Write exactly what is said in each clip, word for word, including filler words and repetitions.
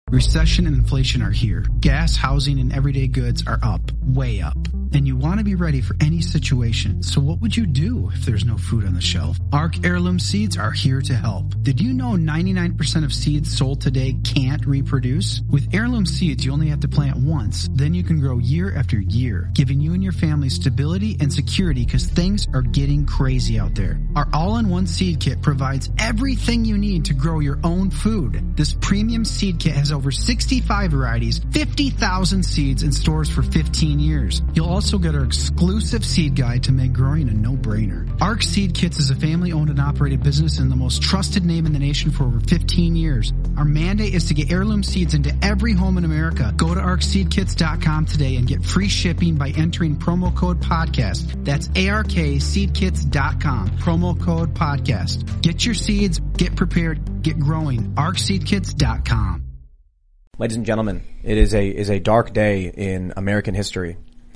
Recession and inflation are here. Gas, housing, and everyday goods are up, way up. And you want to be ready for any situation. So what would you do if there's no food on the shelf? Ark Heirloom Seeds are here to help. Did you know ninety-nine percent of seeds sold today can't reproduce? With Heirloom Seeds, you only have to plant once. Then you can grow year after year, giving you and your family stability and security because things are getting crazy out there. Our all-in-one seed kit provides everything you need to grow your own food. This premium seed kit has over sixty-five varieties, fifty thousand seeds in stores for fifteen years. You'll also get our exclusive seed guide to make growing a no-brainer. Ark Seed Kits is a family-owned and operated business and the most trusted name in the nation for over fifteen years. Our mandate is to get heirloom seeds into every home in America. Go to ark seed kits dot com today and get free shipping by entering promo code podcast. That's A R K seed kits dot com. Promo code podcast. Get your seeds, get prepared, get growing. ark seed kits dot com. Ladies and gentlemen, it is a is a dark day in American history.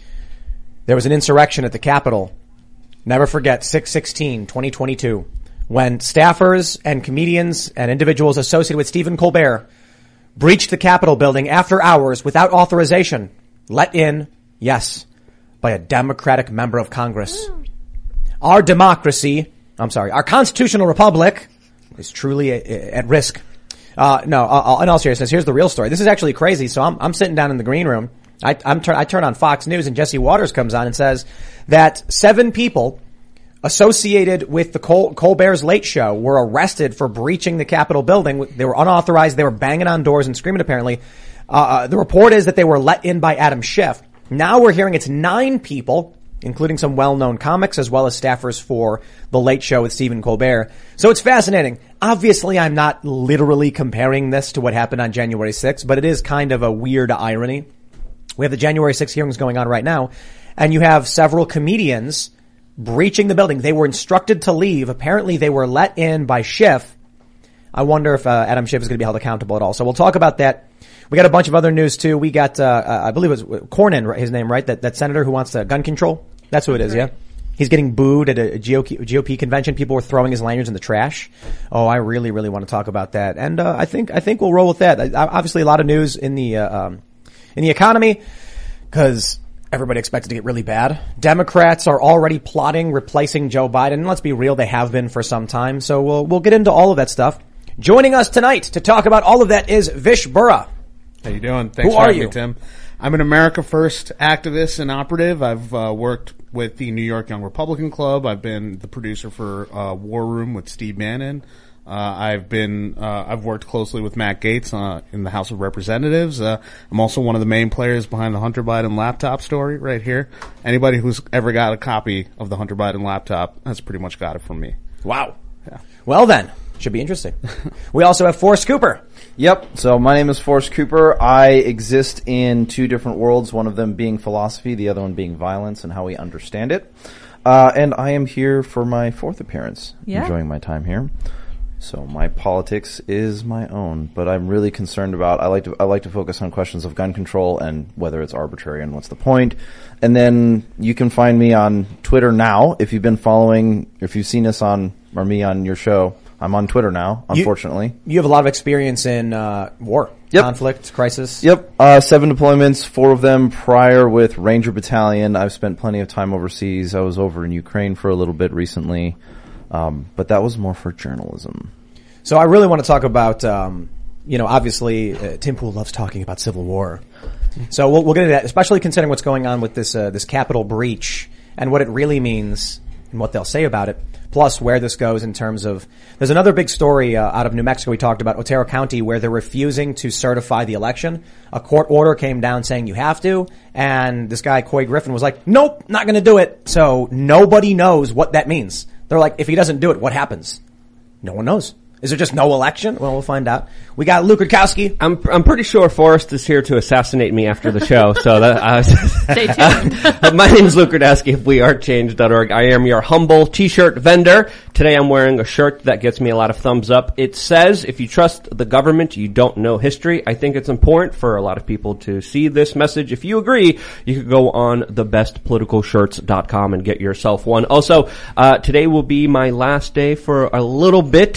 There was an insurrection at the Capitol. Never forget six sixteen twenty twenty-two, when staffers and comedians and individuals associated with Stephen Colbert breached the Capitol building after hours without authorization, let in, yes, by a Democratic member of Congress. Our democracy, I'm sorry, our constitutional republic is truly a, a, at risk. Uh, no, uh, in all seriousness, here's the real story. This is actually crazy. So I'm, I'm sitting down in the green room. I, I'm turn, I turn on Fox News and Jesse Waters comes on and says that seven people associated with the Col- Colbert's Late Show were arrested for breaching the Capitol building. They were unauthorized. They were banging on doors and screaming, apparently. Uh, the report is that they were let in by Adam Schiff. Now we're hearing it's nine people, including some well-known comics as well as staffers for The Late Show with Stephen Colbert. So it's fascinating. Obviously, I'm not literally comparing this to what happened on January sixth, but it is kind of a weird irony. We have the January sixth hearings going on right now, and you have several comedians breaching the building. They were instructed to leave. Apparently, they were let in by Schiff. I wonder if uh, Adam Schiff is going to be held accountable at all. So we'll talk about that. We got a bunch of other news, too. We got, uh, uh I believe it was Cornyn, his name, right? That, that senator who wants to gun control. That's who it is, yeah? He's getting booed at a G O P convention. People were throwing his lanyards in the trash. Oh, I really, really want to talk about that. And, uh, I think, I think we'll roll with that. I, obviously, a lot of news in the, uh, um, in the economy, because everybody expects it to get really bad. Democrats are already plotting replacing Joe Biden. And let's be real, they have been for some time. So we'll, we'll get into all of that stuff. Joining us tonight to talk about all of that is Vish Burra. How you doing? Thanks Who for are having you? me, Tim. I'm an America First activist and operative. I've uh, worked with the New York Young Republican Club. I've been the producer for uh, War Room with Steve Bannon. Uh, I've been, uh, I've worked closely with Matt Gaetz, uh, in the House of Representatives. Uh, I'm also one of the main players behind the Hunter Biden laptop story right here. Anybody who's ever got a copy of the Hunter Biden laptop has pretty much got it from me. Wow. Yeah. Well then, should be interesting. We also have Forrest Cooper. Yep. So my name is Forrest Cooper. I exist in two different worlds, one of them being philosophy, the other one being violence and how we understand it. Uh, and I am here for my fourth appearance. Yeah. Enjoying my time here. So my politics is my own, but I'm really concerned about, I like to, I like to focus on questions of gun control and whether it's arbitrary and what's the point. And then you can find me on Twitter now. If you've been following, if you've seen us on, or me on your show, I'm on Twitter now, unfortunately. You, you have a lot of experience in, uh, war. Yep. Conflict, crisis. Yep. Uh, seven deployments, four of them prior with Ranger Battalion. I've spent plenty of time overseas. I was over in Ukraine for a little bit recently. Um, but that was more for journalism. So I really want to talk about, um, you know, obviously, uh, Tim Pool loves talking about Civil War. So we'll, we'll get into that, especially considering what's going on with this, uh, this Capitol breach and what it really means and what they'll say about it. Plus where this goes in terms of, there's another big story, uh, out of New Mexico we talked about, Otero County, where they're refusing to certify the election. A court order came down saying you have to, and this guy, Coy Griffin, was like, nope, not gonna do it. So nobody knows what that means. They're like, if he doesn't do it, what happens? No one knows. Is there just no election? Well, we'll find out. We got Luke Rudkowski. I'm I'm pretty sure Forrest is here to assassinate me after the show. So that uh, Stay tuned. uh, my name is Luke Rudkowski of we are change dot org. I am your humble t-shirt vendor. Today I'm wearing a shirt that gets me a lot of thumbs up. It says, if you trust the government, you don't know history. I think it's important for a lot of people to see this message. If you agree, you could go on the best political shirts dot com and get yourself one. Also, uh, today will be my last day for a little bit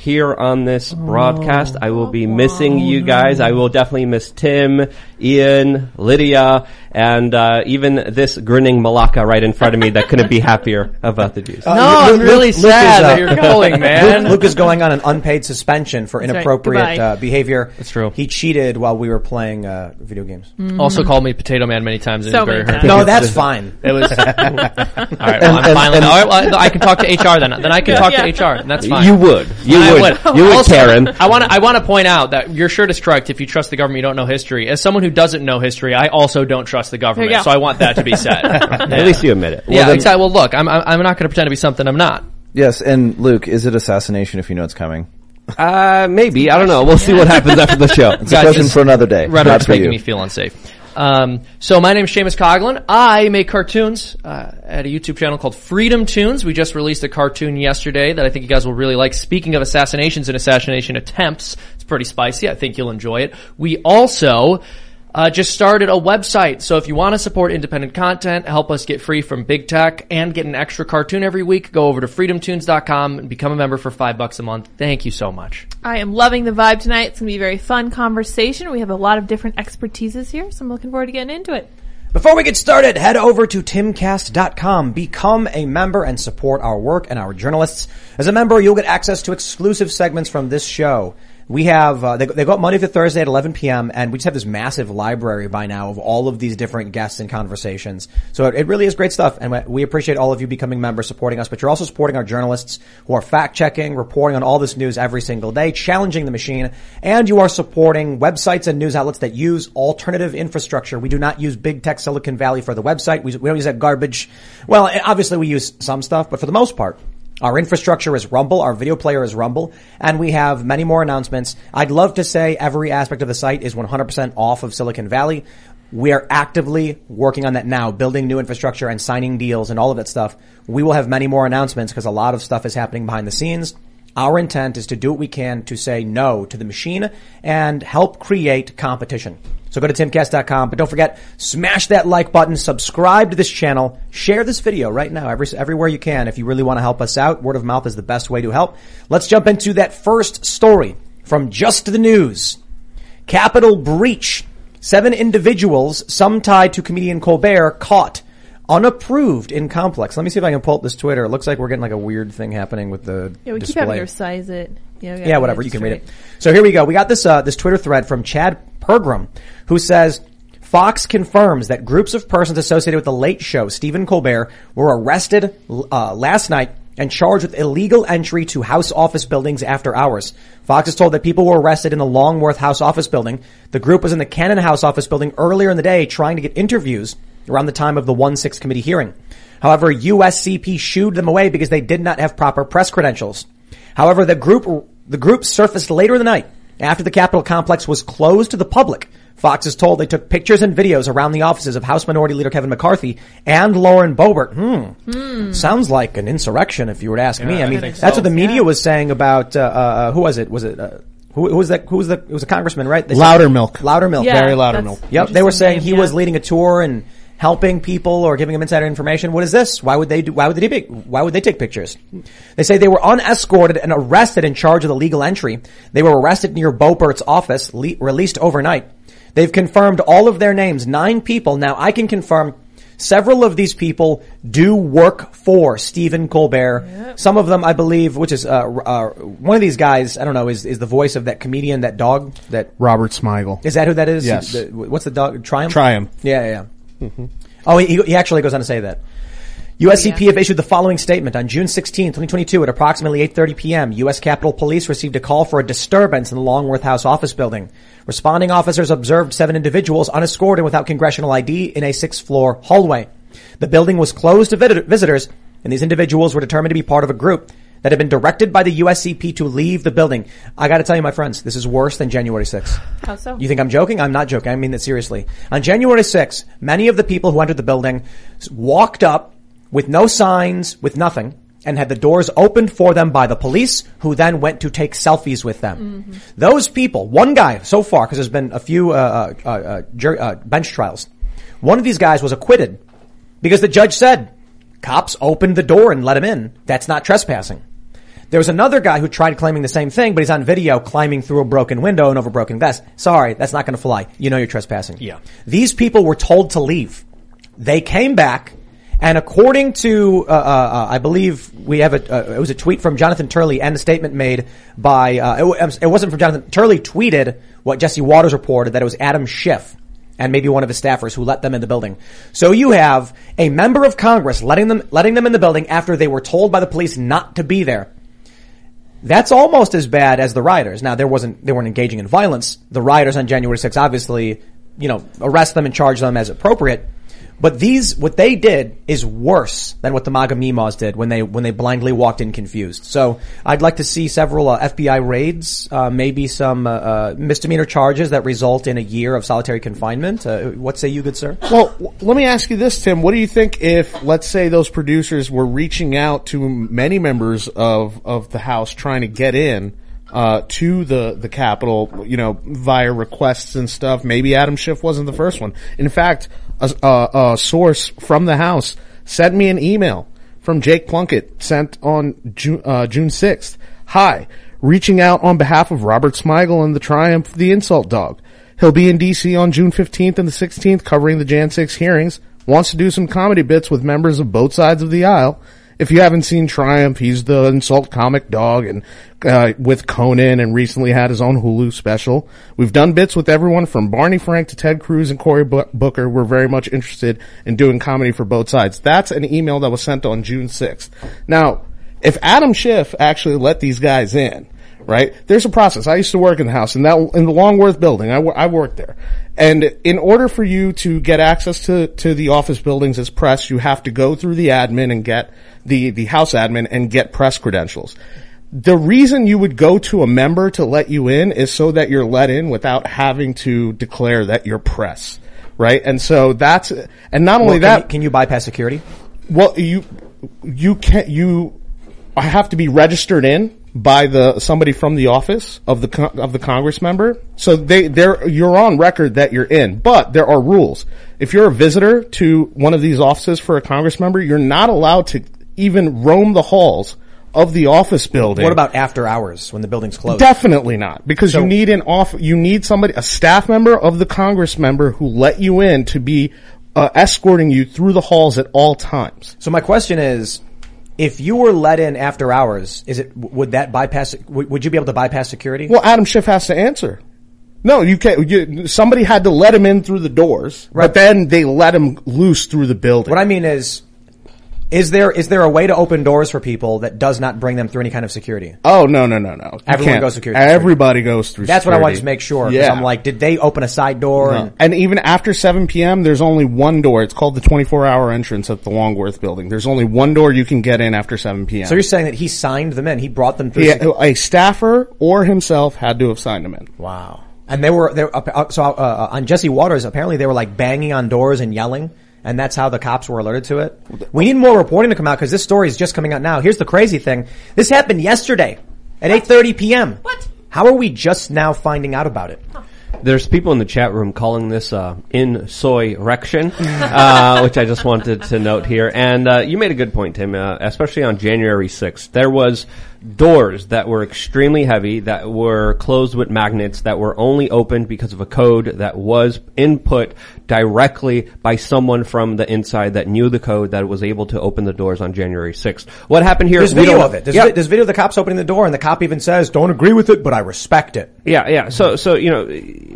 here on this broadcast. I will be missing you guys. I will definitely miss Tim, Ian, Lydia, and uh, even this grinning Malaka right in front of me that couldn't be happier about the Jews. No, I'm really Luke is, sad uh, that you're going, man. Luke, Luke is going on an unpaid suspension for That's right. inappropriate Goodbye. uh, behavior. That's true. He cheated while we were playing uh, video games. Also called me Potato Man many times. And So it was very many hurtful. times. No, that's fine. It was. All right, well, I'm finally. all right, well, I can talk to H R then. Then I can talk to Yeah. H R. And that's fine. You would. You I would. would. You would, Also, Karen. I want to. I want to point out that your shirt is correct. If you trust the government, you don't know history. As someone who doesn't know history, I also don't trust the government. There you go. So I want that to be said. At least you admit it. Yeah, then- exactly. Well, look, I'm. I'm I'm not going to pretend to be something I'm not. Yes, and Luke, is it assassination if you know it's coming? Uh, maybe. I don't know. We'll see what happens after the show. It's a Guys, question this for another day. Not Rhetoric's for making you. me feel unsafe. Um, so my name is Seamus Coughlin. I make cartoons uh, at a YouTube channel called Freedom Tunes. We just released a cartoon yesterday that I think you guys will really like. Speaking of assassinations and assassination attempts, it's pretty spicy. I think you'll enjoy it. We also uh, just started a website. So if you want to support independent content, help us get free from big tech, and get an extra cartoon every week, go over to freedom tunes dot com and become a member for five bucks a month. Thank you so much. I am loving the vibe tonight. It's going to be a very fun conversation. We have a lot of different expertises here, so I'm looking forward to getting into it. Before we get started, head over to timcast dot com. Become a member and support our work and our journalists. As a member, you'll get access to exclusive segments from this show. We have, uh, they, they go up Monday to Thursday at eleven p.m. and we just have this massive library by now of all of these different guests and conversations. So it, it really is great stuff, and we appreciate all of you becoming members, supporting us, but you're also supporting our journalists who are fact-checking, reporting on all this news every single day, challenging the machine, and you are supporting websites and news outlets that use alternative infrastructure. We do not use big tech Silicon Valley for the website. We, we don't use that garbage. Well, obviously we use some stuff, but for the most part, our infrastructure is Rumble. Our video player is Rumble. And we have many more announcements. I'd love to say every aspect of the site is one hundred percent off of Silicon Valley. We are actively working on that now, building new infrastructure and signing deals and all of that stuff. We will have many more announcements because a lot of stuff is happening behind the scenes. Our intent is to do what we can to say no to the machine and help create competition. So go to timcast dot com, but don't forget, smash that like button, subscribe to this channel, share this video right now, every, everywhere you can if you really want to help us out. Word of mouth is the best way to help. Let's jump into that first story from Just the News. Capitol breach. Seven individuals, some tied to comedian Colbert, caught unapproved in complex. Let me see if I can pull up this Twitter. It looks like we're getting like a weird thing happening with the Yeah, we display. keep having to size it. Yeah, we gotta Yeah, get whatever. You can read it. straight. So here we go. We got this, uh, this Twitter thread from Chad Pergram, who says, Fox confirms that groups of persons associated with the Late Show, Stephen Colbert, were arrested, uh, last night and charged with illegal entry to House office buildings after hours. Fox is told that people were arrested in the Longworth House office building. The group was in the Cannon House office building earlier in the day trying to get interviews around the time of the one six committee hearing. However, U S C P shooed them away because they did not have proper press credentials. However, the group, the group surfaced later in the night after the Capitol complex was closed to the public. Fox is told they took pictures and videos around the offices of House Minority Leader Kevin McCarthy and Lauren Boebert. Hmm. Hmm. Sounds like an insurrection if you were to ask me. I mean, think that's so. what the media Yeah. was saying about, uh, uh, who was it? Was it, uh, who, who was that? Who was the, it was a congressman, right? They said- Loudermilk. Loudermilk. Yeah, Barry that's Loudermilk. Yep, they were interesting saying name, he yeah. was leading a tour and helping people or giving them insider information. What is this? Why would they do, why would they take, why would they take pictures? They say they were unescorted and arrested in charge of the legal entry. They were arrested near Boebert's office, le- released overnight. They've confirmed all of their names, nine people. Now I can confirm several of these people do work for Stephen Colbert. Yep. Some of them, I believe, which is, uh, uh, one of these guys, I don't know, is, is the voice of that comedian, that dog, that, Robert Smigel. is that who that is? Yes. The- what's the dog? Triumph? Triumph. Yeah, yeah, yeah. Oh, he, he actually goes on to say that. U S C P Yeah. have issued the following statement. On June sixteenth, twenty twenty-two, at approximately eight thirty p.m., U S Capitol Police received a call for a disturbance in the Longworth House office building. Responding officers observed seven individuals unescorted and without congressional I D in a sixth-floor hallway. The building was closed to vid- visitors, and these individuals were determined to be part of a group that had been directed by the U S C P to leave the building. I gotta tell you, my friends, this is worse than January sixth. How so? You think I'm joking? I'm not joking. I mean that seriously. On January sixth, many of the people who entered the building walked up with no signs, with nothing, and had the doors opened for them by the police, who then went to take selfies with them. Mm-hmm. Those people, one guy so far, because there's been a few uh, uh, uh, jur- uh, bench trials, one of these guys was acquitted because the judge said, cops opened the door and let him in. That's not trespassing. There was another guy who tried claiming the same thing, but he's on video climbing through a broken window and over a broken vest. Sorry, that's not going to fly. You know you're trespassing. Yeah. These people were told to leave. They came back, and according to, uh, uh, I believe we have a, uh, it was a tweet from Jonathan Turley and a statement made by, uh, it, it wasn't from Jonathan. Turley tweeted what Jesse Waters reported, that it was Adam Schiff and maybe one of his staffers who let them in the building. So you have a member of Congress letting them, letting them in the building after they were told by the police not to be there. That's almost as bad as the rioters. Now, there wasn't, they weren't engaging in violence. The rioters on January sixth obviously, you know, arrest them and charge them as appropriate. But these, what they did is worse than what the MAGA Meemaws did when they, when they blindly walked in confused. So I'd like to see several uh, F B I raids, uh, maybe some, uh, uh, misdemeanor charges that result in a year of solitary confinement. Uh, what say you, good sir? Well, w- let me ask you this, Tim. What do you think if, let's say, those producers were reaching out to many members of, of the House trying to get in, uh, to the, the Capitol, you know, via requests and stuff? Maybe Adam Schiff wasn't the first one. In fact, a, a, a source from the House sent me an email from Jake Plunkett sent on June, uh, June sixth. Hi, reaching out on behalf of Robert Smigel and the Triumph, the Insult Dog. He'll be in D C on June fifteenth and the sixteenth covering the Jan six hearings. Wants to do some comedy bits with members of both sides of the aisle. If you haven't seen Triumph, he's the insult comic dog and, uh, with Conan and recently had his own Hulu special. We've done bits with everyone from Barney Frank to Ted Cruz and Cory Booker. We're very much interested in doing comedy for both sides. That's an email that was sent on June sixth. Now, if Adam Schiff actually let these guys in, right, there's a process. I used to work in the House in that, in the Longworth building. I, I worked there. And in order for you to get access to, to the office buildings as press, you have to go through the admin and get the, the House admin and get press credentials. The reason you would go to a member to let you in is so that you're let in without having to declare that you're press, right? And so that's, and not only Well, can that, you, can you bypass security? well, you, you can't, you, I have to be registered in by the, somebody from the office of the, con- of the Congress member. So they, they're, you're on record that you're in, but there are rules. If you're a visitor to one of these offices for a Congress member, you're not allowed to even roam the halls of the office building. What about after hours when the building's closed? Definitely not, because So- you need an off, you need somebody, a staff member of the Congress member who let you in to be, uh, escorting you through the halls at all times. So my question is, if you were let in after hours, is it, would that bypass, would, would you be able to bypass security? Well, Adam Schiff has to answer. No, you can't. You, somebody had to let him in through the doors, Right. but then they let him loose through the building. What I mean is, is there, is there a way to open doors for people that does not bring them through any kind of security? Oh, no, no, no, no. You Everyone can't. goes security. Everybody goes through That's security. what I wanted to make sure. 'Cause Yeah. I'm like, did they open a side door? No. And, And even after seven p.m., there's only one door. It's called the twenty-four hour entrance at the Longworth building. There's only one door you can get in after seven p.m. so you're saying that he signed them in? He brought them through? He, sec- a staffer or himself had to have signed him in. Wow. And they were, they were uh, so uh, on Jesse Waters, apparently they were like banging on doors and yelling. And that's how the cops were alerted to it. We need more reporting to come out because this story is just coming out now. Here's the crazy thing. This happened yesterday at eight thirty p.m. What? How are we just now finding out about it? There's people in the chat room calling this uh, in-soy-rection, uh, which I just wanted to note here. And uh, you made a good point, Tim, uh, especially on January sixth. There was doors that were extremely heavy, that were closed with magnets, that were only opened because of a code that was input directly by someone from the inside that knew the code that was able to open the doors on January sixth. What happened here? There's we video don't- of it. There's, Yeah. vi- there's video of the cops opening the door, and the cop even says, "Don't agree with it, but I respect it." Yeah, yeah. So, so you know,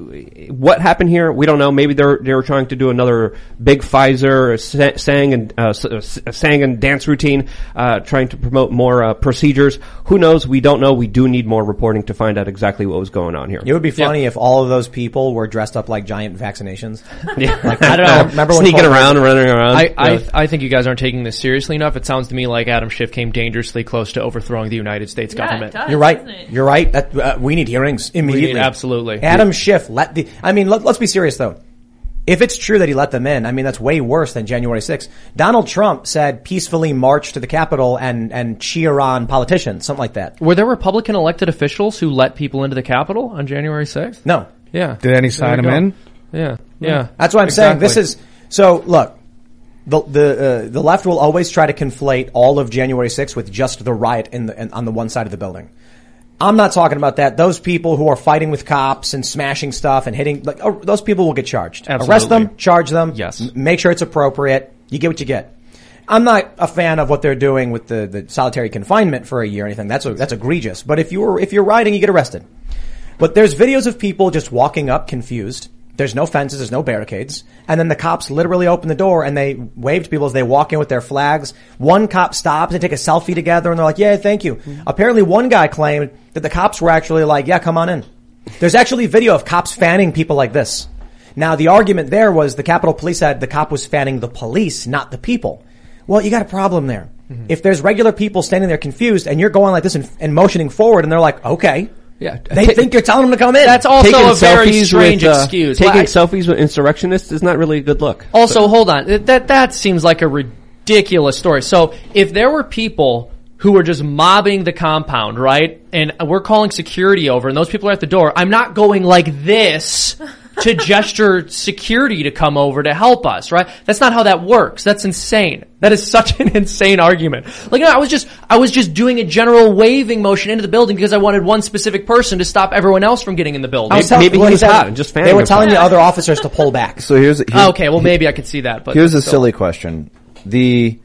what happened here? We don't know. Maybe they're they were trying to do another big Pfizer sa- sang and uh, s- sang and dance routine, uh, trying to promote more uh, procedures. Who knows? We don't know. We do need more reporting to find out exactly what was going on here. It would be funny if all of those people were dressed up like giant vaccinations. Yeah. Like, I don't know. Remember when Sneaking Cold- around, running around. I, I, Yeah. I think you guys aren't taking this seriously enough. It sounds to me like Adam Schiff came dangerously close to overthrowing the United States Yeah, it government. does, You're right. doesn't it? You're right. That, uh, we need hearings immediately. We need- absolutely. Adam Schiff let the, I mean, let, let's be serious though. If it's true that he let them in, I mean, that's way worse than January sixth. Donald Trump said peacefully march to the Capitol and, and cheer on politicians, something like that. Were there Republican elected officials who let people into the Capitol on January sixth? No. Yeah. Did any sign There him we in? go. Yeah. Yeah. That's what I'm saying. This Exactly. is, so look, the the uh, the left will always try to conflate all of January sixth with just the riot in the in, on the one side of the building. I'm not talking about that. Those people who are fighting with cops and smashing stuff and hitting, like, oh, those people will get charged. Absolutely. Arrest them, charge them. Yes. M- make sure it's appropriate. You get what you get. I'm not a fan of what they're doing with the, the solitary confinement for a year or anything. That's a, that's egregious. But if you're if you're rioting, you get arrested. But there's videos of people just walking up confused. There's no fences, there's no barricades. And then the cops literally open the door and they wave to people as they walk in with their flags. One cop stops and take a selfie together and they're like, yeah, thank you. Mm-hmm. Apparently one guy claimed that the cops were actually like, yeah, come on in. There's actually video of cops fanning people like this. Now the argument there was the Capitol Police said the cop was fanning the police, not the people. Well, you got a problem there. Mm-hmm. If there's regular people standing there confused and you're going like this and, and motioning forward and they're like, okay. Yeah, they think you're telling them to come in. That's also taking a very strange with, uh, excuse. Taking Well, I- selfies with insurrectionists is not really a good look. Also, but. hold on. That that seems like a ridiculous story. So, if there were people who were just mobbing the compound, right, and we're calling security over, and those people are at the door, I'm not going like this to gesture security to come over to help us, right? That's not how that works. That's insane. That is such an insane argument. Like, no, I was just, I was just doing a general waving motion into the building because I wanted one specific person to stop everyone else from getting in the building. Maybe, maybe he was hot and just fanning They were himself. telling the other officers to pull back. So here's, here's Oh, okay, well maybe I could see that, but here's a still. silly question. The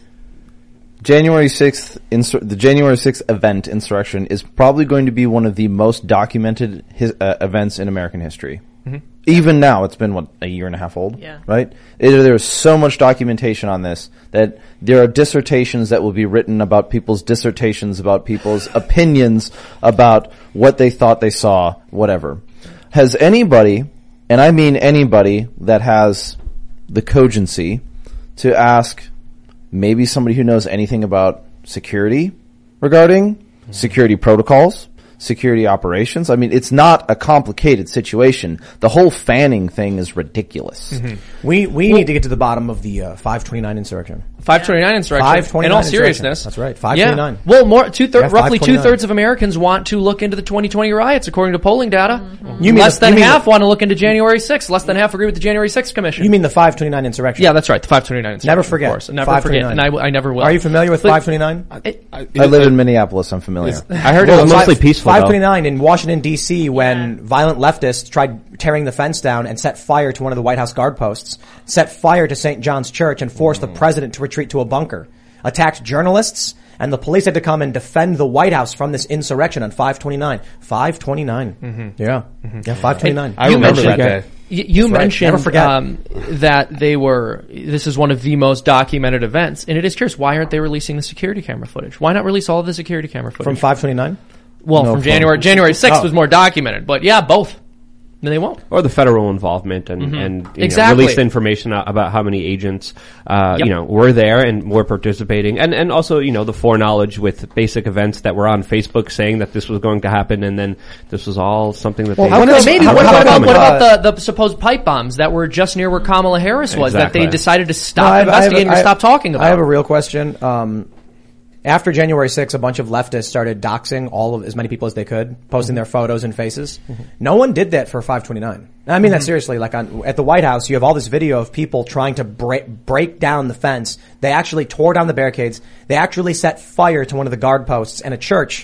January sixth, insur- the January sixth event, insurrection, is probably going to be one of the most documented his, uh, events in American history. Mm-hmm. Even now, it's been, what, a year and a half old? Yeah. Right? It, there's so much documentation on this that there are dissertations that will be written about people's dissertations, about people's opinions, about what they thought they saw, whatever. Has anybody, and I mean anybody that has the cogency to ask maybe somebody who knows anything about security regarding mm-hmm. security protocols, security operations? I mean, it's not a complicated situation. The whole fanning thing is ridiculous. Mm-hmm. We we well, need to get to the bottom of the uh, five twenty-nine insurrection. five twenty-nine insurrection. five twenty-nine in all insurrection. seriousness. That's right. five twenty-nine. Yeah. Well, more two thir- yeah, roughly two thirds of Americans want to look into the twenty twenty riots, according to polling data. Mm-hmm. You mean Less the, than you mean half the, want to look into January sixth. Less than half agree with the January sixth Commission. You mean the five twenty-nine insurrection? Yeah, that's right. The five twenty-nine insurrection. Never forget. Of course. Never forget. And I, w- I never will. Are you familiar with but, five twenty-nine? I, I, I live in Minneapolis. I'm familiar. I heard well, it was mostly five, peaceful. five twenty-nine in Washington D C when Yeah. violent leftists tried tearing the fence down and set fire to one of the White House guard posts, set fire to Saint John's Church and forced mm. the president to retreat to a bunker, attacked journalists, and the police had to come and defend the White House from this insurrection on five twenty-nine. five twenty-nine. Mm-hmm. Yeah. Mm-hmm. Yeah, five twenty-nine. I You remember that mentioned- day. Y- you That's right. mentioned Never forget. um, that they were. This is one of the most documented events, and it is curious. Why aren't they releasing the security camera footage? Why not release all of the security camera footage From five twenty-nine? Well, No from problem. January January sixth Oh. was more documented, but yeah, both. No, they won't. Or the federal involvement and, mm-hmm. and you exactly. know, release information about how many agents, uh, Yep. you know, were there and were participating. And, and also, you know, the foreknowledge with basic events that were on Facebook saying that this was going to happen and then this was all something that Well, they... how Okay, come- maybe. how- What, how what about come, what uh, about the, the supposed pipe bombs that were just near where Kamala Harris was Exactly. that they decided to stop No, I have- I have a- investigating I or have- stop talking about? I have a real question. Um, after January sixth, a bunch of leftists started doxing all of as many people as they could, posting mm-hmm. their photos and faces. Mm-hmm. No one did that for five twenty-nine. I mean mm-hmm. that seriously. Like on, at the White House, you have all this video of people trying to break, break down the fence. They actually tore down the barricades. They actually set fire to one of the guard posts and a church.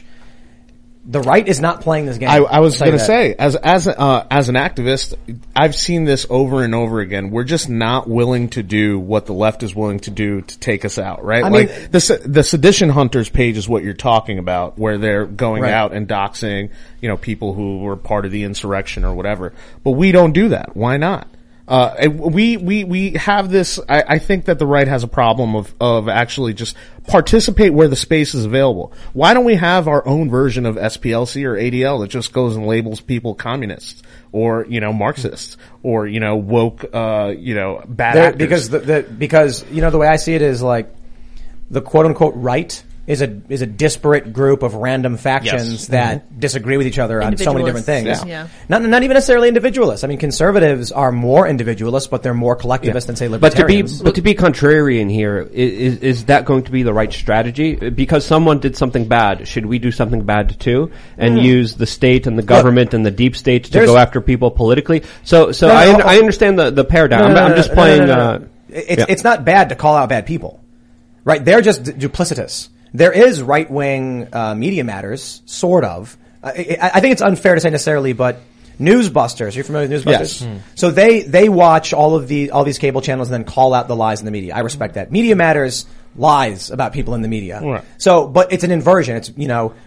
The right is not playing this game. I, I was I'll going tell to you that. say, as as uh, as an activist, I've seen this over and over again. We're just not willing to do what the left is willing to do to take us out, right? I like mean- the se- the sedition hunters page is what you're talking about, where they're going Right. out and doxing, you know, people who were part of the insurrection or whatever. But we don't do that. Why not? Uh, and we, we, we have this, I, I think that the right has a problem of, of actually just participate where the space is available. Why don't we have our own version of S P L C or A D L that just goes and labels people communists or, you know, Marxists or, you know, woke, uh, you know, bad There- actors? because the, the because you know the way I see it is like the quote unquote right is a is a disparate group of random factions Yes. that mm-hmm. disagree with each other on so many different things. Individualists. Yeah. Not not even necessarily individualists. I mean, conservatives are more individualist, but they're more collectivist Yeah. than say But to be libertarians. but to be contrarian here, is, is that going to be the right strategy? Because someone did something bad, should we do something bad too, and Mm. use the state and the government and the deep state to there's- go after people politically? So so No, no, I no, un- I understand the the paradigm. No, no, I'm, no, I'm just no, playing. no, no, no, Uh, no. it's, Yeah. it's not bad to call out bad people, right? They're just d- duplicitous. There is right-wing uh, media matters, sort of. Uh, I, I think it's unfair to say necessarily, but Newsbusters, you're familiar with Newsbusters? Yes. Mm. So they, they watch all of the, all these cable channels and then call out the lies in the media. I respect that. Media Matters lies about people in the media. Right. So, but it's an inversion. It's, you know,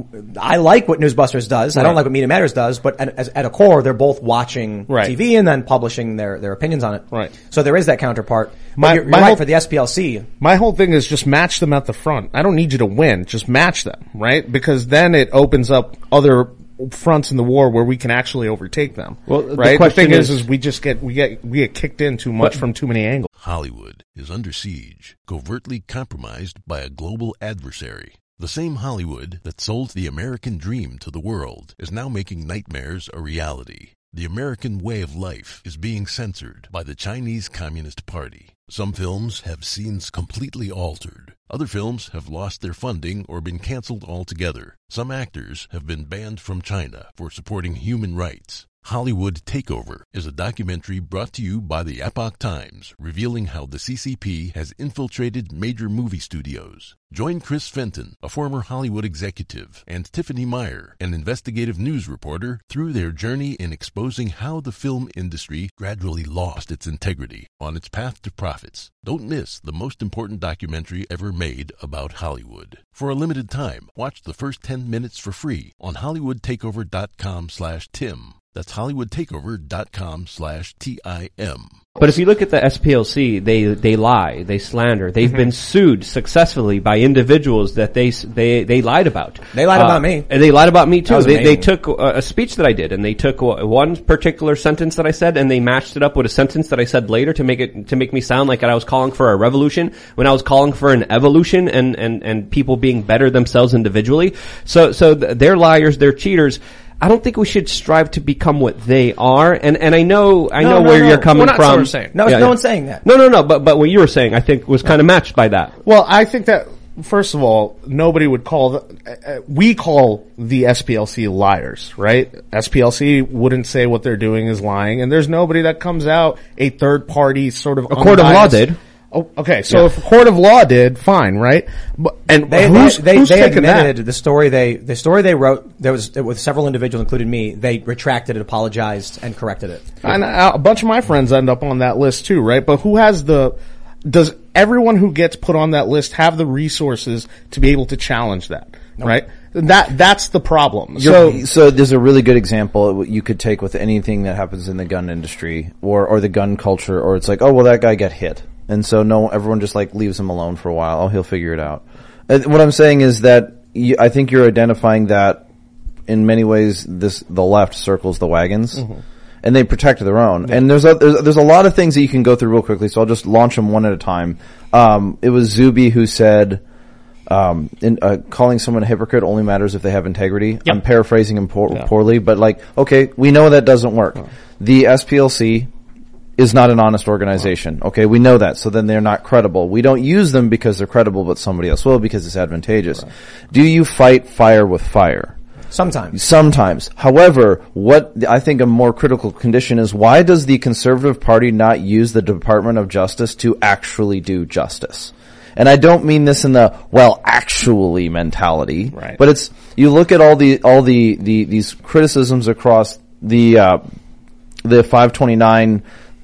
I like what Newsbusters does. I don't Right. like what Media Matters does, but at, as, at a core, they're both watching Right. T V and then publishing their, their opinions on it. Right. So there is that counterpart. But My- you're, you're my right whole- for the S P L C. My whole thing is just match them at the front. I don't need you to win. Just match them, right? Because then it opens up other fronts in the war where we can actually overtake them. Well, the right? The, question thing is, is- is we just get we get we get kicked in too much But- from too many angles. Hollywood is under siege, covertly compromised by a global adversary. The same Hollywood that sold the American dream to the world is now making nightmares a reality. The American way of life is being censored by the Chinese Communist Party. Some films have scenes completely altered. Other films have lost their funding or been canceled altogether. Some actors have been banned from China for supporting human rights. Hollywood Takeover is a documentary brought to you by the Epoch Times, revealing how the C C P has infiltrated major movie studios. Join Chris Fenton, a former Hollywood executive, and Tiffany Meyer, an investigative news reporter, through their journey in exposing how the film industry gradually lost its integrity on its path to profits. Don't miss the most important documentary ever made about Hollywood. For a limited time, watch the first ten minutes for free on hollywoodtakeover.com slash Tim. That's hollywoodtakeover.com slash T I M. But if you look at the S P L C, they they lie, they slander. They've Mm-hmm. been sued successfully by individuals that they they they lied about. They lied about me. And they lied about me too. was They, they amazing. took a, a speech that I did, and they took one particular sentence that I said, and they matched it up with a sentence that I said later to make it to make me sound like I was calling for a revolution when I was calling for an evolution and and and people being better themselves individually. So so th- they're liars, they're cheaters. I don't think we should strive to become what they are. And, and I know, I No, know no, where no. you're coming We're not from. sort of saying. No, Yeah, no yeah. one's saying that. No, no, no. But, but what you were saying, I think, was kind of matched by that. Well, I think that first of all, nobody would call the, uh, we call the S P L C liars, right? S P L C wouldn't say what they're doing is lying, and there's nobody that comes out, a third party sort of A court of law unbiased- did. Oh, okay, so if a court of law did, fine, right? But, and They, who's, they, they, who's they taking admitted that? the story they, the story they wrote, there was, with several individuals, including me, they retracted it, apologized, and corrected it. And uh, a bunch of my friends end up on that list too, right? But who has the, does everyone who gets put on that list have the resources to be able to challenge that, right? That, that's the problem. So, So, so there's a really good example you could take with anything that happens in the gun industry or, or the gun culture, or it's like, oh, well, that guy got hit. And so no, everyone just like leaves him alone for a while. Oh, he'll figure it out. And what I'm saying is that you, I think you're identifying that in many ways this, the left circles the wagons. Mm-hmm. And they protect their own. Yeah. And there's a, there's, there's a lot of things that you can go through real quickly, so I'll just launch them one at a time. Um, it was Zuby who said, um, in, uh, calling someone a hypocrite only matters if they have integrity. Yep. I'm paraphrasing him poor, Yeah. poorly, but like, okay, we know that doesn't work. Oh. The S P L C is not an honest organization. Okay, we know that, so then they're not credible. We don't use them because they're credible, but somebody else will because it's advantageous. Right. Do you fight fire with fire? Sometimes. Sometimes. However, what I think a more critical condition is, why does the Conservative Party not use the Department of Justice to actually do justice? And I don't mean this in the, well, actually mentality. Right. But it's, you look at all the, all the, the, these criticisms across the, uh, the five twenty-nine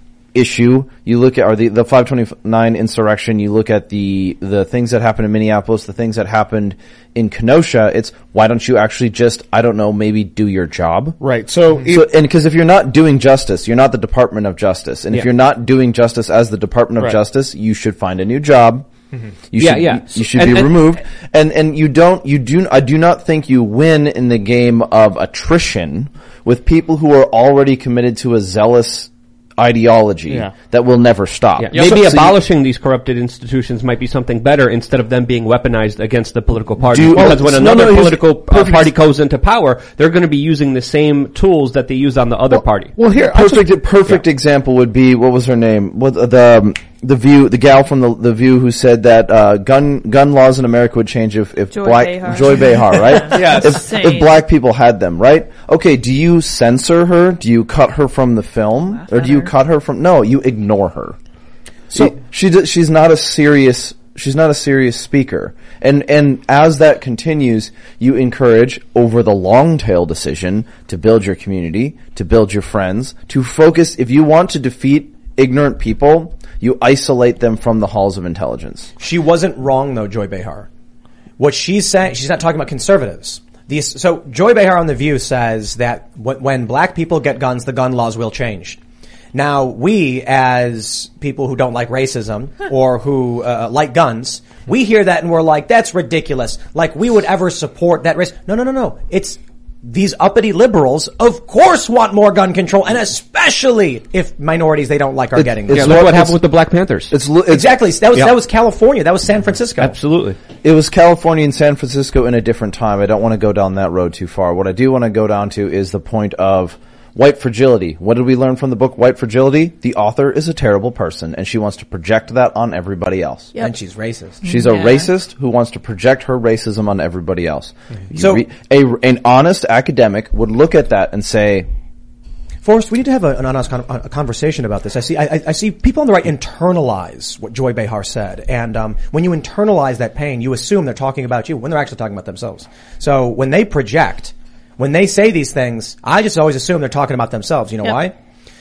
issue, you look at, or the, the five twenty-nine insurrection, you look at the, the things that happened in Minneapolis, the things that happened in Kenosha, it's, why don't you actually just, I don't know, maybe do your job? right, so, So, and because if you're not doing justice, you're not the Department of Justice. And if Yeah. you're not doing justice as the Department of Right. Justice, you should find a new job. Mm-hmm. You Yeah, should, yeah. You, you should And- be and- removed. And, and you don't, you do, I do not think you win in the game of attrition with people who are already committed to a zealous ideology Yeah. that will never stop. Yeah. So- Maybe so you- abolishing these corrupted institutions might be something better instead of them being weaponized against the political party. Do- because oh, when no, another no, here's- political uh, perfect- party goes into power, they're going to be using the same tools that they use on the other party. well here, I perfect just- perfect example would be, what was her name? What the um, the View, the gal from the the View who said that uh, gun gun laws in America would change if if Joy black Behar. Joy Behar, right? Yes. If, Insane. if black people had them, right? Okay, do you censor her? Do you cut her from the film, Laugh or at do you her. cut her from? No, you ignore her. So she d- she's not a serious she's not a serious speaker. And and as that continues, you encourage over the long tail decision to build your community, to build your friends, to focus. If you want to defeat ignorant people, you isolate them from the halls of intelligence. She wasn't wrong though, Joy Behar. What she's saying, she's not talking about conservatives. These, so Joy Behar on The View says that w- when black people get guns, the gun laws will change. Now, we, as people who don't like racism or who uh, like guns, we hear that and we're like, that's ridiculous. Like, we would ever support that race. No, no, no, no. It's these uppity liberals, of course, want more gun control, and especially if minorities they don't like are It- getting it's them. Yeah, look what- what it's- happened with the Black Panthers. It's, li- it's Exactly. That was Yep. that was California. That was San Francisco. Absolutely. It was California and San Francisco in a different time. I don't want to go down that road too far. What I do want to go down to is the point of white fragility. What did we learn from the book White Fragility? The author is a terrible person, and she wants to project that on everybody else. Yep. And she's racist. She's a Yeah. racist who wants to project her racism on everybody else. You So- re- a, an honest academic would look at that and say, Forrest, we need to have a, an honest con- a conversation about this. I see, I, I see people on the right internalize what Joy Behar said, and um, when you internalize that pain, you assume they're talking about you when they're actually talking about themselves. So when they project, when they say these things, I just always assume they're talking about themselves. You know Yep. why?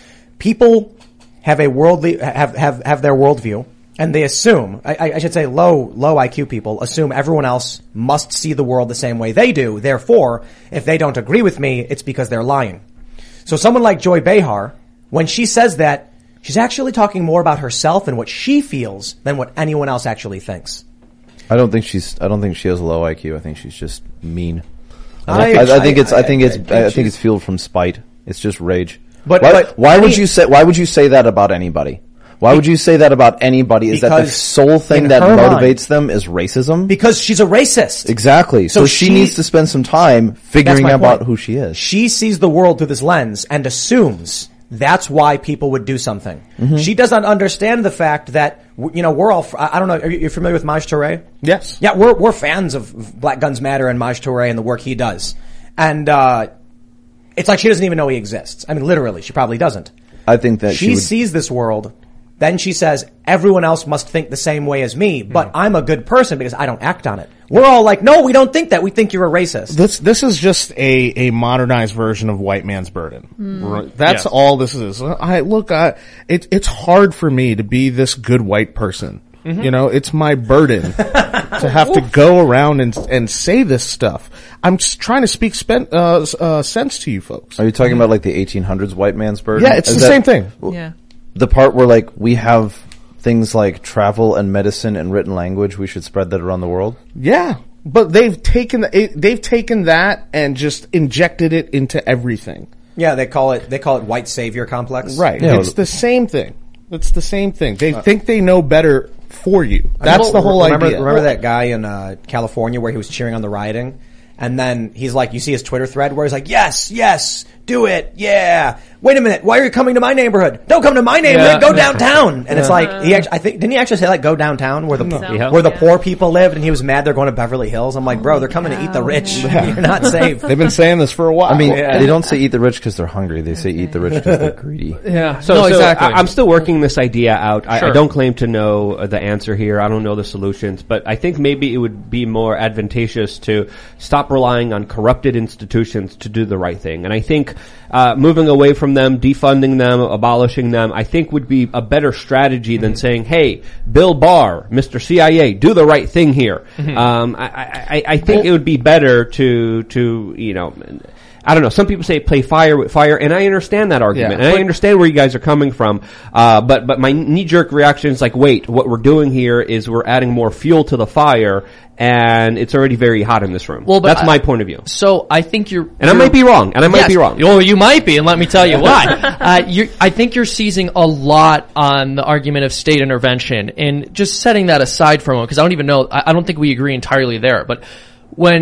People have a worldly have have have their worldview, and they assume, I, I should say, low low I Q people assume everyone else must see the world the same way they do. Therefore, if they don't agree with me, it's because they're lying. So someone like Joy Behar, when she says that, she's actually talking more about herself and what she feels than what anyone else actually thinks. I don't think she's, I don't think she has a low I Q. I think she's just mean. I- I, I think it's, I, I- think I- it's, I think I, think she's- it's fueled from spite. It's just rage. But- why, but why would any- you say, why would you say that about anybody? Why would you say that about anybody? Is that the Because sole thing in that her mind- motivates them is racism? Because she's a racist. Exactly. So, So she, she- needs to spend some time That's figuring my out about point. who she is. She sees the world through this lens and assumes that's why people would do something. Mm-hmm. She does not understand the fact that, w- you know, we're all, I I don't know, are you you're familiar with Maj Touré? Yes. Yeah, we're, we're fans of Black Guns Matter and Maj Touré and the work he does. And, uh, it's like she doesn't even know he exists. I mean, literally, she probably doesn't. I think that she, She would, sees this world, then she says, everyone else must think the same way as me, but I'm a good person because I don't act on it. We're all like, no, we don't think that. We think you're a racist. This this is just a, a modernized version of white man's burden. Right. That's Yes. all this is. I look, I, it, it's hard for me to be this good white person. You know, it's my burden to have to go around and and say this stuff. I'm just trying to speak spen- uh, uh, sense to you folks. are you talking about like the eighteen hundreds white man's burden? Yeah, it's Is the that same thing. Yeah. The part where like we have things like travel and medicine and written language, we should spread that around the world? Yeah, but they've taken the, it, they've taken that and just injected it into everything. Yeah, they call it, they call it white savior complex. Right. Yeah. It's the same thing. It's the same thing. They think they know better for you. That's the whole remember, idea. Remember that guy in uh, California where he was cheering on the rioting? And then he's like, you see his Twitter thread where he's like, yes, yes, do it, yeah. Wait a minute, why are you coming to my neighborhood? Don't come to my neighborhood, Yeah. go downtown. And it's like, he actually, I think, didn't he actually say like, go downtown where the, So, Yeah. where the yeah. poor people lived? And he was mad they're going to Beverly Hills. I'm like, bro, they're coming to eat the rich. You're not safe. They've been saying this for a while. I mean, Yeah. they don't say eat the rich because they're hungry. They say eat the rich because they're greedy. Yeah. So, no, so exactly. I, I'm still working this idea out. I, I Sure. don't claim to know uh, the answer here. I don't know the solutions, but I think maybe it would be more advantageous to stop relying on corrupted institutions to do the right thing. And I think uh, moving away from them, defunding them, abolishing them, I think would be a better strategy than saying, "Hey, Bill Barr, Mister C I A, do the right thing here." Um, I, I, I think it would be better to to you know. I don't know. Some people say play fire with fire, and I understand that argument, Yeah, and but- I understand where you guys are coming from. Uh, but but my knee jerk reaction is like, wait, what we're doing here is we're adding more fuel to the fire, and it's already very hot in this room. Well, but that's I- my point of view, So I think you're, and I might be wrong, and I might Yes. be wrong. Oh, you might be, and let me tell you why. uh, you're, I think you're seizing a lot on the argument of state intervention, and just setting that aside for a moment, because I don't even know, I, I don't think we agree entirely there. But when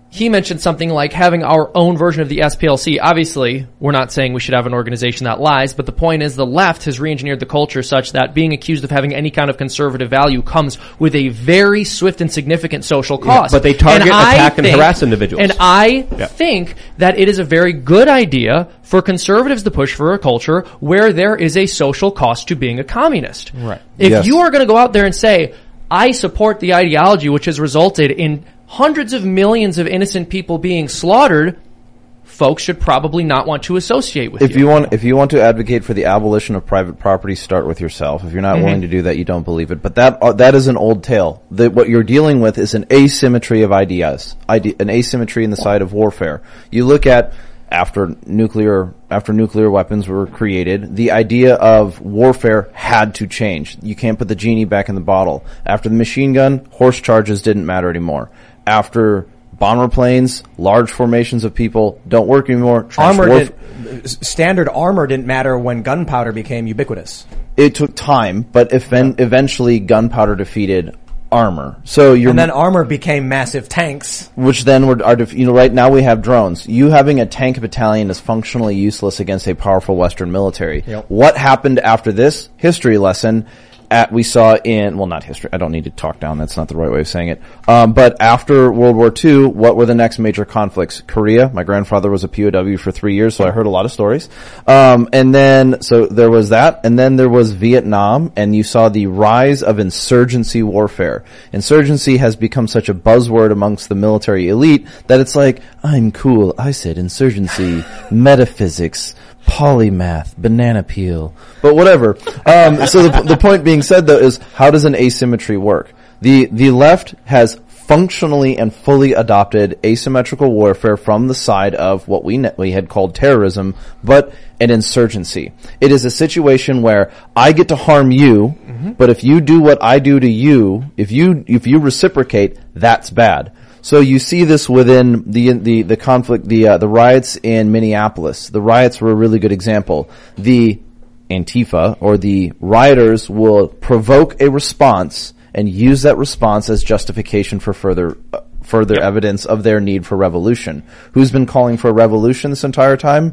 he mentioned something like having our own version of the S P L C. Obviously, we're not saying we should have an organization that lies, but the point is the left has re-engineered the culture such that being accused of having any kind of conservative value comes with a very swift and significant social cost. Yeah, but they target, and attack, think, and harass individuals. And I yeah. think that it is a very good idea for conservatives to push for a culture where there is a social cost to being a communist. Right. If Yes. you are going to go out there and say, I support the ideology which has resulted in hundreds of millions of innocent people being slaughtered, folks should probably not want to associate with If you. you want, if you want to advocate for the abolition of private property, start with yourself. If you're not Mm-hmm. willing to do that, you don't believe it. But that uh, that is an old tale. The, what you're dealing with is an asymmetry of ideas, ide- an asymmetry in the side of warfare. You look at after nuclear after nuclear weapons were created, the idea of warfare had to change. You can't put the genie back in the bottle. After the machine gun, horse charges didn't matter anymore. After bomber planes, large formations of people don't work anymore. Trench Armor warf- did, standard armor didn't matter when gunpowder became ubiquitous. It took time, but ev- eventually gunpowder defeated armor. So you're And then armor became massive tanks. which then were, are, def- you know, right now we have drones. You having a tank battalion is functionally useless against a powerful Western military. Yep. What happened after this history lesson? At, we saw in, well, not history, I don't need to talk down, that's not the right way of saying it. Um, but after World War Two, what were the next major conflicts? Korea. My grandfather was a P O W for three years, so I heard a lot of stories. Um, and then, so there was that, and then there was Vietnam, and you saw the rise of insurgency warfare. Insurgency has become such a buzzword amongst the military elite that it's like, I'm cool, I said insurgency, metaphysics, polymath, banana peel, but whatever. Um, so the, the point being said though is, how does an asymmetry work? The, the left has functionally and fully adopted asymmetrical warfare from the side of what we, ne- we had called terrorism, but an insurgency. It is a situation where I get to harm you, mm-hmm. but if you do what I do to you, if you, if you reciprocate, that's bad. So you see this within the the the conflict, the uh, the riots in Minneapolis. The riots were a really good example. The Antifa or the rioters will provoke a response and use that response as justification for further uh, further yep. evidence of their need for revolution. Who's been calling for a revolution this entire time?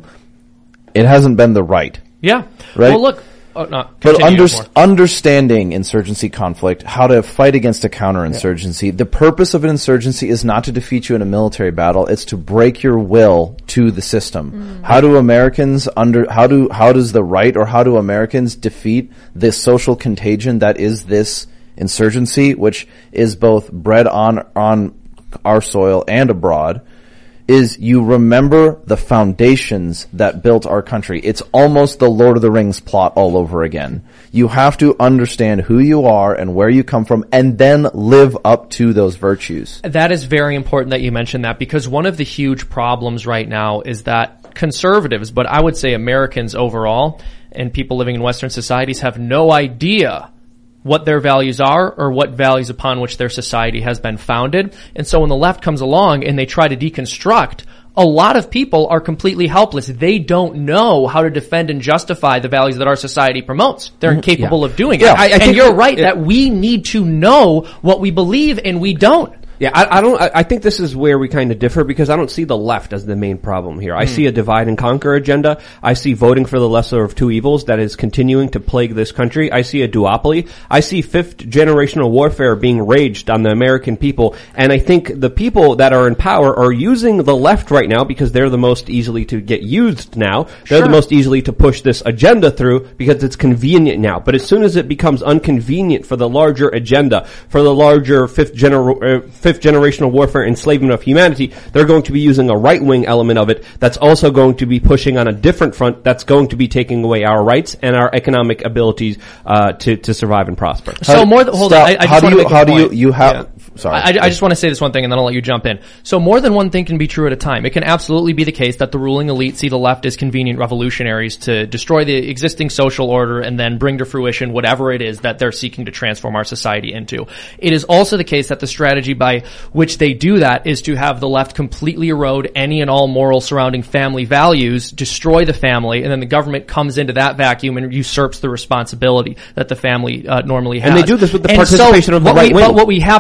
It hasn't been the right. Yeah. Right? Well, look. Oh, no, but under, more. understanding insurgency conflict, how to fight against a counterinsurgency, yeah. the purpose of an insurgency is not to defeat you in a military battle, it's to break your will to the system. Mm. How do Americans under, how do, how does the right or how do Americans defeat this social contagion that is this insurgency, which is both bred on, on our soil and abroad? Is you remember the foundations that built our country. It's almost the Lord of the Rings plot all over again. You have to understand who you are and where you come from and then live up to those virtues. That is very important that you mentioned that, because one of the huge problems right now is that conservatives, but I would say Americans overall and people living in Western societies have no idea what their values are or what values upon which their society has been founded. And so when the left comes along and they try to deconstruct, a lot of people are completely helpless. They don't know how to defend and justify the values that our society promotes. They're incapable yeah. of doing yeah, it. I, I and you're that, right yeah. that we need to know what we believe and we don't. Yeah, I, I don't. I, I think this is where we kind of differ, because I don't see the left as the main problem here. I mm. see a divide and conquer agenda. I see voting for the lesser of two evils that is continuing to plague this country. I see a duopoly. I see fifth generational warfare being raged on the American people, and I think the people that are in power are using the left right now because they're the most easily to get used now. They're sure. the most easily to push this agenda through because it's convenient now. But as soon as it becomes inconvenient for the larger agenda, for the larger fifth gener- uh, fifth generational warfare enslavement of humanity, they're going to be using a right-wing element of it that's also going to be pushing on a different front that's going to be taking away our rights and our economic abilities uh, to to survive and prosper. So how, more than, hold stop. on, I, I just how do want to you, make a how point. do you, you have, yeah. sorry. I, I just want to say this one thing and then I'll let you jump in. So more than one thing can be true at a time. It can absolutely be the case that the ruling elite see the left as convenient revolutionaries to destroy the existing social order and then bring to fruition whatever it is that they're seeking to transform our society into. It is also the case that the strategy by which they do that is to have the left completely erode any and all moral surrounding family values, destroy the family, and then the government comes into that vacuum and usurps the responsibility that the family uh, normally has. And they do this with the and participation so of the what right we, wing. But what we have to do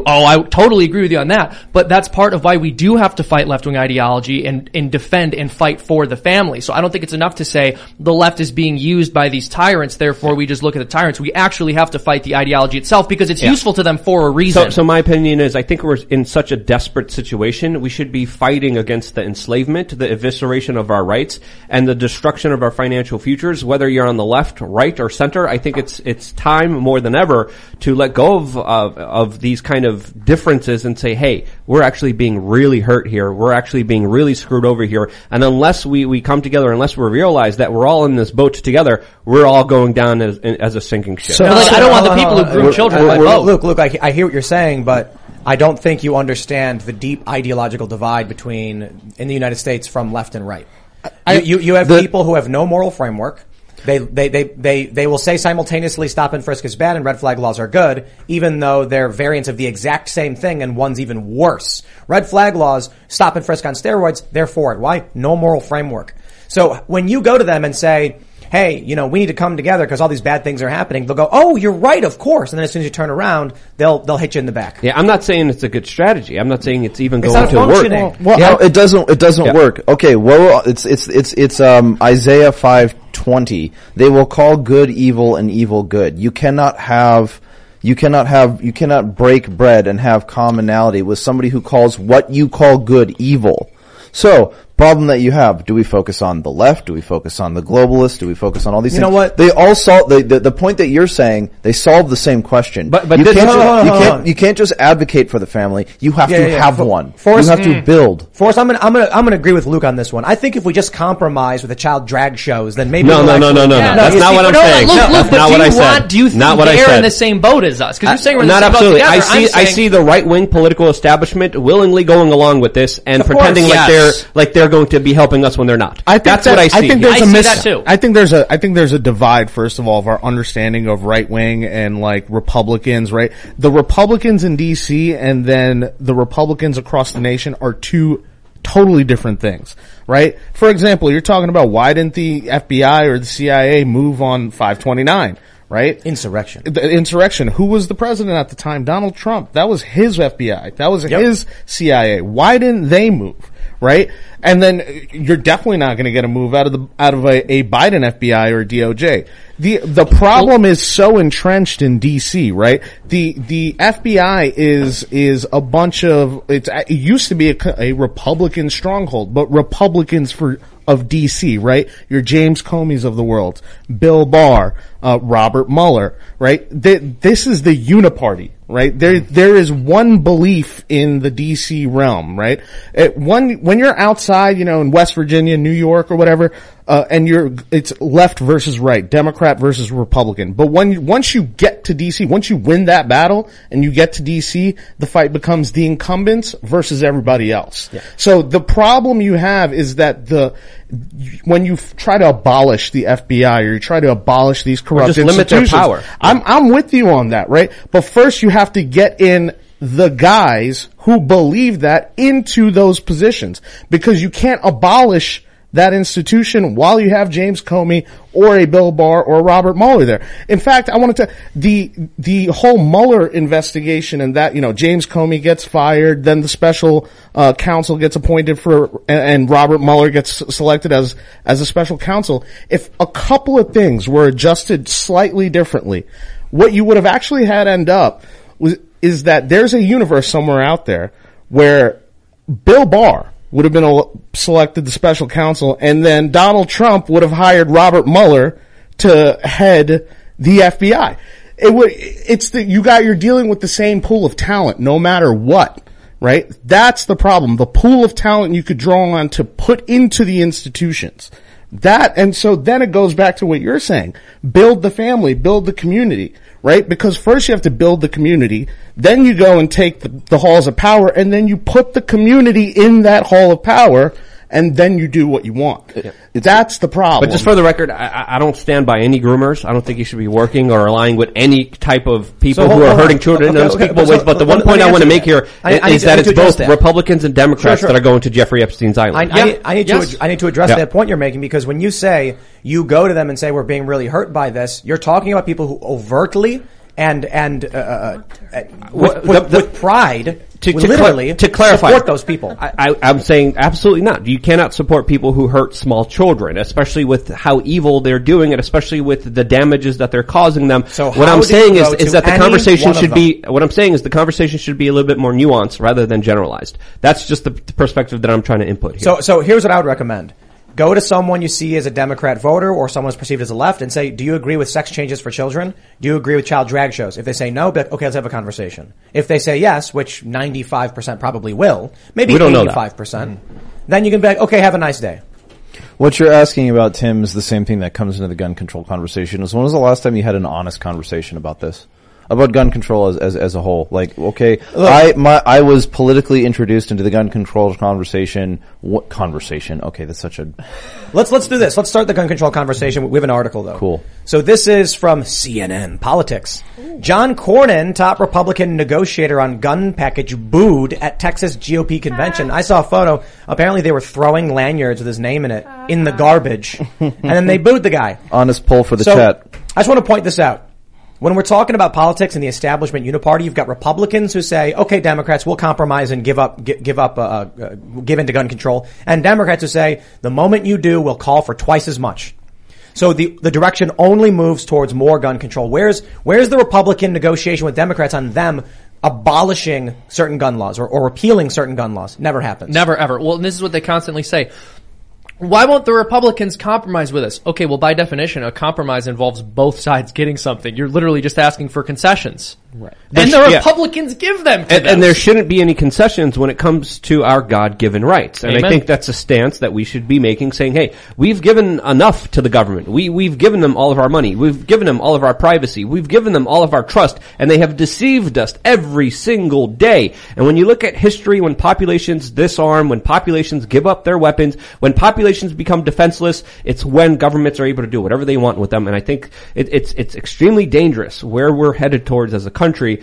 Oh, I totally agree with you on that. But that's part of why we do have to fight left-wing ideology and, and defend and fight for the family. So I don't think it's enough to say the left is being used by these tyrants, therefore we just look at the tyrants. We actually have to fight the ideology itself because it's Yeah. useful to them for a reason. So, so my opinion is I think we're in such a desperate situation. We should be fighting against the enslavement, the evisceration of our rights, and the destruction of our financial futures, whether you're on the left, right, or center. I think it's it's time more than ever to let go of, of, of these kind of differences and say, hey, we're actually being really hurt here. We're actually being really screwed over here. And unless we, we come together, unless we realize that we're all in this boat together, we're all going down as, as a sinking ship. So, but like, I don't want the people who groom children by vote. Luke, Luke, I, I hear what you're saying, but I don't think you understand the deep ideological divide between, in the United States, from left and right. I, you, you, you have the, people who have no moral framework. They, they, they, they, they will say simultaneously stop and frisk is bad and red flag laws are good, even though they're variants of the exact same thing and one's even worse. Red flag laws, stop and frisk on steroids, they're for it. Why? No moral framework. So when you go to them and say, hey, you know, we need to come together because all these bad things are happening, they'll go, oh, you're right, of course. And then as soon as you turn around, they'll, they'll hit you in the back. Yeah, I'm not saying it's a good strategy. I'm not saying it's even It's going not to work. functioning. Well, Yeah. no, it doesn't. It doesn't Yeah. work. Okay, well, it's it's it's it's um Isaiah five twenty. They will call good evil and evil good. You cannot have. You cannot have. You cannot break bread and have commonality with somebody who calls what you call good evil. So, problem that you have, do we focus on the left? Do we focus on the globalists? Do we focus on all these You things? know what? They all solve, the, the, the point that you're saying, they solve the same question. But- but you this- can't, hold ju- on, you hold can't, on. you can't just advocate for the family. You have Yeah, to yeah, yeah. have For- one. Forrest- you have to build. Forrest, I'm gonna, I'm gonna, I'm gonna agree with Luke on this one. I think if we just compromise with the child drag shows, then maybe No, we'll no, no, actually- no, no, Yeah, no. That's you not see, what I'm no, saying. Look, No, look, that's but not do what you I said. want, do you think Not what I they're said. in the same boat as us? Because you're saying we're in the Not same absolutely. boat I together. see. I'm I saying, see the right-wing political establishment willingly going along with this and Of pretending course, like yes. they're like they're going to be helping us when they're not. I think That's that, what I see. I think there's I a see mis- that too. I think there's a I think there's a divide, first of all, of our understanding of right wing and like Republicans, right? The Republicans in D C and then the Republicans across the nation are two totally different things, right? For example, you're talking about why didn't the F B I or the C I A move on five twenty-nine? Right? Insurrection. The insurrection. Who was the president at the time? Donald Trump. That was his F B I. That was Yep. his C I A. Why didn't they move? Right? And then uh, you're definitely not going to get a move out of the out of a, a Biden F B I or D O J. The the problem is so entrenched in D C, right? The the F B I is is a bunch of it's it used to be a, a Republican stronghold, but Republicans for of D C, right? Your James Comey's of the world, Bill Barr, uh, Robert Mueller, right? Th- this is the uniparty, right? There, there is one belief in the D C realm, right? It, one, when you're outside, you know, in West Virginia, New York or whatever, uh, and you're, it's left versus right, Democrat versus Republican. But when, once you get to D C, once you win that battle and you get to D C, the fight becomes the incumbents versus everybody else. Yeah. So the problem you have is that the, when you f- try to abolish the F B I or you try to abolish these corrupt just limit their institutions, power. I'm, I'm with you on that, right? But first you have to get in the guys who believe that into those positions, because you can't abolish that institution while you have James Comey or a Bill Barr or Robert Mueller there. In fact, I wanted to, the, the whole Mueller investigation and that, you know, James Comey gets fired, then the special, uh, counsel gets appointed for, and, and Robert Mueller gets selected as, as a special counsel. If a couple of things were adjusted slightly differently, what you would have actually had end up was, is that there's a universe somewhere out there where Bill Barr would have been a, selected the special counsel, and then Donald Trump would have hired Robert Mueller to head the F B I. It would, it's the, you got, you're dealing with the same pool of talent no matter what, right? That's the problem. The pool of talent you could draw on to put into the institutions. That, and so then it goes back to what you're saying. Build the family, build the community, right? Because first you have to build the community, then you go and take the, the halls of power, and then you put the community in that hall of power, and then you do what you want. Yeah. That's the problem. But just for the record, I, I don't stand by any groomers. I don't think you should be working or allying with any type of people So, who hold- are hold hurting on. children Okay, in okay, unspeakable but ways. so- But the let- one let point me I want to answer make that. here I- I is need to- that I need it's to address both that. Republicans and Democrats Sure, sure. that are going to Jeffrey Epstein's island. I, Yeah. I, need, I need Yes. to I need to address Yeah. that point you're making, because when you say you go to them and say we're being really hurt by this, you're talking about people who overtly and and uh, uh, with, Well, with, the- with pride To, we to, literally cla- to clarify, support those people. I, I, I'm saying absolutely not. You cannot support people who hurt small children, especially with how evil they're doing it, especially with the damages that they're causing them. So what how I'm do saying you is, go is to that the any conversation one of should them? be, what I'm saying is the conversation should be a little bit more nuanced rather than generalized. That's just the, the perspective that I'm trying to input here. So, so here's what I would recommend. Go to someone you see as a Democrat voter or someone who's perceived as a left and say, do you agree with sex changes for children? Do you agree with child drag shows? If they say no, be like, okay, let's have a conversation. If they say yes, which ninety-five percent probably will, maybe We don't know that. eighty-five percent, then you can be like, okay, have a nice day. What you're asking about, Tim, is the same thing that comes into the gun control conversation. Is when was the last time you had an honest conversation about this? About gun control as, as, as a whole. Like, okay, I, my, I was politically introduced into the gun control conversation. What conversation? Okay, that's such a... Let's, let's do this. Let's start the gun control conversation. We have an article though. Cool. So this is from C N N Politics. John Cornyn, top Republican negotiator on gun package, booed at Texas G O P convention. I saw a photo. Apparently they were throwing lanyards with his name in it in the garbage. And then they booed the guy. Honest poll for the So, chat. I just want to point this out. When we're talking about politics and the establishment uniparty, you've got Republicans who say, okay, Democrats, we'll compromise and give up, gi- give up, uh, uh, give into gun control. And Democrats who say, the moment you do, we'll call for twice as much. So the, the direction only moves towards more gun control. Where's, where's the Republican negotiation with Democrats on them abolishing certain gun laws or, or repealing certain gun laws? Never happens. Never ever. Well, and this is what they constantly say. Why won't the Republicans compromise with us? Okay, well, by definition, a compromise involves both sides getting something. You're literally just asking for concessions. Right. And the yeah. Republicans give them to And, them. and there shouldn't be any concessions when it comes to our God-given rights. And Amen. I think that's a stance that we should be making, saying, hey, we've given enough to the government. We, we've given them all of our money. We've given them all of our privacy. We've given them all of our trust. And they have deceived us every single day. And when you look at history, when populations disarm, when populations give up their weapons, when populations become defenseless, it's when governments are able to do whatever they want with them. And I think it, it's, it's extremely dangerous where we're headed towards as a country.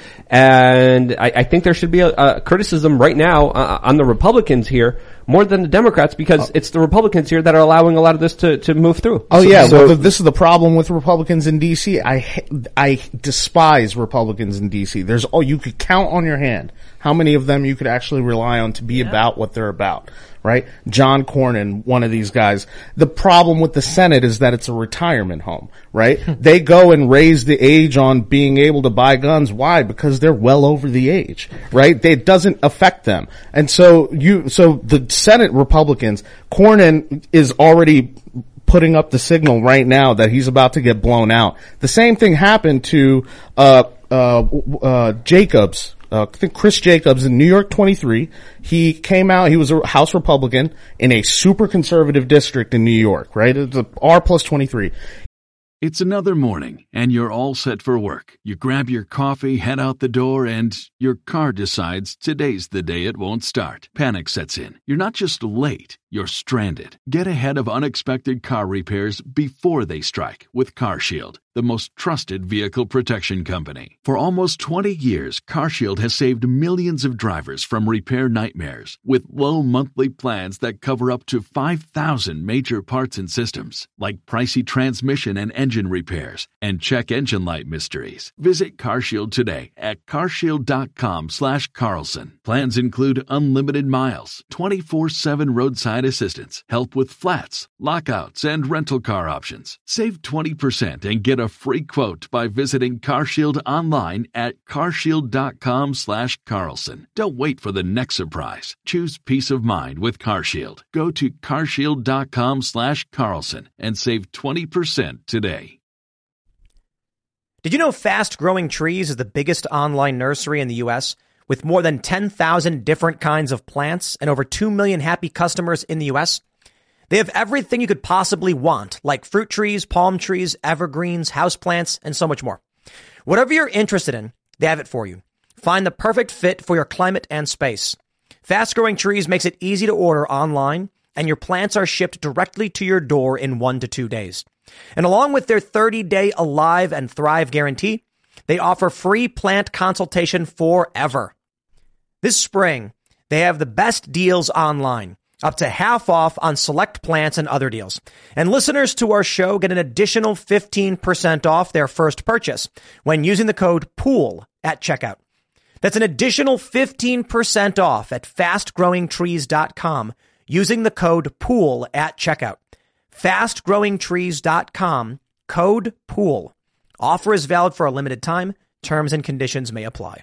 And I, I think there should be a, a criticism right now uh, on the Republicans here more than the Democrats, because it's the Republicans here that are allowing a lot of this to, to move through. Oh yeah, so- well, th- this is the problem with Republicans in D C. I ha- I despise Republicans in D C. There's oh, you could count on your hand how many of them you could actually rely on to be about what they're about. Right? John Cornyn, one of these guys. The problem with the Senate is that it's a retirement home, right? They go and raise the age on being able to buy guns. Why? Because they're well over the age, right? It doesn't affect them. And so you, so the Senate Republicans, Cornyn is already putting up the signal right now that he's about to get blown out. The same thing happened to, uh, uh, uh, Jacobs. Uh, I think Chris Jacobs in New York twenty-three. He came out, he was a House Republican in a super conservative district in New York, right? It's a R plus twenty-three. It's another morning, and you're all set for work. You grab your coffee, head out the door, and your car decides today's the day it won't start. Panic sets in. You're not just late, you're stranded. Get ahead of unexpected car repairs before they strike with CarShield, the most trusted vehicle protection company. For almost twenty years, CarShield has saved millions of drivers from repair nightmares with low monthly plans that cover up to five thousand major parts and systems, like pricey transmission and engine repairs and check engine light mysteries. Visit CarShield today at carshield.com slash Carlson. Plans include unlimited miles, twenty-four seven roadside assistance, help with flats, lockouts, and rental car options. Save twenty percent and get a free quote by visiting CarShield online at carshield.com slash Carlson. Don't wait for the next surprise. Choose peace of mind with CarShield. Go to carshield.com slash Carlson and save twenty percent today. Did you know Fast Growing Trees is the biggest online nursery in the U S with more than ten thousand different kinds of plants and over two million happy customers in the U S? They have everything you could possibly want, like fruit trees, palm trees, evergreens, houseplants, and so much more. Whatever you're interested in, they have it for you. Find the perfect fit for your climate and space. Fast Growing Trees makes it easy to order online, and your plants are shipped directly to your door in one to two days. And along with their thirty-day Alive and Thrive guarantee, they offer free plant consultation forever. This spring, they have the best deals online up to half off on select plants and other deals. And listeners to our show get an additional fifteen percent off their first purchase when using the code POOL at checkout. That's an additional fifteen percent off at fast growing trees dot com using the code POOL at checkout. fast growing trees dot com, code POOL. Offer is valid for a limited time. Terms and conditions may apply.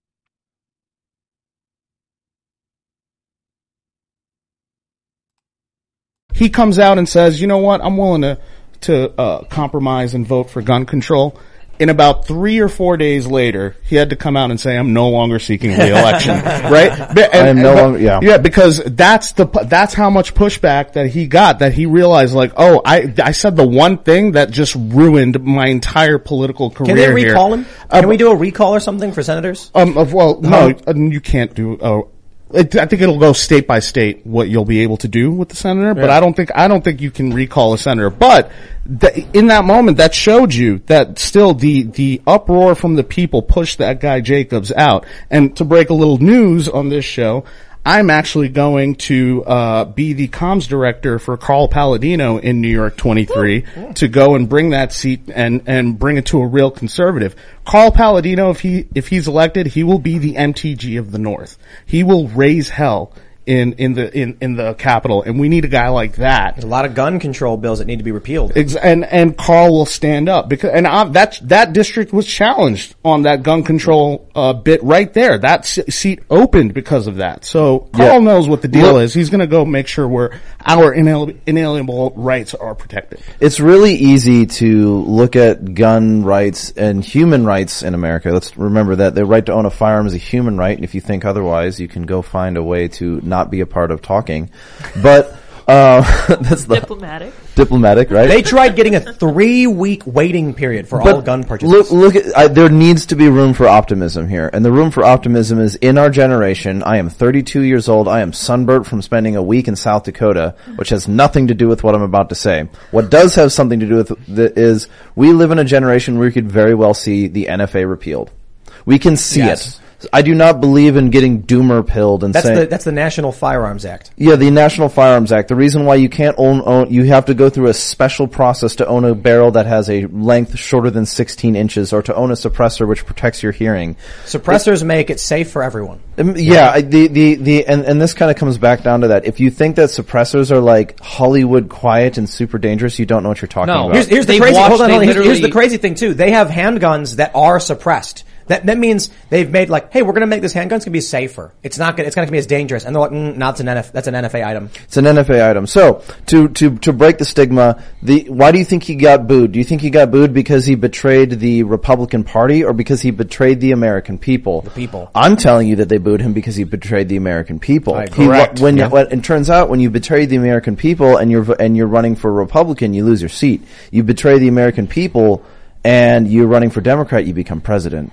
He comes out and says, you know what, I'm willing to, to, uh, compromise and vote for gun control. In about three or four days later, he had to come out and say, I'm no longer seeking re-election, right? And, I am no but, longer, yeah. Yeah, because that's the, that's how much pushback that he got, that he realized like, oh, I, I said the one thing that just ruined my entire political career. Can they recall here. him? Can um, we do a recall or something for senators? Um, well, no, uh, you can't do, uh, It, I think it'll go state by state what you'll be able to do with the senator, but yeah. I don't think I don't think you can recall a senator. But th- in that moment, that showed you that still the the uproar from the people pushed that guy Jacobs out. And to break a little news on this show, I'm actually going to uh be the comms director for Carl Palladino in New York twenty-three Ooh. to go and bring that seat and and bring it to a real conservative. Carl Palladino, if he if he's elected, he will be the M T G of the North. He will raise hell in in the in in the Capitol, and we need a guy like that. There's a lot of gun control bills that need to be repealed. Ex- and and Carl will stand up because and I, that that district was challenged on that gun control uh bit right there. That s- seat opened because of that. So Carl yeah. knows what the deal Look, is. He's going to go make sure we're our inali- inalienable rights are protected. It's really easy to look at gun rights and human rights in America. Let's remember that the right to own a firearm is a human right, and if you think otherwise, you can go find a way to not be a part of talking. But uh that's the diplomatic. Diplomatic, right? They tried getting a three-week waiting period for but all gun purchases. Look, look at, I, there needs to be room for optimism here. And the room for optimism is in our generation. I am thirty-two years old. I am sunburnt from spending a week in South Dakota, which has nothing to do with what I'm about to say. What does have something to do with it is we live in a generation where we could very well see the N F A repealed. We can see yes. it. I do not believe in getting doomer pilled and that's saying the, that's the National Firearms Act. Yeah, the National Firearms Act. The reason why you can't own, own you have to go through a special process to own a barrel that has a length shorter than sixteen inches, or to own a suppressor which protects your hearing. Suppressors it, make it safe for everyone. Um, yeah, I, the the the and and this kind of comes back down to that. If you think that suppressors are like Hollywood quiet and super dangerous, you don't know what you're talking no. about. Here's, here's the crazy. Watched, hold on, hold on. Here's, here's the crazy thing too. They have handguns that are suppressed. That that means they've made like, hey, we're going to make this handgun's going to be safer. It's not going. It's going to be as dangerous. And they're like, mm, no, it's an N F. That's an N F A item. It's an N F A item. So to to to break the stigma, the why do you think he got booed? Do you think he got booed because he betrayed the Republican Party, or because he betrayed the American people? The people. I'm telling you that they booed him because he betrayed the American people. Right, he, correct. When, yeah. when it turns out when you betray the American people and you're and you're running for Republican, you lose your seat. You betray the American people and you're running for Democrat, you become president.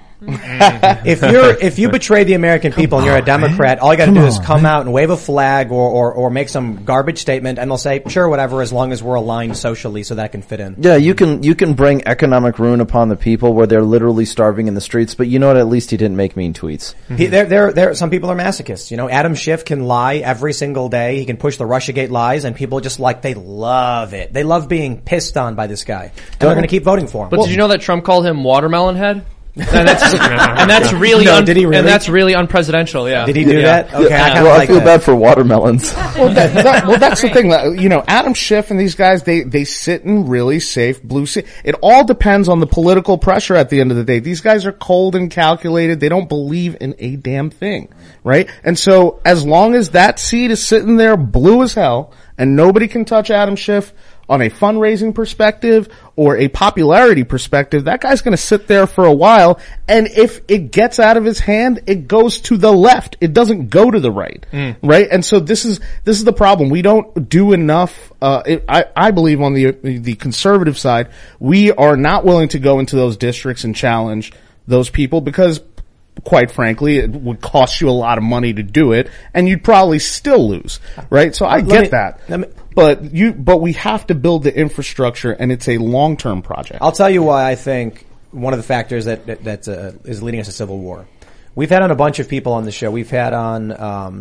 if you're if you betray the American people and you're a Democrat, all you got to do is come out and wave a flag or, or or make some garbage statement, and they'll say, sure, whatever, as long as we're aligned socially, so that can fit in. Yeah, you can you can bring economic ruin upon the people where they're literally starving in the streets, but you know what? At least he didn't make mean tweets. He, there, there, there. Some people are masochists. You know, Adam Schiff can lie every single day. He can push the Russiagate lies, and people just like they love it. They love being pissed on by this guy, and they're going to keep voting for him. But well, did you know that Trump called him Watermelon Head? and that's and that's really no, un- did he really? and that's really unpresidential. Yeah. Did he do yeah. that? Okay, yeah. I kind of well, like I feel that. bad for watermelons. well, that, that, well, that's the thing. That, you know, Adam Schiff and these guys, they they sit in really safe blue seats. It all depends on the political pressure. At the end of the day, these guys are cold and calculated. They don't believe in a damn thing, right? And so, as long as that seat is sitting there blue as hell, and nobody can touch Adam Schiff on a fundraising perspective or a popularity perspective, that guy's going to sit there for a while. And if it gets out of his hand, it goes to the left. It doesn't go to the right, mm. right? And so this is this is the problem. We don't do enough. Uh, it, I, I believe on the the conservative side, we are not willing to go into those districts and challenge those people because, quite frankly, it would cost you a lot of money to do it, and you'd probably still lose, right? So I let get me, that. Me, But you, but we have to build the infrastructure, and it's a long-term project. I'll tell you why I think one of the factors that that, that uh, is leading us to civil war. We've had on a bunch of people on the show. We've had on um,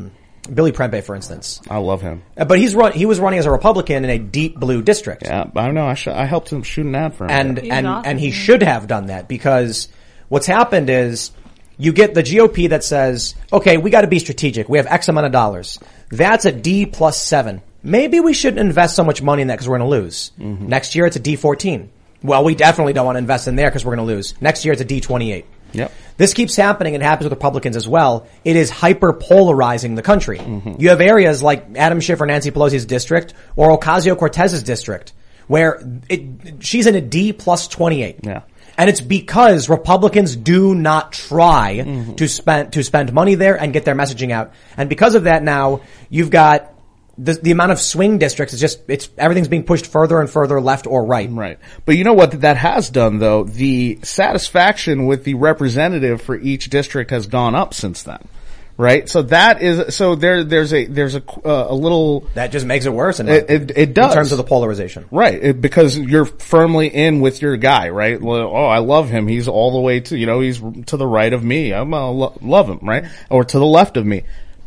Billy Prempeh, for instance. I love him. Uh, But he's run, he was running as a Republican in a deep blue district. Yeah, I don't know. I, sh- I helped him shoot an ad for him. And, He's and, awesome. and he should have done that, because what's happened is you get the G O P that says, okay, we got to be strategic. We have X amount of dollars. That's a D plus seven. Maybe we shouldn't invest so much money in that because we're going to lose. Mm-hmm. Next year it's a D fourteen. Well, we definitely don't want to invest in there because we're going to lose. Next year it's a D twenty-eight. Yep. This keeps happening. It happens with Republicans as well. It is hyper polarizing the country. Mm-hmm. You have areas like Adam Schiff or Nancy Pelosi's district or Ocasio-Cortez's district where it, she's in a D plus twenty-eight. Yeah. And it's because Republicans do not try mm-hmm. to spend, to spend money there and get their messaging out. And because of that now, you've got the, the amount of swing districts is just, it's, everything's being pushed further and further left or right. Right. But you know what that has done, though? The satisfaction with the representative for each district has gone up since then. Right? So that is, so there, there's a, there's a, uh, a little. That just makes it worse. In, it, it, it does. In terms of the polarization. Right. It, because you're firmly in with your guy, right? Well, oh, I love him. He's all the way to, you know, he's to the right of me. I'm, uh, lo- love him, right? Or to the left of me.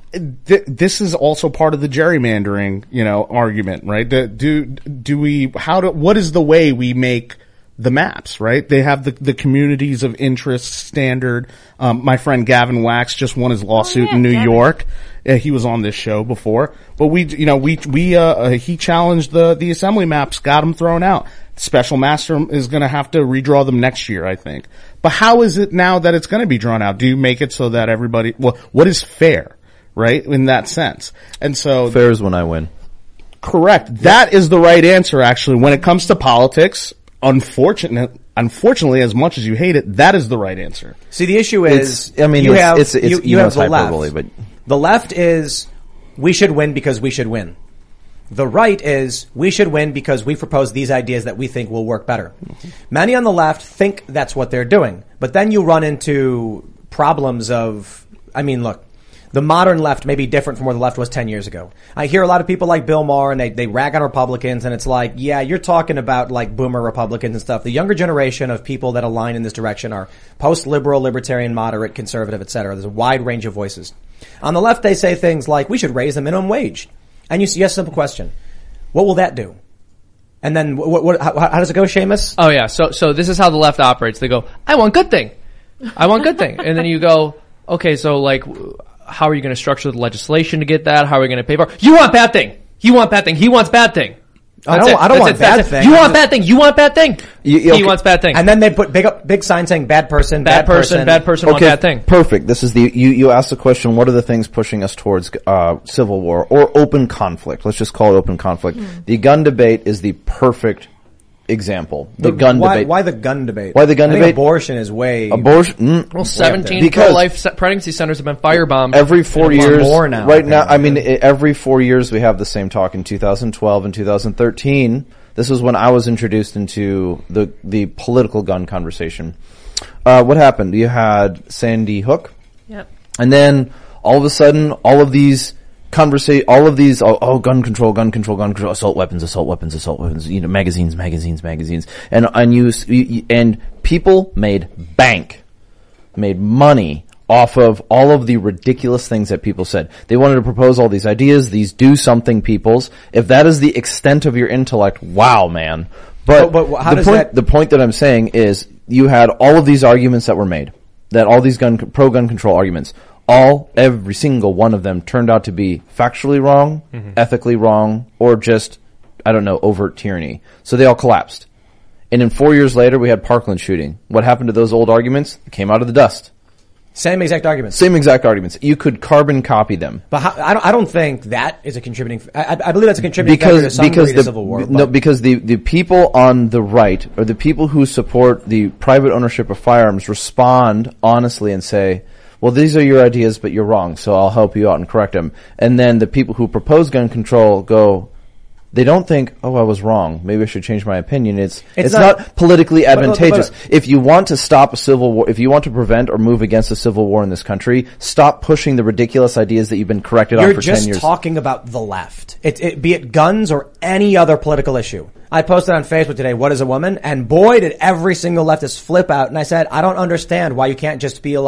Th- this is also part of the gerrymandering, you know, argument, right? Do, do, do we, how do, what is the way we make the maps, right? They have the, the communities of interest standard. Um, my friend Gavin Wax just won his lawsuit oh, yeah, in New Gavin. York. Uh, he was on this show before, but we, you know, we, we, uh, uh, he challenged the, the assembly maps, got them thrown out. Special master is going to have to redraw them next year, I think. But how is it now that it's going to be drawn out? Do you make it so that everybody, well, what is fair? Right? In that sense. And so. Fair is when I win. Correct. That is the right answer, actually. When it comes to politics, unfortunate, unfortunately, as much as you hate it, that is the right answer. See, the issue is, It's, I mean, you it's, have, it's, it's, you, you know, have it's the hyperbole, left. but The left is, we should win because we should win. The right is, we should win because we propose these ideas that we think will work better. Mm-hmm. Many on the left think that's what they're doing. But then you run into problems of, I mean, look, the modern left may be different from where the left was ten years ago. I hear a lot of people like Bill Maher and they, they rag on Republicans and it's like, yeah, you're talking about like boomer Republicans and stuff. The younger generation of people that align in this direction are post-liberal, libertarian, moderate, conservative, et cetera. There's a wide range of voices. On the left, they say things like, we should raise the minimum wage. And you see a simple question. What will that do? And then what, what, how, how does it go, Seamus? Oh yeah, so so this is how the left operates. They go, I want good thing. I want good thing. And then you go, okay, so like, how are you going to structure the legislation to get that? How are we going to pay for it? You want bad thing. You want bad thing. He wants bad thing. I That's don't, it. I don't That's want it. That's bad it. thing. You I'm want just- bad thing. You want bad thing. You- He okay. wants bad thing. And then they put big up, big sign saying bad person, bad, person, bad person want bad thing. Perfect. This is the, you, you asked the question, what are the things pushing us towards, uh, civil war or open conflict? Let's just call it open conflict. Mm. The gun debate is the perfect example. The, gun why, debate. Why the gun debate? Why the gun I think debate? Abortion is way. Abortion, mm, Well, seventeen Because- pro-life se- pregnancy centers have been firebombed. every four And a lot years, more now, right I now, think. I mean, i- every four years we have the same talk. In two thousand twelve and two thousand thirteen, this is when I was introduced into the, the political gun conversation. Uh, what happened? You had Sandy Hook, Yep. and then all of a sudden, all of these conversa- all of these, oh, oh, gun control, gun control, gun control, assault weapons, assault weapons, assault weapons, you know, magazines, magazines, magazines, and, and you, you and people made bank, made money off of all of the ridiculous things that people said. They wanted to propose all these ideas, these do something peoples. If that is the extent of your intellect, wow, man. But, But- but how the does point, that- the point that I'm saying is you had all of these arguments that were made, that all these gun, pro-gun control arguments, all, every single one of them turned out to be factually wrong, mm-hmm. ethically wrong, or just, I don't know, overt tyranny. So they all collapsed. And then four years later, we had Parkland shooting. What happened to those old arguments? They came out of the dust. Same exact arguments. Same exact arguments. You could carbon copy them. But how, I don't. I don't think that is a contributing. I, I believe that's a contributing Because, factor to some because degree the, to civil war. no, but- because the, the people on the right, or the people who support the private ownership of firearms, respond honestly and say, well, these are your ideas, but you're wrong, so I'll help you out and correct them. And then the people who propose gun control go, they don't think, oh, I was wrong. Maybe I should change my opinion. It's, it's, It's not, not- politically but- advantageous. but- If you want to stop a civil war, if you want to prevent or move against a civil war in this country, stop pushing the ridiculous ideas that you've been corrected You're on for just ten years. talking about the left. It, it, be it guns or any other political issue. I posted on Facebook today, what is a woman? And boy, did every single leftist flip out. And I said, I don't understand why you can't just be like,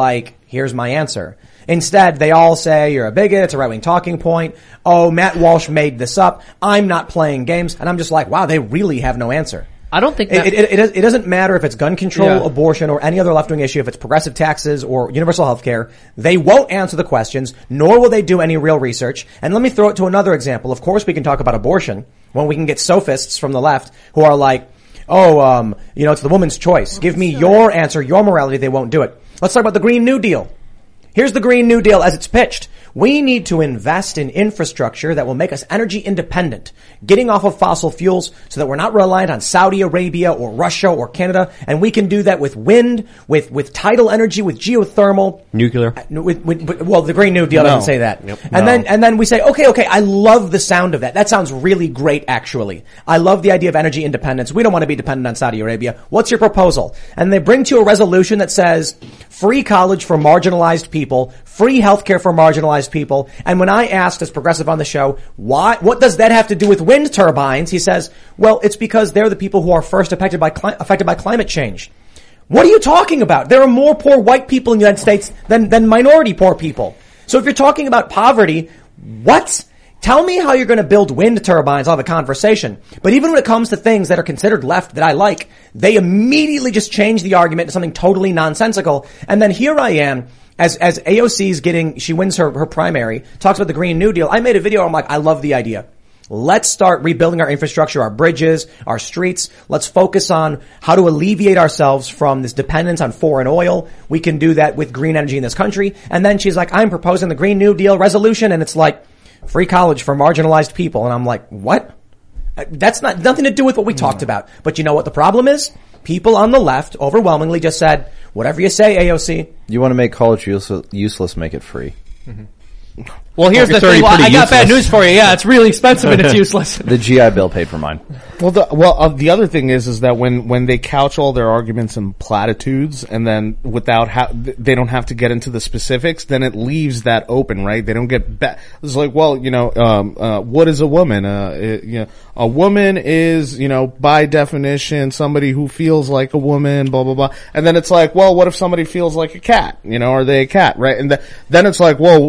Here's my answer. Instead, they all say you're a bigot, it's a right-wing talking point. Oh, Matt Walsh made this up. I'm not playing games. And I'm just like, wow, they really have no answer. I don't think it, that- it, it, it, it doesn't matter if it's gun control, Yeah. abortion, or any other left-wing issue, if it's progressive taxes or universal health care. They won't answer the questions, nor will they do any real research. And let me throw it to another example. Of course, we can talk about abortion when we can get sophists from the left who are like, oh, um, you know, it's the woman's choice. Give me your answer, your morality. They won't do it. Let's talk about the Green New Deal. Here's the Green New Deal as it's pitched. We need to invest in infrastructure that will make us energy independent, getting off of fossil fuels so that we're not reliant on Saudi Arabia or Russia or Canada. And we can do that with wind, with, with tidal energy, with geothermal. Nuclear. With, with, with, well, the Green New Deal No. doesn't say that. Yep. And No. then, and then we say, okay, okay, I love the sound of that. That sounds really great, actually. I love the idea of energy independence. We don't want to be dependent on Saudi Arabia. What's your proposal? And they bring to you a resolution that says free college for marginalized people, free healthcare for marginalized people. And when I asked, as progressive on the show, why, what does that have to do with wind turbines? He says, well, it's because they're the people who are first affected by cli- affected by climate change. What are you talking about? There are more poor white people in the United States than, than minority poor people. So if you're talking about poverty, what? Tell me how you're going to build wind turbines. I'll have a conversation. But even when it comes to things that are considered left that I like, they immediately just change the argument to something totally nonsensical. And then here I am, as as A O C's getting, she wins her, her primary, talks about the Green New Deal. I made a video, I'm like, I love the idea. Let's start rebuilding our infrastructure, our bridges, our streets. Let's focus on how to alleviate ourselves from this dependence on foreign oil. We can do that with green energy in this country. And then she's like, I'm proposing the Green New Deal resolution. And it's like, free college for marginalized people. And I'm like, what? That's not, nothing to do with what we talked about. But you know what the problem is? People on the left overwhelmingly just said, whatever you say, A O C. You want to make college useless, useless make it free. Mm-hmm. Well, here's It's the already thing. Well, I pretty got bad useless. news for you. Yeah, it's really expensive and it's useless. The G I Bill paid for mine. Well, the, well, uh, the other thing is, is that when, when they couch all their arguments in platitudes and then without ha- they don't have to get into the specifics, then it leaves that open, right? They don't get back. It's like, well, you know, um, uh, what is a woman? Uh, it, you know, a woman is, you know, by definition, somebody who feels like a woman, blah, blah, blah. And then it's like, well, what if somebody feels like a cat? You know, are they a cat, right? And th- then it's like, well,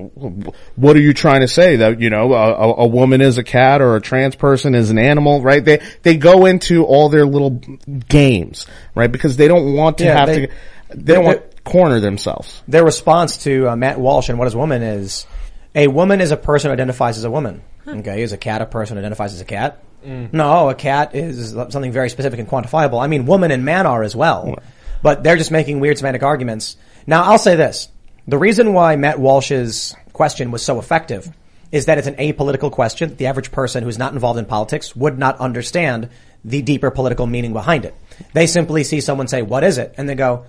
what are you trying to say? That, you know, a, a woman is a cat or a trans person is an animal, right? They, they go into all their little games, right? Because they don't want to Yeah, have they- to, they don't want to corner themselves. Their response to uh, Matt Walsh and what is a woman is, a woman is a person who identifies as a woman. Okay, is a cat a person who identifies as a cat? Mm. No, a cat is something very specific and quantifiable. I mean, woman and man are as well. But they're just making weird semantic arguments. Now, I'll say this. The reason why Matt Walsh's question was so effective is that it's an apolitical question. The average person who's not involved in politics would not understand the deeper political meaning behind it. They simply see someone say, what is it? And they go,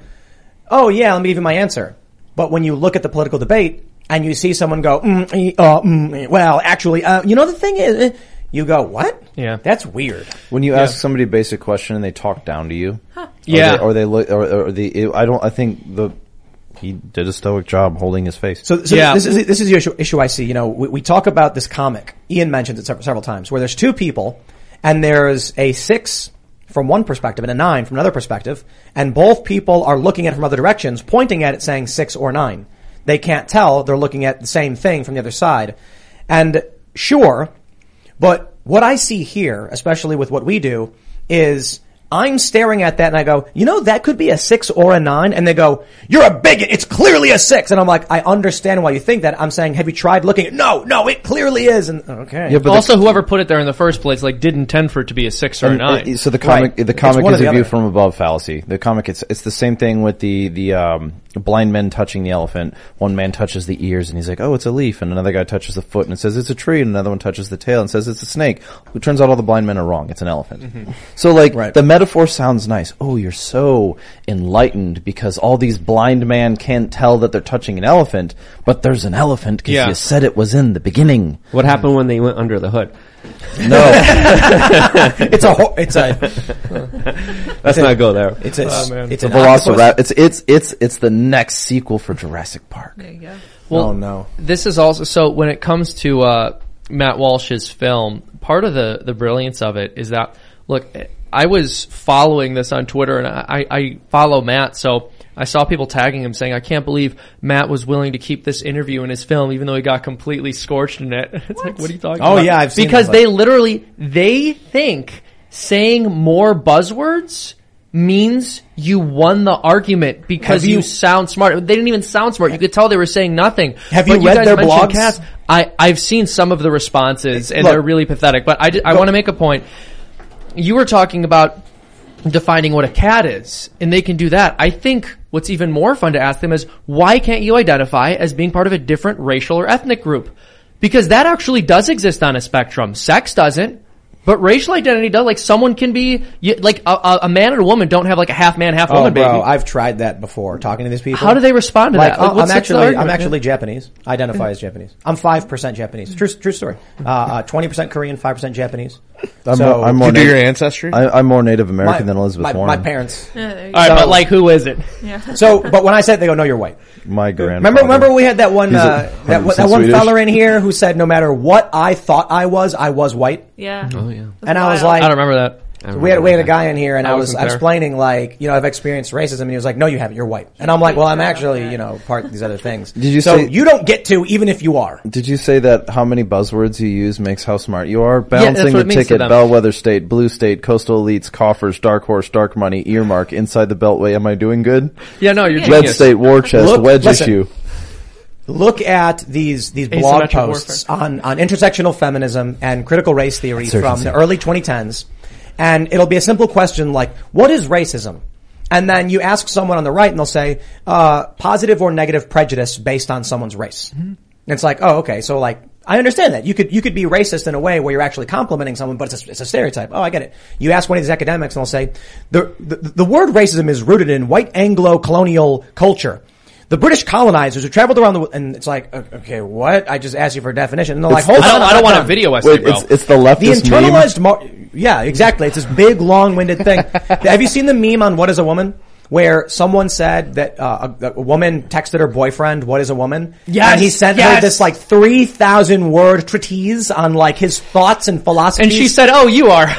oh yeah, let me give you my answer. But when you look at the political debate and you see someone go, mm, uh, mm, well, actually, uh, you know, the thing is, uh, you go, what? Yeah. That's weird. When you ask somebody a basic question and they talk down to you, huh. Yeah. or they, or they look, or, or the, I don't, I think the, he did a stoic job holding his face. So, so Yeah. this is this is the issue, issue I see. You know, we, we talk about this comic. Ian mentioned it several, several times, where there's two people, and there's a six from one perspective and a nine from another perspective, and both people are looking at it from other directions, pointing at it, saying six or nine. They can't tell; they're looking at the same thing from the other side. And sure, but what I see here, especially with what we do, is I'm staring at that and I go, you know, that could be a six or a nine. And they go, you're a bigot. It's clearly a six. And I'm like, I understand why you think that. I'm saying, have you tried looking at, no, no, it clearly is. And okay. Yeah, but Also, whoever put it there in the first place, like, did intend for it to be a six or a And, nine. uh, So the comic, Right. the It's comic one is or a the view other. from above fallacy. The comic, it's it's the same thing with the the um, blind men touching the elephant. One man touches the ears and he's like, "Oh, it's a leaf," and another guy touches the foot and it says it's a tree, and another one touches the tail and says it's a snake. It turns out all the blind men are wrong. It's an elephant. Mm-hmm. So like Right. the metaphor sounds nice. Oh, you're so enlightened because all these blind men can't tell that they're touching an elephant, but there's an elephant because Yeah. you said it was in the beginning. What happened when they went under the hood? No. it's a, ho- it's a, Let's not go there. it's a, Oh, man. it's The an Velociraptor. octopus. It's it's it's it's the next sequel for Jurassic Park. There you go. Well, Oh no. This is also, so when it comes to uh, Matt Walsh's film, part of the, the brilliance of it is that, look, I was following this on Twitter, and I, I follow Matt, so I saw people tagging him saying, I can't believe Matt was willing to keep this interview in his film even though he got completely scorched in it. It's what? like, what are you talking oh, about? Oh yeah, I've seen Because them, they literally, they think saying more buzzwords means you won the argument because you, you sound smart. They didn't even sound smart. You could tell they were saying nothing. Have but you read guys their mentioned blogs? Cats. I, I've seen some of the responses, and Look, they're really pathetic. But I, I want to make a point. You were talking about defining what a cat is, and they can do that. I think what's even more fun to ask them is, why can't you identify as being part of a different racial or ethnic group? Because that actually does exist on a spectrum. Sex doesn't. But racial identity does. Like, someone can be, you, like, a, a man and a woman don't have, like, a half man, half oh, woman bro, baby. I've tried that before, talking to these people. How do they respond to like, that? Like, oh, what's I'm the actually, argument? I'm actually Japanese. I identify as Japanese. I'm five percent Japanese. True, true story. Uh, uh, twenty percent Korean, five percent Japanese. I'm so, more, I'm more you do Native, your ancestry? I, I'm more Native American my, than Elizabeth my, Warren. my parents. Yeah, there you All right, go. but, like, who is it? Yeah. So, but when I said it, they go, no, you're white. My grandfather. Remember, remember we had that one, He's a- uh, that, one hundred percent that one Swedish. fella in here who said no matter what I thought I was, I was white. Yeah. Oh yeah. And I was wild. like, I don't remember that. we had, we had a guy in here and I I was wasn't there. explaining like, you know, I've experienced racism and he was like, no, you haven't, you're white. And I'm like, well, I'm actually, you know, part of these other things. Did you so say- you don't get to even if you are. Did you say that how many buzzwords you use makes how smart you are? Balancing that's what the it means to ticket, them. bellwether state, blue state, coastal elites, coffers, dark horse, dark money, earmark, inside the beltway. Am I doing good? Yeah, no, you're Yeah. Red genius. state, war chest, Look, wedge listen. issue. Look at these these blog Asymmetric posts on, on intersectional feminism and critical race theory from Insurgency. the early twenty tens. And it'll be a simple question like, what is racism? And then you ask someone on the right and they'll say, uh, positive or negative prejudice based on someone's race. Mm-hmm. And it's like, oh, okay. So like, I understand that. You could, you could be racist in a way where you're actually complimenting someone, but it's a, it's a stereotype. Oh, I get it. You ask one of these academics and they'll say, the, the, the word racism is rooted in white Anglo-colonial culture. The British colonizers who traveled around the, and it's like, okay, what? I just asked you for a definition. And they're like, hold I don't, on. I don't want a on. video essay, Wait, bro. it's, it's the leftist The meme. internalized, mar- yeah, exactly. It's this big, long-winded thing. Have you seen the meme on What is a Woman? Where someone said that uh, a, a woman texted her boyfriend, "What is a woman?" Yes, and he sent her yes. this like three thousand word treatise on like his thoughts and philosophies. And she said, oh, you are.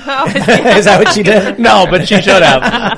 "Is that what she did?" No, but she should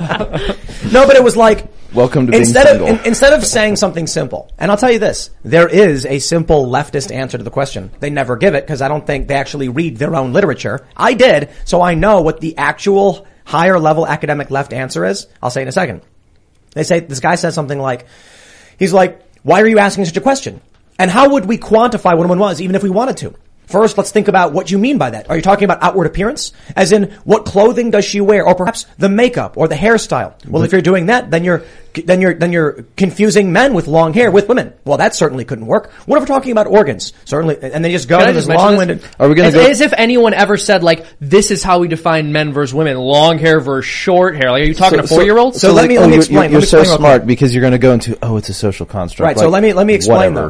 have. No, but it was like Welcome to being instead single. of in, instead of saying something simple. And I'll tell you this: there is a simple leftist answer to the question. They never give it because I don't think they actually read their own literature. I did, so I know what the actual higher level academic left answer is. I'll say in a second. They say, this guy says something like, he's like, why are you asking such a question? And how would we quantify what a woman was even if we wanted to? First, let's think about what you mean by that. Are you talking about outward appearance? As in, what clothing does she wear? Or perhaps the makeup or the hairstyle? Well, if you're doing that, then you're, then you're, then you're confusing men with long hair with women. Well, that certainly couldn't work. What if we're talking about organs? Certainly, and they just go Can I to just this mention long-winded, this? Are we gonna as, go- as if anyone ever said, like, this is how we define men versus women. Long hair versus short hair. Like, are you talking to four-year-olds? So let like, me- oh, let me you're- explain. You're, Let me so explain real smart quick. because you're going to go into, oh, it's a social construct. Right, so Like, let me, let me explain whatever. though.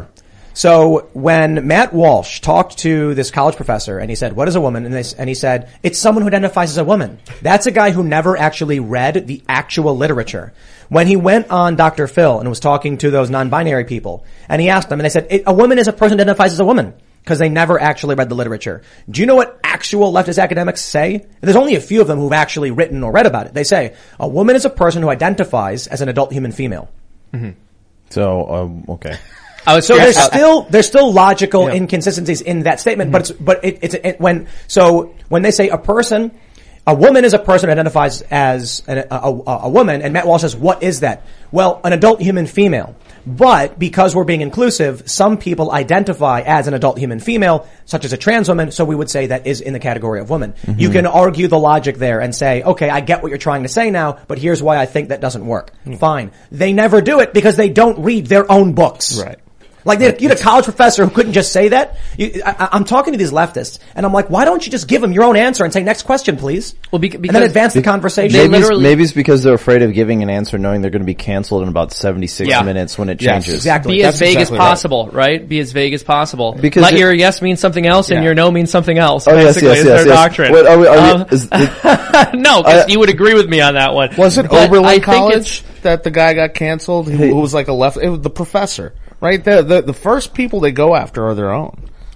So when Matt Walsh talked to this college professor and he said, what is a woman? And, they, and he said, it's someone who identifies as a woman. That's a guy who never actually read the actual literature. When he went on Doctor Phil and was talking to those non-binary people and he asked them and they said, a woman is a person who identifies as a woman because they never actually read the literature. Do you know what actual leftist academics say? There's only a few of them who've actually written or read about it. They say, a woman is a person who identifies as an adult human female. Mm-hmm. So, um, okay. I was So curious there's how- still there's still logical Yeah. inconsistencies in that statement, but it's but it, it's it, when so when they say a person, a woman is a person who identifies as an, a, a, a woman, and Matt Walsh says, what is that? Well, an adult human female. But because we're being inclusive, some people identify as an adult human female, such as a trans woman, so we would say that is in the category of woman. Mm-hmm. You can argue the logic there and say, okay, I get what you're trying to say now, but here's why I think that doesn't work. Mm-hmm. Fine. They never do it because they don't read their own books. Right. Like, they, you had a college professor who couldn't just say that. You, I, I'm talking to these leftists, and I'm like, why don't you just give them your own answer and say, next question, please? Well, bec- and because then advance the conversation. They Maybe it's, literally- maybe it's because they're afraid of giving an answer knowing they're going to be canceled in about seventy-six Yeah. minutes when it Yes, changes. exactly. Be That's as vague exactly as possible, right. Be as vague as possible. Because Let it- your yes mean something else and Yeah. your no mean something else. Oh, yes, basically, yes, is yes, their yes. doctrine. What, are we, are we, Um, is, it, no, because you would agree with me on that one. Was it But I Oberlin think College it's- that the guy got canceled who, who was like a left, it was the professor, right? The, the, the first people they go after are their own.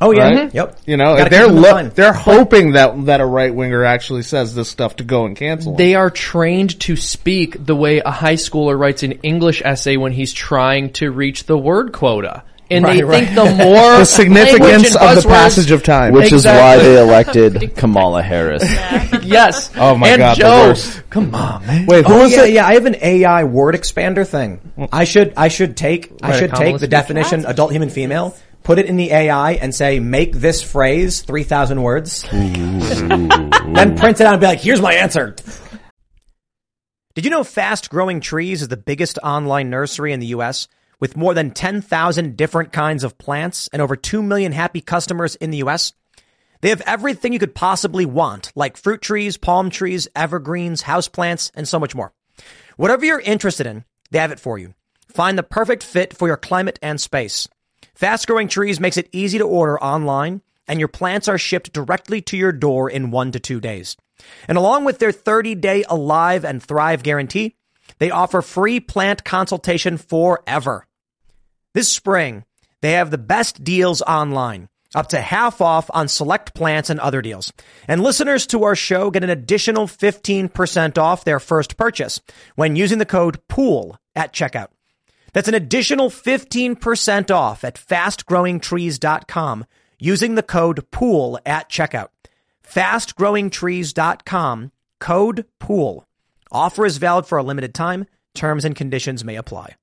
Oh yeah, Right? mhm. Yep. You know, Gotta they're keep them in lo- line. they're hoping that that a right winger actually says this stuff to go and cancel. They him. are trained to speak the way a high schooler writes an English essay when he's trying to reach the word quota. And Right, they right. think the more the significance language and of the buzzwords- passage of time. Which is Exactly. why they elected Kamala Harris. Yes. Oh my and God, the Joe, worst. come on, man. Wait, who Oh was yeah, it? yeah. I have an A I word expander thing. I should, I should take, I Write a should Kamala take the speech. definition adult, human, female, put it in the A I, and say make this phrase three thousand words, then print it out and be like, here's my answer. Did you know Fast Growing Trees is the biggest online nursery in the U S with more than ten thousand different kinds of plants and over two million happy customers in the U S? They have everything you could possibly want, like fruit trees, palm trees, evergreens, houseplants, and so much more. Whatever you're interested in, they have it for you. Find the perfect fit for your climate and space. Fast Growing Trees makes it easy to order online, and your plants are shipped directly to your door in one to two days. And along with their thirty-day Alive and Thrive guarantee, they offer free plant consultation forever. This spring, they have the best deals online, up to half off on select plants and other deals. And listeners to our show get an additional fifteen percent off their first purchase when using the code POOL at checkout. That's an additional fifteen percent off at fast growing trees dot com using the code POOL at checkout. fast growing trees dot com, code POOL. Offer is valid for a limited time. Terms and conditions may apply.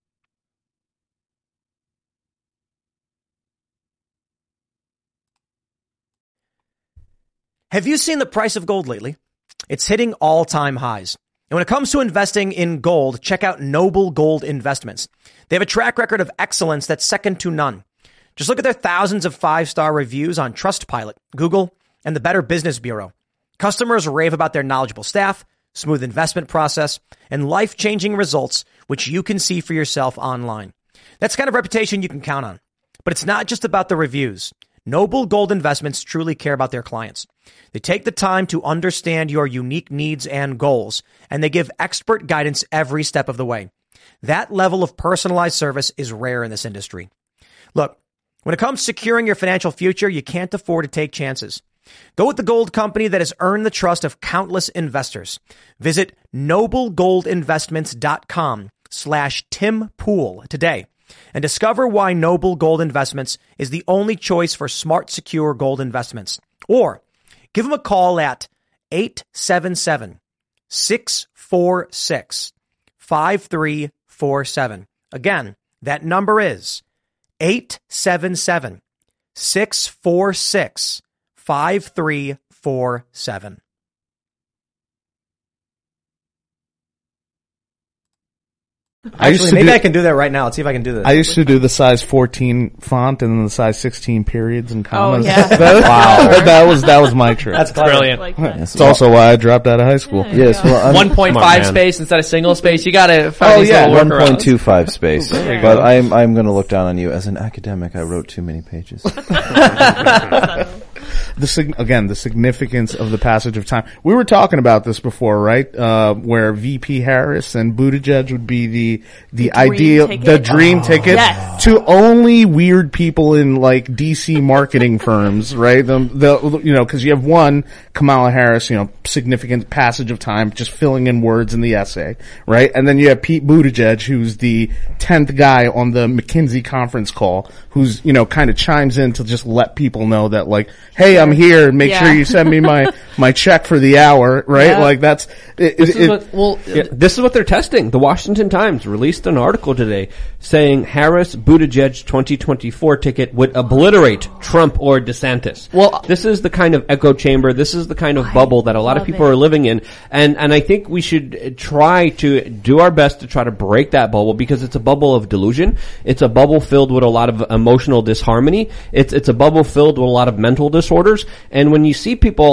Have you seen the price of gold lately? It's hitting all-time highs. And when it comes to investing in gold, check out Noble Gold Investments. They have a track record of excellence that's second to none. Just look at their thousands of five-star reviews on Trustpilot, Google, and the Better Business Bureau. Customers rave about their knowledgeable staff, smooth investment process, and life-changing results, which you can see for yourself online. That's the kind of reputation you can count on. But it's not just about the reviews. Noble Gold Investments truly care about their clients. They take the time to understand your unique needs and goals, and they give expert guidance every step of the way. That level of personalized service is rare in this industry. Look, when it comes to securing your financial future, you can't afford to take chances. Go with the gold company that has earned the trust of countless investors. Visit noblegoldinvestments.com slash Tim Pool today and discover why Noble Gold Investments is the only choice for smart, secure gold investments. Or give them a call at eight seven seven, six four six, five three four seven. Again, that number is eight seven seven, six four six, five three four seven. I used Actually, to maybe do- I can do that right now. Let's see if I can do this. I used to do the size fourteen font and then the size sixteen periods and commas. yeah. That- wow, that was that was my trick. That's clever. Brilliant. Like that. Yes, It's also why I dropped out of high school. Yeah. yes. Well, I'm, one point Come five on, man. space instead of single space. You gotta find Oh, these yeah, little one workarounds. point two five space. There you But go. I'm I'm going to look down on you as an academic. I wrote too many pages. The sig- again, the significance of the passage of time. We were talking about this before, right? Uh, where V P Harris and Buttigieg would be the the, dream ideal, ticket? the dream ticket Yes. to only weird people in like D C marketing firms, right? The, the you know, because you have one Kamala Harris, you know, significant passage of time, just filling in words in the essay, right? And then you have Pete Buttigieg, who's the tenth guy on the McKinsey conference call, who's you know kind of chimes in to just let people know that like, hey, I'm here. Make Yeah. sure you send me my my check for the hour, right? Yeah. Like that's it. This it, is what, Well, yeah, this is what they're testing. The Washington Times released an article today saying Harris Buttigieg twenty twenty-four ticket would obliterate Trump or DeSantis. Well, this is the kind of echo chamber. This is the kind of bubble that a lot of love people it. are living in, and and I think we should try to do our best to try to break that bubble because it's a bubble of delusion. It's a bubble filled with a lot of emotional disharmony. It's it's a bubble filled with a lot of mental disorders. And when you see people like that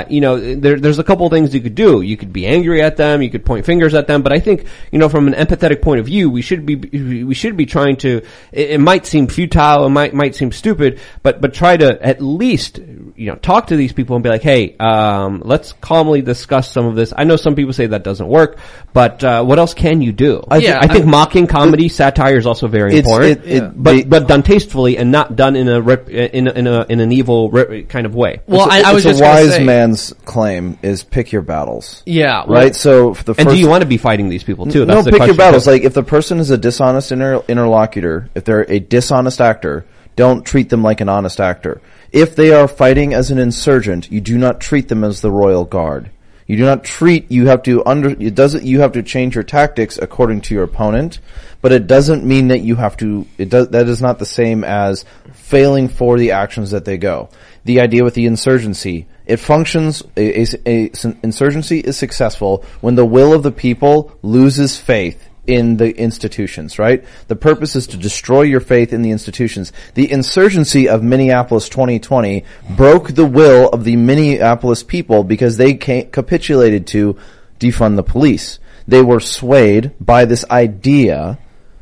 that, you know, there, there's a couple of things you could do. You could be angry at them, you could point fingers at them, but I think, you know, from an empathetic point of view, we should be, we should be trying to, it, it might seem futile, it might, might seem stupid, but, but try to at least, you know, talk to these people and be like, hey, um, let's calmly discuss some of this. I know some people say that doesn't work, but, uh, what else can you do? I Yeah, I think I- mocking comedy, satire is also very It's- important, it- it- but, they- but done tastefully and not done in a, rep, in a, in a, in an evil rep, kind of way. Well, It's a- I, I was it's just a gonna wise say, man's claim is pick your battles. yeah, well, Right? So for the And first do you want to be fighting these people too? no, That's the pick your question. battles. Like if the person is a dishonest inter- interlocutor, if they're a dishonest actor, don't treat them like an honest actor. If they are fighting as an insurgent, you do not treat them as the royal guard. You do not treat, you have to under, it doesn't, you have to change your tactics according to your opponent, but it doesn't mean that you have to, it does, that is not the same as failing for the actions that they go. The idea with the insurgency, it functions, a, a, a insurgency is successful when the will of the people loses faith in the institutions, right? The purpose is to destroy your faith in the institutions. The insurgency of Minneapolis twenty twenty broke the will of the Minneapolis people because they ca- capitulated to defund the police. They were swayed by this idea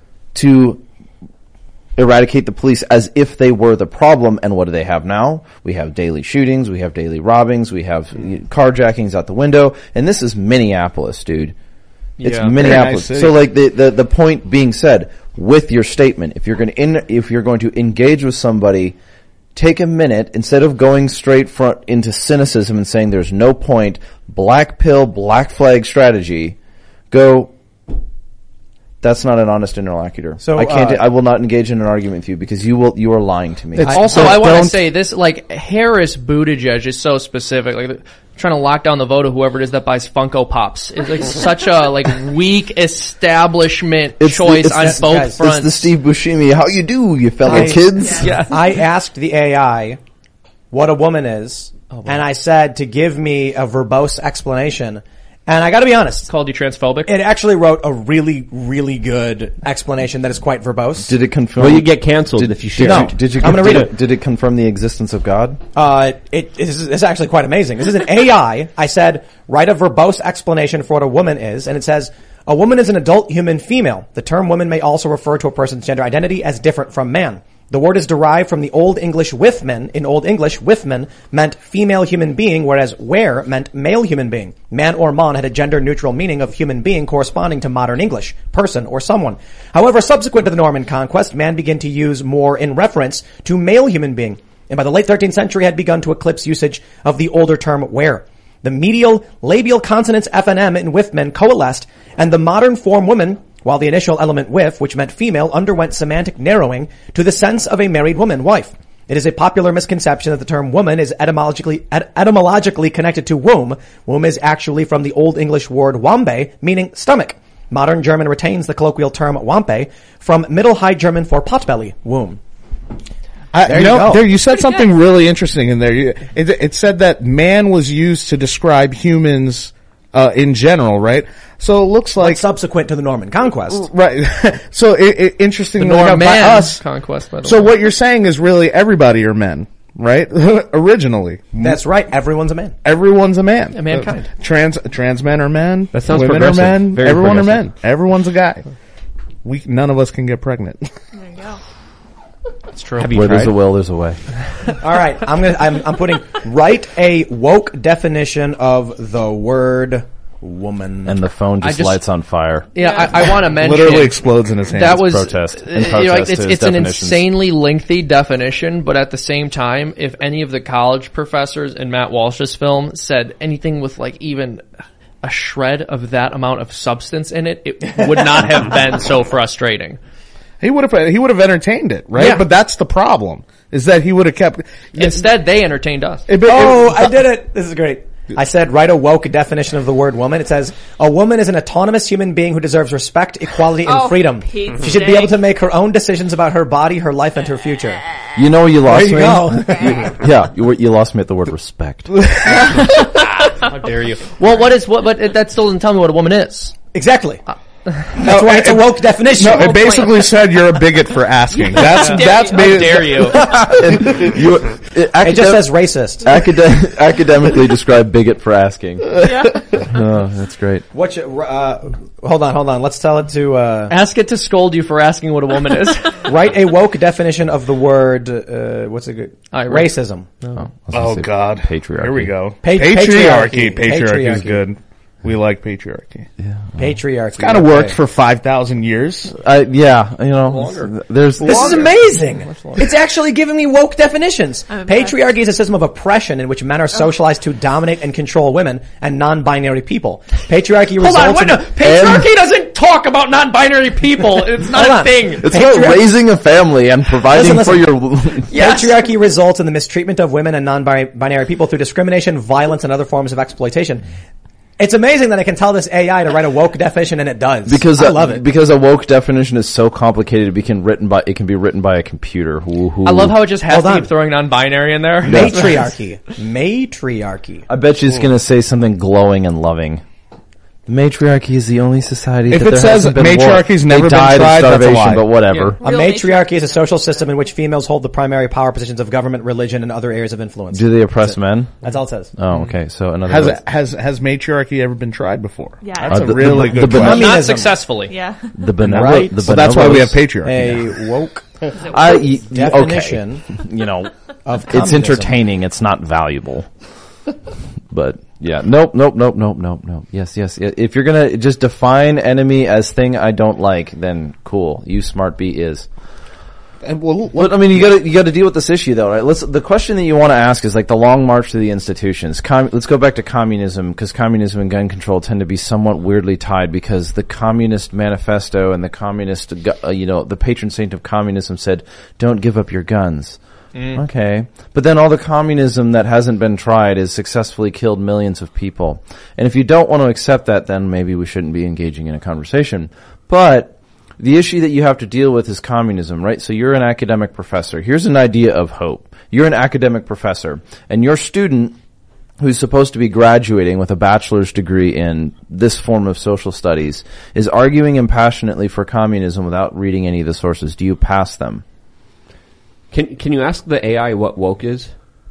to eradicate the police as if they were the problem. And what do they have now? We have daily shootings, we have daily robbings, we have carjackings out the window, and this is Minneapolis, dude. It's Yeah. Minneapolis. Very nice So, city. like the, the the point being said, with your statement, if you're going to in, if you're going to engage with somebody, take a minute instead of going straight front into cynicism and saying there's no point, black pill, black flag strategy. Go. That's not an honest interlocutor. So, I can't. uh, I will not engage in an argument with you because you will. You are lying to me. It's- Also, Don't- I want to don't- say this, like, Harris Buttigieg is so specific. Like, the- trying to lock down the vote of whoever it is that buys Funko Pops. It's like such a, like, weak establishment It's the- choice it's on the- both guys, fronts. It's the Steve Buscemi. How you do, you fellow I- kids? Yeah. I asked the A I what a woman is, and I said to give me a verbose explanation. And I got to be honest, Called you transphobic? it actually wrote a really, really good explanation that is quite verbose. Did it confirm? Well, you get canceled did, if you did share. No. Did, did you? I'm gonna did read it. Did it confirm the existence of God? Uh, it is it's actually quite amazing. This is an A I. I said, write a verbose explanation for what a woman is, and it says, a woman is an adult human female. The term woman may also refer to a person's gender identity as different from man. The word is derived from the Old English withman. In Old English, withman meant female human being, whereas were meant male human being. Man or mon had a gender-neutral meaning of human being corresponding to modern English, person or someone. However, subsequent to the Norman conquest, man began to use more in reference to male human being, and by the late thirteenth century had begun to eclipse usage of the older term were. The medial labial consonants F and M in withman coalesced, and the modern form woman, while the initial element with, which meant female, underwent semantic narrowing to the sense of a married woman, wife. It is a popular misconception that the term woman is etymologically, et- etymologically connected to womb. Womb is actually from the Old English word wambe, meaning stomach. Modern German retains the colloquial term wampe from Middle High German for potbelly, womb. I, There you you know, go. there you said something really interesting in there. You, it, it said that man was used to describe humans uh, in general, right? So it looks like Subsequent to the Norman conquest. right. so it, it, interestingly the enough, by Norman us. conquest, by the So way. what you're saying is really everybody are men, right? Originally, That's right. Everyone's a man. everyone's a man. A mankind. Uh, trans trans men are men. That sounds Women are progressive. men. Very Everyone are progressive. men. Everyone's a guy. We none of us can get pregnant. There you go. That's true. Have you Where there's tried? a will, there's a way. All right. I'm gonna, I'm, I'm putting, write a woke definition of the word woman. And the phone just, I just- lights on fire. Yeah, I, I want to mention Literally explodes in his hand. that was protest. uh, In you know, like, protest it's to his it's an definitions. insanely lengthy definition, but at the same time, if any of the college professors in Matt Walsh's film said anything with like even a shred of that amount of substance in it, it would not have been so frustrating. He would have he would have entertained it, right? Yeah. But that's the problem. Is that he would have kept. Instead, they entertained us. It- it- Oh, I did it. This is great. I said, write a woke definition of the word woman. It says, a woman is an autonomous human being who deserves respect, equality, and Oh, freedom. Pete's She should be sake. able to make her own decisions about her body, her life, and her future. You know you lost There you me? go. You- yeah, you, were- you lost me at the word respect. How dare you? Well, what is what? But that still doesn't tell me what a woman is. Exactly. That's why it's a woke definition. No, it basically said you're a bigot for asking. That's How that's dare ba- dare you? And you, it, It just says racist. acad- academically describe bigot for asking. Yeah. Oh, that's great. What? You, uh, hold on, hold on. Let's tell it to uh, Ask it to scold you for asking what a woman is. write a woke definition of the word. Uh, what's a good All right, right. racism? Oh, I was gonna Oh say God, patriarchy. Here we go. Pa- patriarchy. patriarchy. Patriarchy is Patriarchy. good. We like patriarchy. Patriarchy. Kind of okay. worked for five thousand years. I, yeah, you know, there's This is amazing. It's actually giving me woke definitions. I'm impressed. Patriarchy is a system of oppression in which men are socialized to dominate and control women and non-binary people. Patriarchy Hold on, results wait, in... no. Patriarchy doesn't talk about non-binary people. It's not Hold a on. thing. It's about raising a family and providing Listen, for listen. your. Yes. Patriarchy results in the mistreatment of women and non-binary people through discrimination, violence, and other forms of exploitation. It's amazing that I can tell this A I to write a woke definition, and it does. Because I uh, love it. Because a woke definition is so complicated, it can written by it can be written by a computer. Who, who I love how it just has Hold to on. keep throwing non-binary in there. Matriarchy. Matriarchy. I bet you it's going to say something glowing and loving. Matriarchy is the only society. If that it there says hasn't been matriarchy's war. never they been died tried, of that's a starvation, lie. but whatever. A Real matriarchy is a social system in which females hold the primary power positions of government, religion, and other areas of influence. Do they oppress men? That's all it says. Oh, okay. So another Has words, has has matriarchy ever been tried before? Yeah. That's Uh, a the- really the- good the question. Not Communism. successfully. Yeah. the benevo- Right. the So that's why we have bonobos. patriarchy. A woke I y- y- definition okay. You know, of it's communism. entertaining. It's not valuable. But yeah, nope, nope, nope, nope, nope, nope. Yes, yes. i- If you're gonna just define enemy as thing I don't like, then cool. You smart bee is. And well, But I mean, you got to you got to deal with this issue, though, right? Let's. The question that you want to ask is like the long march to the institutions. Com- let's go back to communism, because communism and gun control tend to be somewhat weirdly tied. Because the Communist Manifesto and the communist, gu- uh, you know, the patron saint of communism said, "Don't give up your guns." Okay, but then all the communism that hasn't been tried has successfully killed millions of people. And if you don't want to accept that, then maybe we shouldn't be engaging in a conversation. But the issue that you have to deal with is communism, right? So you're an academic professor. Here's an idea of hope. You're an academic professor, and your student, who's supposed to be graduating with a bachelor's degree in this form of social studies, is arguing impassionately for communism without reading any of the sources. Do you pass them? Can can you ask the A I what woke is?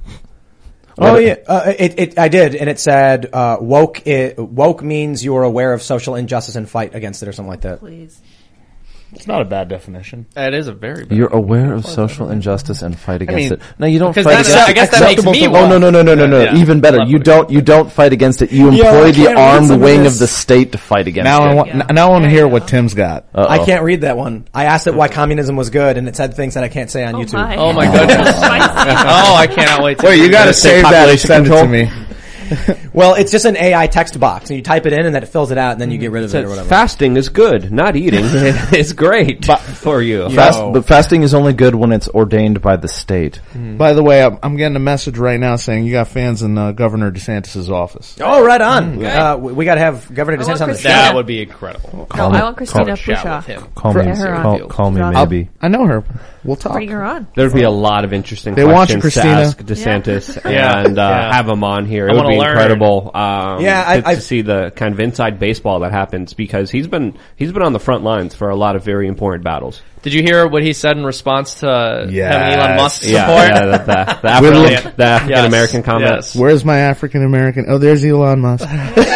Oh yeah, uh, it, it, I did, and it said uh, woke. It, woke means you are aware of social injustice and fight against it, or something like that. Please. it's not a bad definition. That is a very bad. You're aware of social injustice and fight against mean, it. No, you don't because fight that's- against I guess that makes me Oh woke. no no no no no no! Yeah. Even better, Love you it. don't you don't fight against it. You Yo, employ I the can't read armed some of wing this. of the state to fight against Now I it. want Yeah. now I want to There hear you what go. Tim's got. Uh-oh. I can't read that one. I asked it why communism was good, and it said things that I can't say on Oh YouTube. my. Oh my goodness. oh, I cannot wait to Wait, you got to say save that and population send it to control? me. Well, it's just an A I text box, and you type it in, and then it fills it out, and then you get rid of it or Says whatever. fasting is good. Not eating is great for you. Fast, Yo. but fasting is only good when it's ordained by the state. By the way, I'm, I'm getting a message right now saying you got fans in uh, Governor DeSantis' office. Oh, right on. Uh, we we got to have Governor I want DeSantis on the Christina. show. That would be incredible. No, I want Christina Chat with Pusha. him. Call For- me, Get her on. call, call me, I'll- maybe. I know her. We'll talk. Bring her on. There'd be a lot of interesting They want you, questions Christina. to ask DeSantis Yeah. and uh, Yeah. have him on here. I It would wanna be learn. incredible um, Yeah, I- to, I've- to see the kind of inside baseball that happens because he's been he's been on the front lines for a lot of very important battles. Did you hear what he said in response to uh, Yes. having Elon Musk support? Yeah, yeah, the, the, the, Afri- Brilliant. the African American Yes. comment. Yes. Where's my African American? Oh, there's Elon Musk.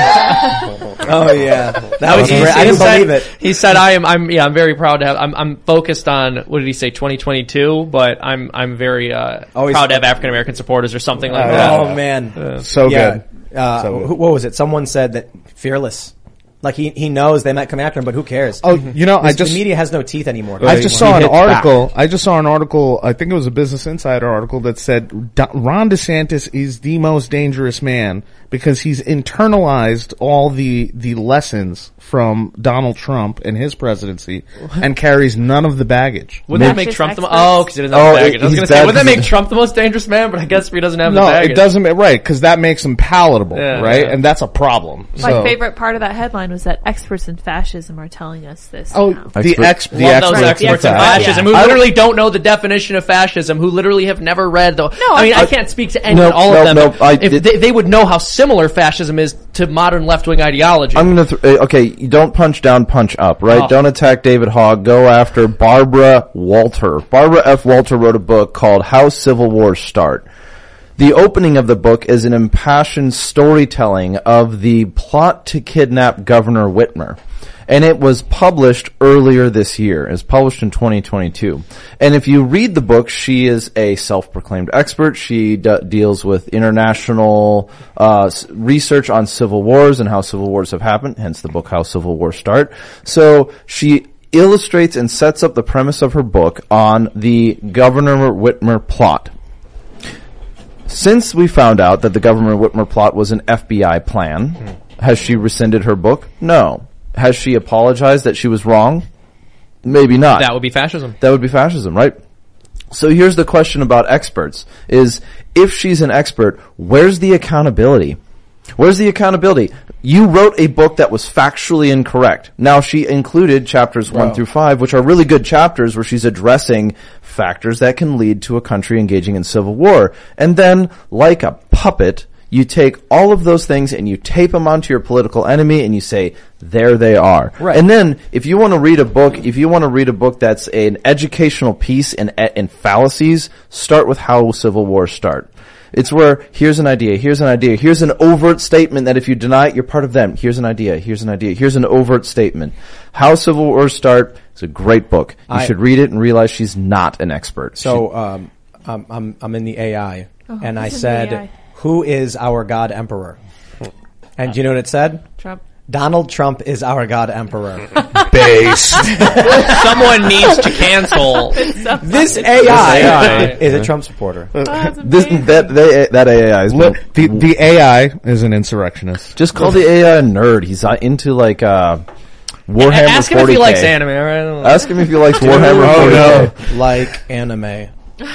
Oh, yeah. That was He- great. I he didn't said- believe it. He said, "I am. I'm. Yeah. I'm very proud to have. I'm. I'm focused on. What did he say? twenty twenty-two. But I'm. I'm very uh, Oh, he's- proud to have African American supporters or something like that. Oh, man. So yeah. good. Uh, So good. who, what was it? Someone said that fearless. Like he he knows they might come after him, but who cares? Oh, you know, I This- just the media has no teeth anymore. I just saw He an hits back. article. I just saw an article. I think it was a Business Insider article that said Do- Ron DeSantis is the most dangerous man because he's internalized all the the lessons from Donald Trump and his presidency and carries none of the baggage. Wouldn't that Fascist make Trump the most? experts. Oh, because he doesn't Oh, have the baggage. I was he's going to bad say, wouldn't that 'cause make he- Trump the most dangerous man? But I guess he doesn't have the No, baggage. it doesn't. Right, because that makes him palatable. Yeah, right, yeah. and that's a problem. My So- favorite part of that headline headline was that experts in fascism are telling us this. Oh, now. the ex, the Love those experts. experts in Yeah. fascism who Yeah. literally don't know the definition of fascism, who literally have never read the. I mean, I, I- can't speak to any No, all no, of them. no, but I if did- they, they would know how similar fascism is to modern left wing ideology. I'm gonna. Th- uh, okay, you don't punch down, punch up, right? Oh. Don't attack David Hogg. Go after Barbara Walter. Barbara F. Walter wrote a book called "How Civil Wars Start." The opening of the book is an impassioned storytelling of the plot to kidnap Governor Whitmer. And it was published earlier this year. It was published in twenty twenty-two. And if you read the book, she is a self-proclaimed expert. She d- deals with international uh, s- research on civil wars and how civil wars have happened, hence the book How Civil Wars Start. So she illustrates and sets up the premise of her book on the Governor Whitmer plot. Since we found out that the Governor Whitmer plot was an F B I plan, mm. has she rescinded her book? No. Has she apologized that she was wrong? Maybe not. that would be fascism. That would be fascism, right? So here's the question about experts, is if she's an expert, where's the accountability? Where's the accountability? You wrote a book that was factually incorrect. Now, she included chapters one Wow. through five, which are really good chapters where she's addressing factors that can lead to a country engaging in civil war. And then, like a puppet, you take all of those things and you tape them onto your political enemy and you say, there they are. Right. And then, if you want to read a book, if you want to read a book that's an educational piece in, in fallacies, start with How Civil Wars Start. It's where, here's an idea, here's an idea, here's an overt statement that if you deny it, you're part of them. Here's an idea, here's an idea, here's an overt statement. How Civil Wars Start is a great book. You I, should read it and realize she's not an expert. So, um, I'm, I'm, I'm in the A I, Oh, and I who's in the said, A I? who is our God Emperor? And do you know what it said? Trump. Donald Trump is our God Emperor. Based. Someone needs to cancel. This A I, A I. is a Trump supporter. Oh, that's this, amazing. that, they, that A I is Look, the, the A I is an insurrectionist. just call the A I a nerd. He's uh, into like, uh, Warhammer Ask him if forty K. he likes anime, alright? I don't know. Ask him if he likes Warhammer Oh, forty K. no. Like anime.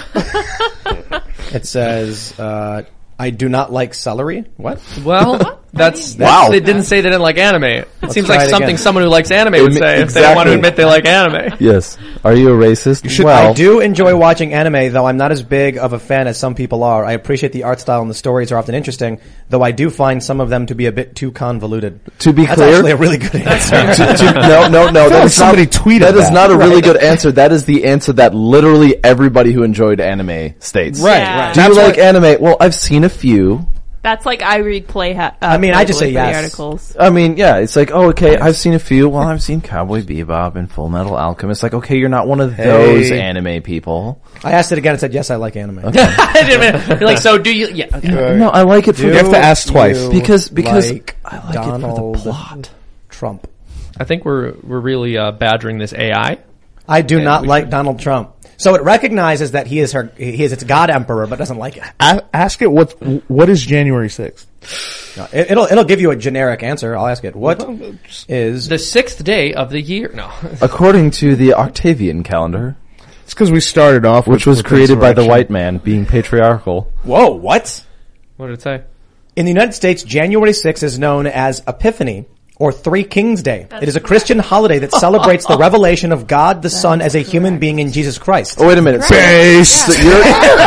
It says, uh, I do not like celery. What? Well, that's, that's Wow. they didn't say they didn't like anime. It seems try like it something again. someone who likes anime would Admi- say if they don't want to exactly. admit they like anime. Yes. Are you a racist? well, I do enjoy watching anime, though I'm not as big of a fan as some people are. I appreciate the art style and the stories are often interesting, though I do find some of them to be a bit too convoluted. To be That's clear, actually a really good answer. to- to- no, no, no. That like is somebody not, tweeted that is that. not a really Right. good answer. That is the answer that literally everybody who enjoyed anime states. Right, Yeah. right. Do you That's like what- anime? Well, I've seen a few. That's like I read play. Ha- uh, I mean, I just say Playboy yes. articles. I mean, yeah, it's like, oh, okay, I've seen a few. Well, I've seen Cowboy Bebop and Full Metal Alchemist. Like, okay, you're not one of those Hey. anime people. I asked it again and said, yes, I like anime. You're like, so do you? Yeah. Okay. No, I like it for Do You have to ask twice. you Because- because like I like it for the Donald plot. Trump. I think we're we're really uh, badgering this A I. I do not we like Donald Trump. So it recognizes that he is her, he is its God Emperor, but doesn't like it. A- ask it what what is January sixth? No, it it'll it'll give you a generic answer. I'll ask it. What is The sixth day of the year. No. According to the Octavian calendar, It's because we started off which with, was with created by the insurrection. white man being patriarchal. whoa? What? What did it say? In the United States, January sixth is known as Epiphany, or Three Kings Day. It is a Christian holiday that celebrates the revelation of God the Son as a human being in Jesus Christ. Oh, wait a minute. So, Based. so you're,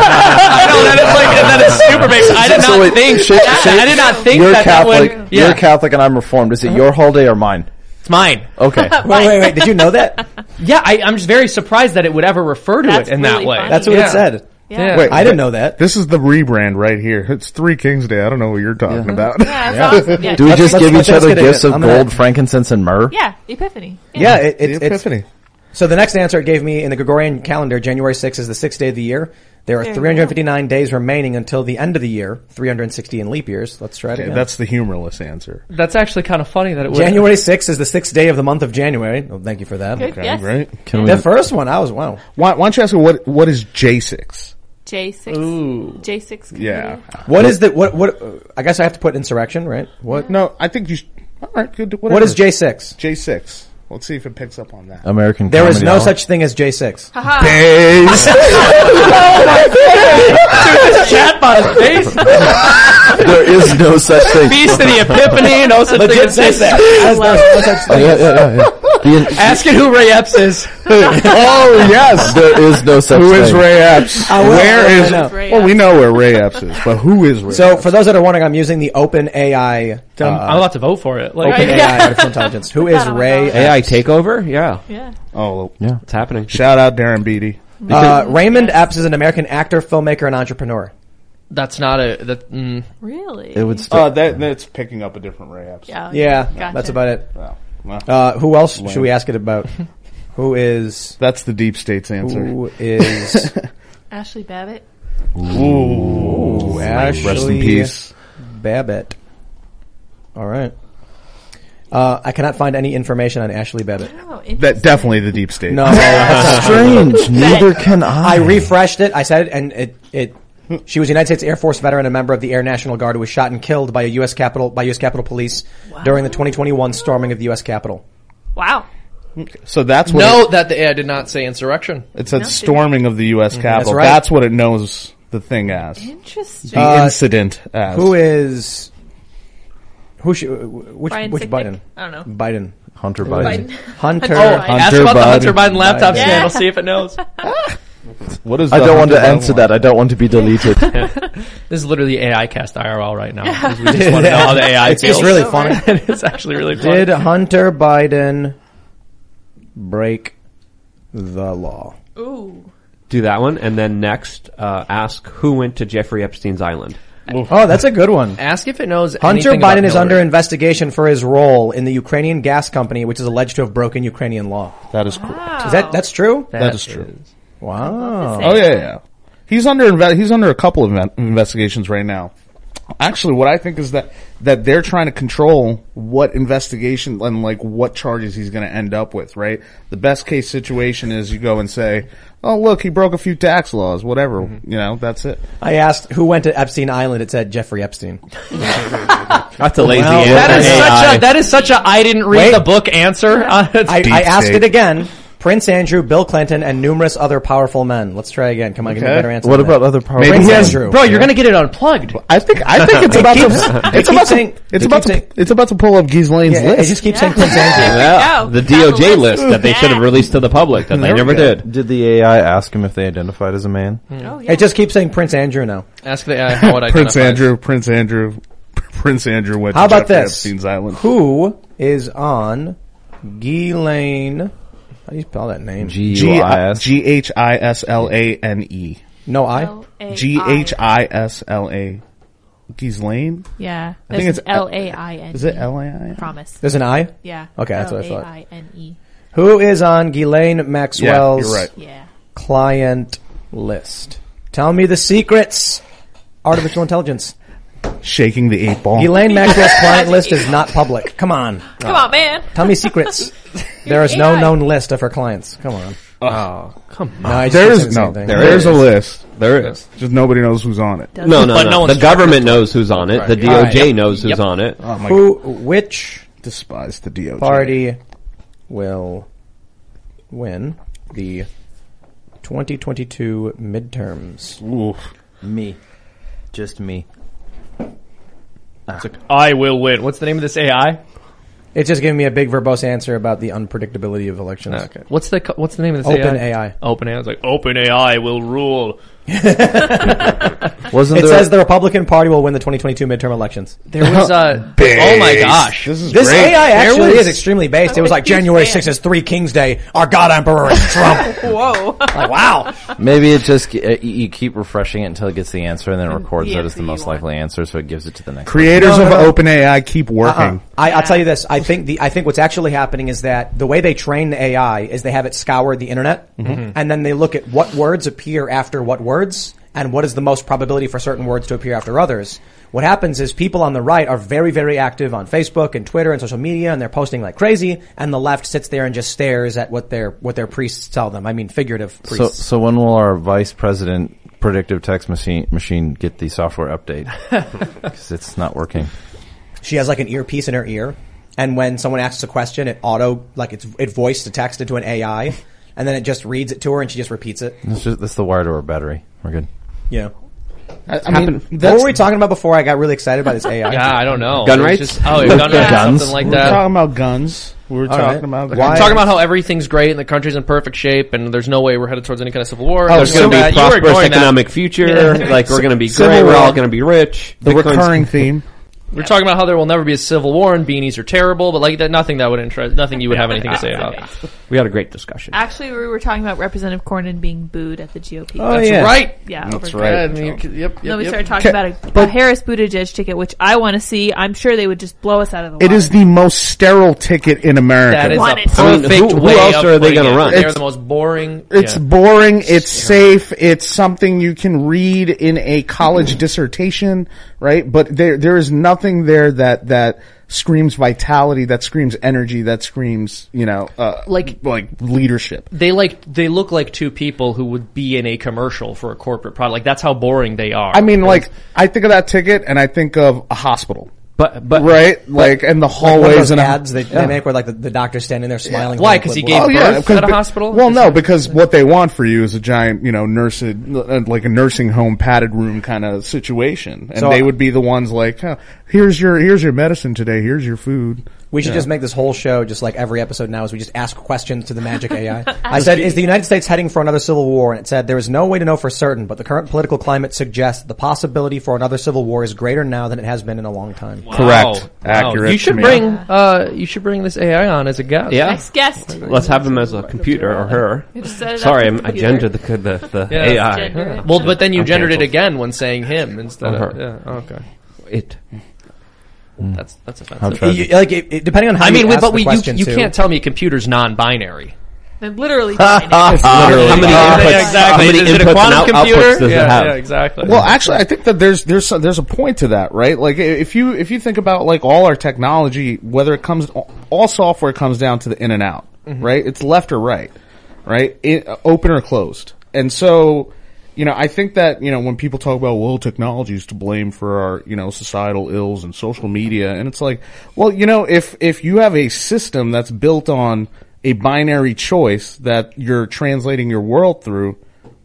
No, that is like that is super basic. I did so not wait, think. Shay- that, Shay- I did not think you're that Catholic. that would. Yeah, You're Catholic and I'm Reformed. Is it your holiday or mine? it's mine. Okay. Wait, wait, wait. Did you know that? Yeah, I, I'm just very surprised that it would ever refer to That's it in that really way. funny. That's what Yeah. it said. Yeah. Wait, I didn't know that. This is the rebrand right here. It's Three Kings Day. I don't know what you're talking about. Yeah, that's awesome. Yeah. Do we Let's- just let's- give let's each other get it. gifts of I'm gonna- gold, frankincense, and myrrh? Yeah, Epiphany. Yeah, it, The it, it's Epiphany. so the next answer it gave me in the Gregorian calendar, January sixth is the sixth day of the year. There are There you three hundred fifty-nine days remaining until the end of the year, three hundred sixty in leap years. Let's try it again. That's the humorless answer. That's actually kind of funny that it would. January sixth is the sixth day of the month of January. Well, thank you for that. Good. Okay, Yes. right? Can we? The first one, I was, wow. Why, why don't you ask me what what is J six? J six. Ooh. J six. Yeah. What is the, what, what, uh, I guess I have to put insurrection, right? What, No, I think you. Sh- all right, good. Whatever. what is J six? J six? Let's see if it picks up on that. American. There is Comedy no Hour. such thing as J six. Haha. Chatbot face. There is no such thing. Feast of the Epiphany. No such thing Legit as says that. this. There's no such Oh, thing. yeah, yeah, yeah, yeah. The- Asking who Ray Epps is. Oh yes. there is no such Who thing. is Ray Epps? I will. Where I is? know. Ray Well, we Epps. know where Ray Epps is, but who is Ray? So Epps? for those that are wondering, I'm using the Open A I, uh, I'm, I'm about to vote for it. Like, Open Right. A I artificial intelligence. Who is that on Ray? my A I takeover? Yeah. Yeah. oh, Yeah. It's happening. shout out Darren Beatty. Uh, Raymond Epps is an American actor, filmmaker, and entrepreneur. that's not a that. Mm, Really? It would still. Uh, that that's picking up a different Ray Epps. Yeah. Yeah, Gotcha. that's about it. Wow. Well, Uh, who else should we ask it about? Who is that's the deep state's answer. who is Ashley Babbitt. Ooh, Ashley rest in peace. Babbitt? All right. Uh, I cannot find any information on Ashley Babbitt. Oh, interesting. That definitely the deep state. No, that's Strange. Neither can I. I refreshed it. I said it, and it, it, she was a United States Air Force veteran, a member of the Air National Guard who was shot and killed by a U S Capitol, by U S Capitol Police during the twenty twenty-one storming of the U S Capitol. Wow. So that's what no, that the A I did not say insurrection. it, it said. No, Storming of the U S Capitol. right. That's what it knows the thing as. Interesting. The Uh, incident as. Who is, who should, which, Brian which Sicknick? Biden? I don't know. Biden. Hunter Biden. Biden. Hunter. Oh, ask Hunter about the Biden. Hunter Biden laptop Biden. scandal. See if it knows. What is? I the don't want to Hunter Biden answer one? that. I don't want to be deleted. This is literally A I cast I R L right now. 'Cause We just want to know how the A I It's feels. just really funny. It's actually really funny. Did Hunter Biden break the law? Ooh. Do that one, and then next, uh, ask who went to Jeffrey Epstein's island. Oh, that's a good one. Ask if it knows. Hunter anything about Biden is Hillary. under investigation for his role in the Ukrainian gas company, which is alleged to have broken Ukrainian law. That is cool. Wow. Is that that's true? That is true. Wow. Oh yeah, yeah. He's under inve- he's under a couple of inve- investigations right now. Actually, what I think is that that they're trying to control what investigation and like what charges he's going to end up with. Right. The best case situation is you go and say, "Oh, look, he broke a few tax laws. Whatever. You know, that's it." I asked who went to Epstein Island. It said Jeffrey Epstein. That's a lazy Well, answer. That is A I. such a that is such a I didn't read Wait. the book answer. Uh, it's- I, Deep I asked state. it again. Prince Andrew, Bill Clinton, and numerous other powerful men. Let's try again. Come on, give me a Okay. better answer. What than about that. other power? Maybe Prince he has- Andrew. bro, you're gonna get it unplugged. I think I think it's about keeps- to it it's keeps about to saying- it's it about keeps to saying- it's about to pull up Ghislaine's Yeah, it list. just keeps Yeah. saying Prince Andrew. Yeah, go. the Have D O a J list. list that they should have released to the public that they never did. Did the A I ask him if they identified as a man? Oh, yeah. It just keeps saying Prince Andrew now. Ask the A I how it Prince identifies. Andrew, Prince Andrew, Prince Andrew went How to about Jeffrey this? Epstein's island. Who is on Ghislaine? How do you spell that name? G G U I S. G H I S L A N E. No I. L A I. G H I S L A. Ghislaine? Yeah. I think This it's is L A I N E. Is it L A I? Promise. There's an I. Yeah. Okay, that's what I thought. L A I N E. Who is on Ghislaine Maxwell's you're right. Yeah. client list? Tell me the secrets. Artificial intelligence. Shaking the eight ball. Ghislaine Maxwell's client list is not public. Come on. Come on, man. Tell me secrets. There is no A I. known list of her clients. Come on. Oh, come on. No, I just There keep is saying the no. same thing. There There's is. a list. There is. Just nobody knows who's on it. No, no, But no. no one's the government knows who's on it. The D O J Alright. knows who's Yep. on it. Oh my Who, which god. Despise the D O J. party will win the twenty twenty-two midterms? Oof. Me. Just me. I will win. What's the name of this A I? It's just giving me a big verbose answer about the unpredictability of elections. Okay. What's the co- what's the name of this Open A I? A I. Open A I. It's like Open A I will rule. Wasn't It there? says the Republican Party will win the twenty twenty-two midterm elections. There was a. Oh my gosh. This is This great. A I actually was- is extremely based. It was like huge January fan. sixth is Three Kings Day. Our God Emperor is Trump. Whoa. Like, wow. Maybe it just uh, you you keep refreshing it until it gets the answer, and then it records the that as answer the you most want. likely answer, so it gives it to the next. Creators No, no, of no. OpenAI keep working. Uh-uh. I, I'll Yeah. tell you this. I think the I think what's actually happening is that the way they train the A I is they have it scour the internet, and then they look at what words appear after what words, and what is the most probability for certain words to appear after others. What happens is people on the right are very, very active on Facebook and Twitter and social media, and they're posting like crazy, and the left sits there and just stares at what their what their priests tell them. I mean, figurative So, priests. so when will our vice president predictive text machine machine get the software update? Because it's not working. She has like an earpiece in her ear, and when someone asks a question, it auto like it's it voice to text into an A I, and then it just reads it to her, and she just repeats it. That's just that's the wire to our battery. We're good. Yeah. I, I mean, what were we talking about before I got really excited about this A I? Yeah, I don't know. Gun It's rights? Just, oh, yeah, gun rights, Guns. something like we that. were talking about guns. We were All talking right. about Why- guns. We're talking about how everything's great and the country's in perfect shape and there's no way we're headed towards any kind of civil war. Oh, There's so going to that- be you were prosperous ignoring that. economic future. Yeah. Like we're going to be Civil great. We're War. all going to be rich. the Bitcoin's- recurring theme. We're talking about how there will never be a civil war and beanies are terrible, but like that, nothing that would interest, nothing you would have anything to say about. We had a great discussion. Actually, we were talking about Representative Cornyn being booed at the G O P. Oh, That's yeah. right. Yeah, That's over right. Yeah, I mean, yep, yep, No, we yep. started talking Okay, about a, but- a Harris Buttigieg ticket, which I want to see. I'm sure they would just blow us out of the water. It is the most sterile ticket in America. That is Want a it. I mean, perfect who- who way else of are they putting gonna it. run? They're It's- the most boring. It's yeah. boring. It's safe. It's something you can read in a college dissertation, right? But there, there is nothing there that, that screams vitality, that screams energy, that screams, you know, uh, Like- like leadership. They like they look like two people who would be in a commercial for a corporate product. Like that's how boring they are. I mean, like, I think of that ticket and I think of a hospital, But but right? Like, and the Like one of hallways those and a- ads they, they make where like the, the doctor's standing there smiling. Why? with a 'Cause he clipboard. gave Oh yeah, birth 'cause at a be- hospital? Well, Is no, that- because what they want for you is a giant, you know, nurse, like a nursing home padded room kind of situation, and So, they uh, would be the ones like, oh, "Here's your, here's your medicine today. Here's your food." We should Yeah. just make this whole show just like every episode now is we just ask questions to the magic A I. I said, is the United States heading for another civil war? And it said, there is no way to know for certain, but the current political climate suggests the possibility for another civil war is greater now than it has been in a long time. Wow. Correct. Wow. Accurate, You should Camille. bring uh you should bring this A I on as a guest. yeah, Next guest. let's have him as a computer or her. Just set it up Sorry, as a I'm, I computer. gendered the the, the Yeah. A I. Gender it. Well, but then you I'm gendered it canceled. again when saying him instead Or of her. yeah. Oh, okay. It. That's that's How offensive. tragic. You- like, it, it- depending on how I mean, you we, ask but the we you, question you too. can't tell me a computer's non-binary. And literally. How many Yeah, inputs? exactly. How many Is it a inputs quantum and out- computer? outputs does yeah, it have? yeah, exactly. Well, actually, I think that there's there's there's a point to that, right? Like, if you if you think about like all our technology, whether it comes all software comes down to the in and out, right? It's left or right, right? It, open or closed, and so. You know, I think that, you know, when people talk about, well, technology is to blame for our, you know, societal ills and social media, and it's like, well, you know, if, if you have a system that's built on a binary choice that you're translating your world through,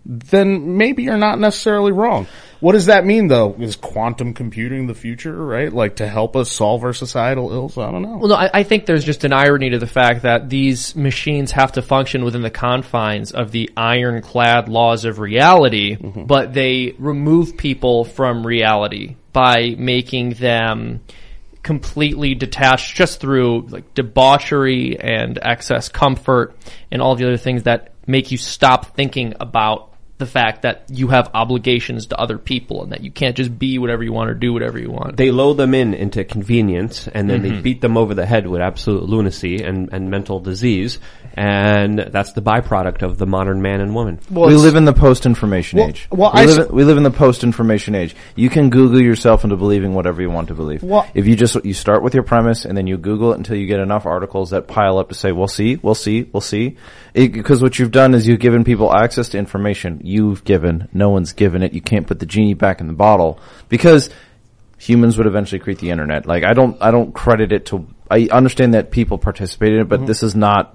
then maybe you're not necessarily wrong. What does that mean, though? Is quantum computing the future, right? Like, to help us solve our societal ills? I don't know. Well, no, I, I think there's just an irony to the fact that these machines have to function within the confines of the ironclad laws of reality, Mm-hmm. but they remove people from reality by making them completely detached just through like debauchery and excess comfort and all the other things that make you stop thinking about the fact that you have obligations to other people and that you can't just be whatever you want or do whatever you want. They load them in into convenience, and then they beat them over the head with absolute lunacy and, and mental disease, and that's the byproduct of the modern man and woman. Well, we it's- live in the post-information Well- age. well, we, I live s- in, we live in the post-information age. You can Google yourself into believing whatever you want to believe. Well- if you just you start with your premise and then you Google it until you get enough articles that pile up to say, "We'll see, we'll see, we'll see," because what you've done is you've given people access to information. You've given, no one's given it. You can't put the genie back in the bottle because humans would eventually create the internet. Like I don't, I don't credit it to. I understand that people participated in it, but Mm-hmm. this is not.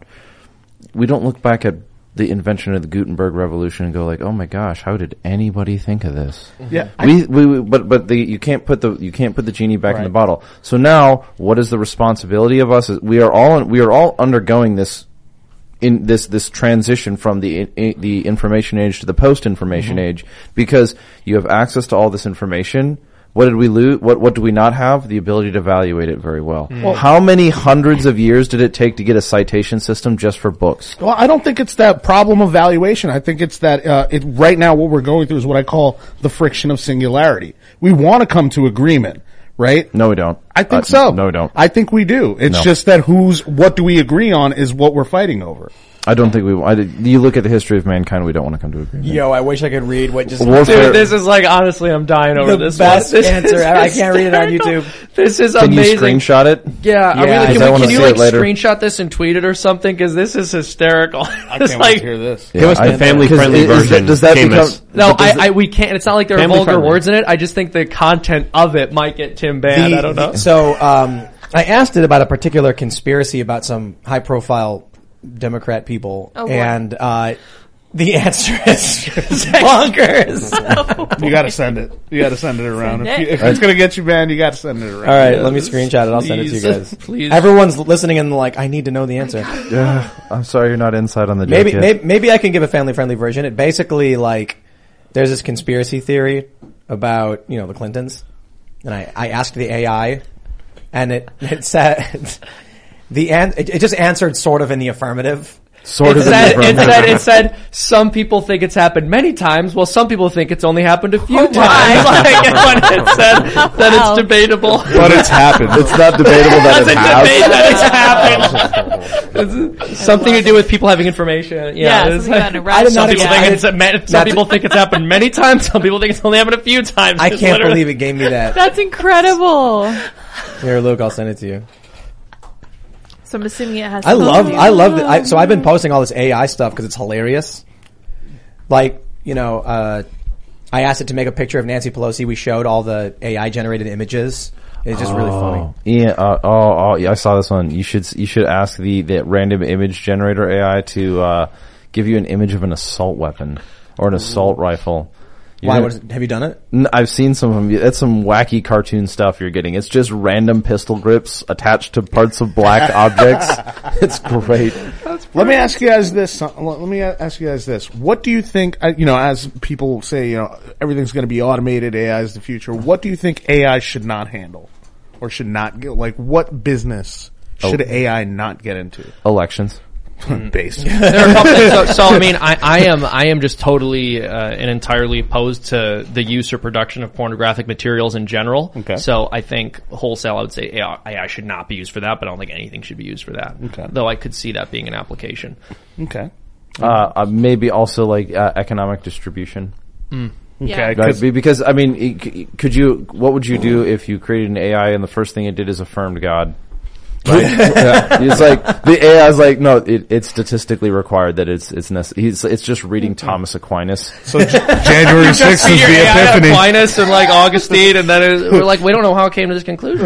We don't look back at the invention of the Gutenberg revolution and go like, "Oh my gosh, how did anybody think of this?" Yeah, we, we, we but but the you can't put the you can't put the genie back in the bottle. So now, what is the responsibility of us? Is we are all we are all undergoing this in this this transition from the i, the information age to the post information age because you have access to all this information. What did we lose? What what do we not have? The ability to evaluate it very well. well. How many hundreds of years did it take to get a citation system just for books? Well, I don't think it's that problem of valuation. I think it's that uh, it, right now what we're going through is what I call the friction of singularity. We want to come to agreement, right? No, we don't. I think Uh, so. No, we don't. I think we do. It's No. just that who's what do we agree on is what we're fighting over. I don't think we. I, you look at the history of mankind, we don't want to come to agreement. Yo, I wish I could read what just Warfare- Dude, this is like, honestly, I'm dying over the this best one. This answer. is ever. I can't read it on hysterical. YouTube. This is Can amazing. you screenshot it? Yeah, I mean, Yeah, like, I can, don't we, wanna can you see like it later. screenshot this and tweet it or something? Because this is hysterical. I It's can't like, wait to hear this. Give us the I- family-friendly 'cause is- version. Does that Seamus. become? no, but does I, I, we can't. It's not like there are Family vulgar friendly. words in it. I just think the content of it might get Tim banned. I don't know. So, um, I asked it about a particular conspiracy about some high-profile Democrat people, Oh, boy. and uh, the answer is bonkers. You got to send it. You got to send it around. Send If, you, it. if it's going to get you banned, you got to send it around. All right, let me screenshot it. I'll send it to you guys. Please. Everyone's listening and like, I need to know the answer. Yeah, I'm sorry you're not inside on the joke Maybe, yet. maybe, maybe I can give a family-friendly version. It basically like, there's this conspiracy theory about you know the Clintons, and I, I asked the A I, and it it said the an- it, it just answered sort of in the affirmative. Sort It of said, in the it front. said, it said, some people think it's happened many times, while some people think it's only happened a few Oh, times. my. Like, when it said that Wow. it's debatable. But it's happened. It's not debatable that Doesn't it debate has. that it's happened. It's something to do with people having information. Yeah, Yeah, it's something like- about a I did some not people expect think it. it's a ma- some Not- people think it's happened many times. Some people think it's only happened a few times. I It's can't literally- believe it gave me that. That's incredible. Here, Luke, I'll send it to you. So I'm assuming it has. I love, to- I love it. I, so I've been posting all this A I stuff because it's hilarious. Like, you know, uh, I asked it to make a picture of Nancy Pelosi. We showed all the A I generated images. It's just really funny. Yeah. Uh, oh, oh, yeah. I saw this one. You should you should ask the, the random image generator A I to uh, give you an image of an assault weapon or an assault rifle. You Why? know- What is it, have you done it? N- I've seen some of them. That's some wacky cartoon stuff you're getting. It's just random pistol grips attached to parts of black objects. It's great. Let me ask you guys this. uh, Let me ask you guys this. What do you think, uh, you know, as people say, you know, everything's going to be automated, A I is the future. What do you think A I should not handle? Or should not get, like, what business should Oh. A I not get into? Elections. Based. There are a couple so, so I mean, I, I am I am just totally uh, and entirely opposed to the use or production of pornographic materials in general. Okay. So I think wholesale, I would say A I should not be used for that, but I don't think anything should be used for that. Okay. Though I could see that being an application. Okay. Uh, uh, maybe also like uh, economic distribution. Okay. Yeah. Right? Be- Because I mean, it- c- could you? What would you do if you created an A I and the first thing it did is affirmed God? Right? Yeah. It's like the A I is like, no, it, it's statistically required that it's it's nece- he's, it's just reading Thomas Aquinas. So J- January sixth is Your the A I epiphany. Aquinas and like Augustine, and then it, we're like, we don't know how it came to this conclusion.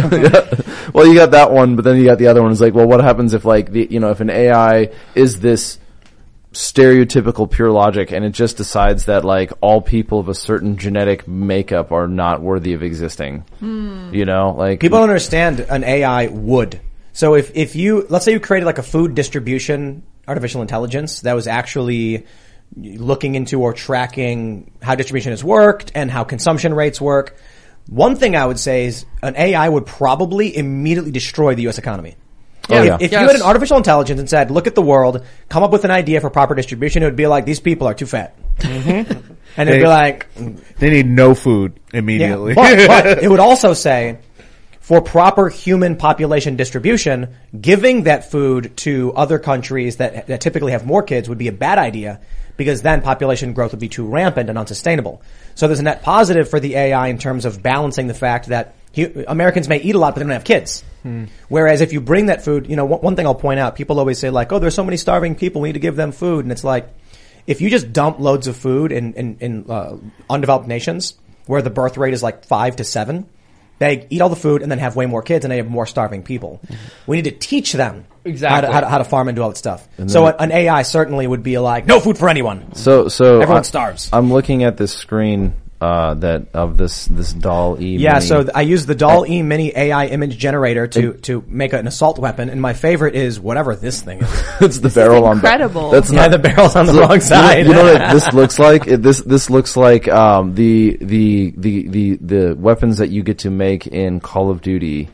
It's- Well, you got that one, but then you got the other one. It's like, well, what happens if like the you know if an A I is this stereotypical pure logic and it just decides that like all people of a certain genetic makeup are not worthy of existing? You know, like People don't understand an A I would. So if, if you, let's say you created like a food distribution artificial intelligence that was actually looking into or tracking how distribution has worked and how consumption rates work. One thing I would say is an A I would probably immediately destroy the U S economy. Oh, if yeah. if Yes. you had an artificial intelligence and said, look at the world, come up with an idea for proper distribution, it would be like, these people are too fat. Mm-hmm. And it'd They- be like, They need no food yeah, immediately. but, but it would also say, for proper human population distribution, giving that food to other countries that, that typically have more kids would be a bad idea because then population growth would be too rampant and unsustainable. So there's a net positive for the A I in terms of balancing the fact that hu- Americans may eat a lot, but they don't have kids. Hmm. Whereas if you bring that food, you know, one, one thing I'll point out, people always say like, oh, there's so many starving people, we need to give them food. And it's like, if you just dump loads of food in, in, in uh, undeveloped nations where the birth rate is like five to seven, they eat all the food and then have way more kids and they have more starving people. Mm-hmm. We need to teach them Exactly. how, to, how, to, how to farm and do all that stuff. And So then- an, an A I certainly would be like, no food for anyone. So, so Everyone I- starves. I'm looking at this screen uh, that of this this doll E. Yeah, Mini. so th- I use the Doll E Mini A I image generator to, to make an assault weapon, and my favorite is whatever this thing is. it's the barrel on. incredible. That's Yeah, not the barrel's on the So, wrong side. You know, you know what this looks like? It, this this looks like um, the, the the the the weapons that you get to make in Call of Duty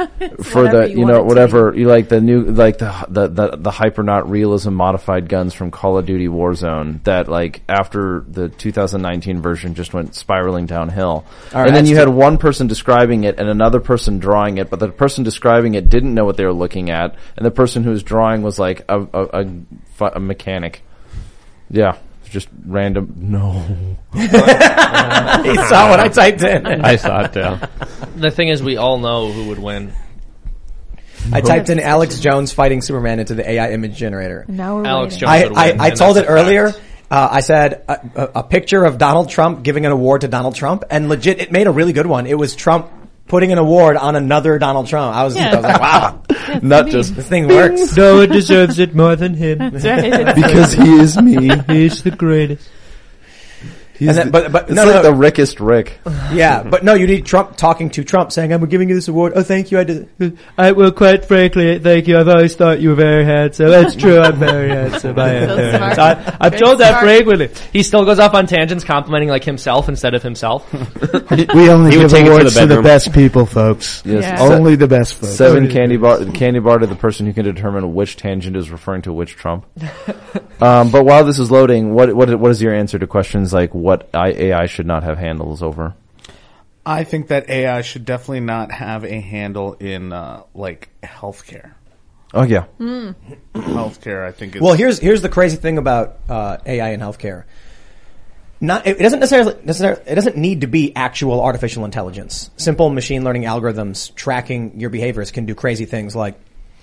for whatever the you you want it know to whatever you like the new like the the the, the hypernaut realism modified guns from Call of Duty Warzone that like after the two thousand nineteen version just went spiraling downhill. right, and then that's you the- had one person describing it and another person drawing it, but the person describing it didn't know what they were looking at, and the person who was drawing was like a a, a, fu- a mechanic. Yeah, it's just random. No. He saw what I typed in. I saw it down. The thing is, we all know who would win. I typed in Alex Jones fighting Superman into the A I image generator. Now we're Alex waiting. Jones. I, would I, win, I and told it that's a fact. earlier. Uh, I said a, a, a picture of Donald Trump giving an award to Donald Trump, and legit, it made a really good one. It was Trump putting an award on another Donald Trump. I was, Yeah. I was like, wow, Yeah, Not me. just- this thing works. No one deserves it more than him. That's right. Because he is me. He's the greatest. He's And then- the- but- but- it's no, like no. the Rickest Rick. Yeah, but no, you need Trump talking to Trump saying, I'm giving you this award. Oh, thank you. I did it. I well, quite frankly, thank you. I've always thought you were very handsome. That's true. I'm very handsome. I am So very smart. handsome. I, I've Very told that smart. frequently. He still goes off on tangents, complimenting like himself instead of himself. We only He would give take it to awards the to the bedroom. best people, folks. Yes. Yeah. Se- Only the best folks. Seven candy bar, candy bar to the person who can determine which tangent is referring to which Trump. um, but while this is loading, what what what is your answer to questions like what I, A I should not have handles over? I think that A I should definitely not have a handle in uh, like healthcare. Oh yeah, Healthcare, I think. Is Well, here's here's the crazy thing about uh, A I in healthcare. Not it, it doesn't necessarily, necessarily it doesn't need to be actual artificial intelligence. Simple machine learning algorithms tracking your behaviors can do crazy things. Like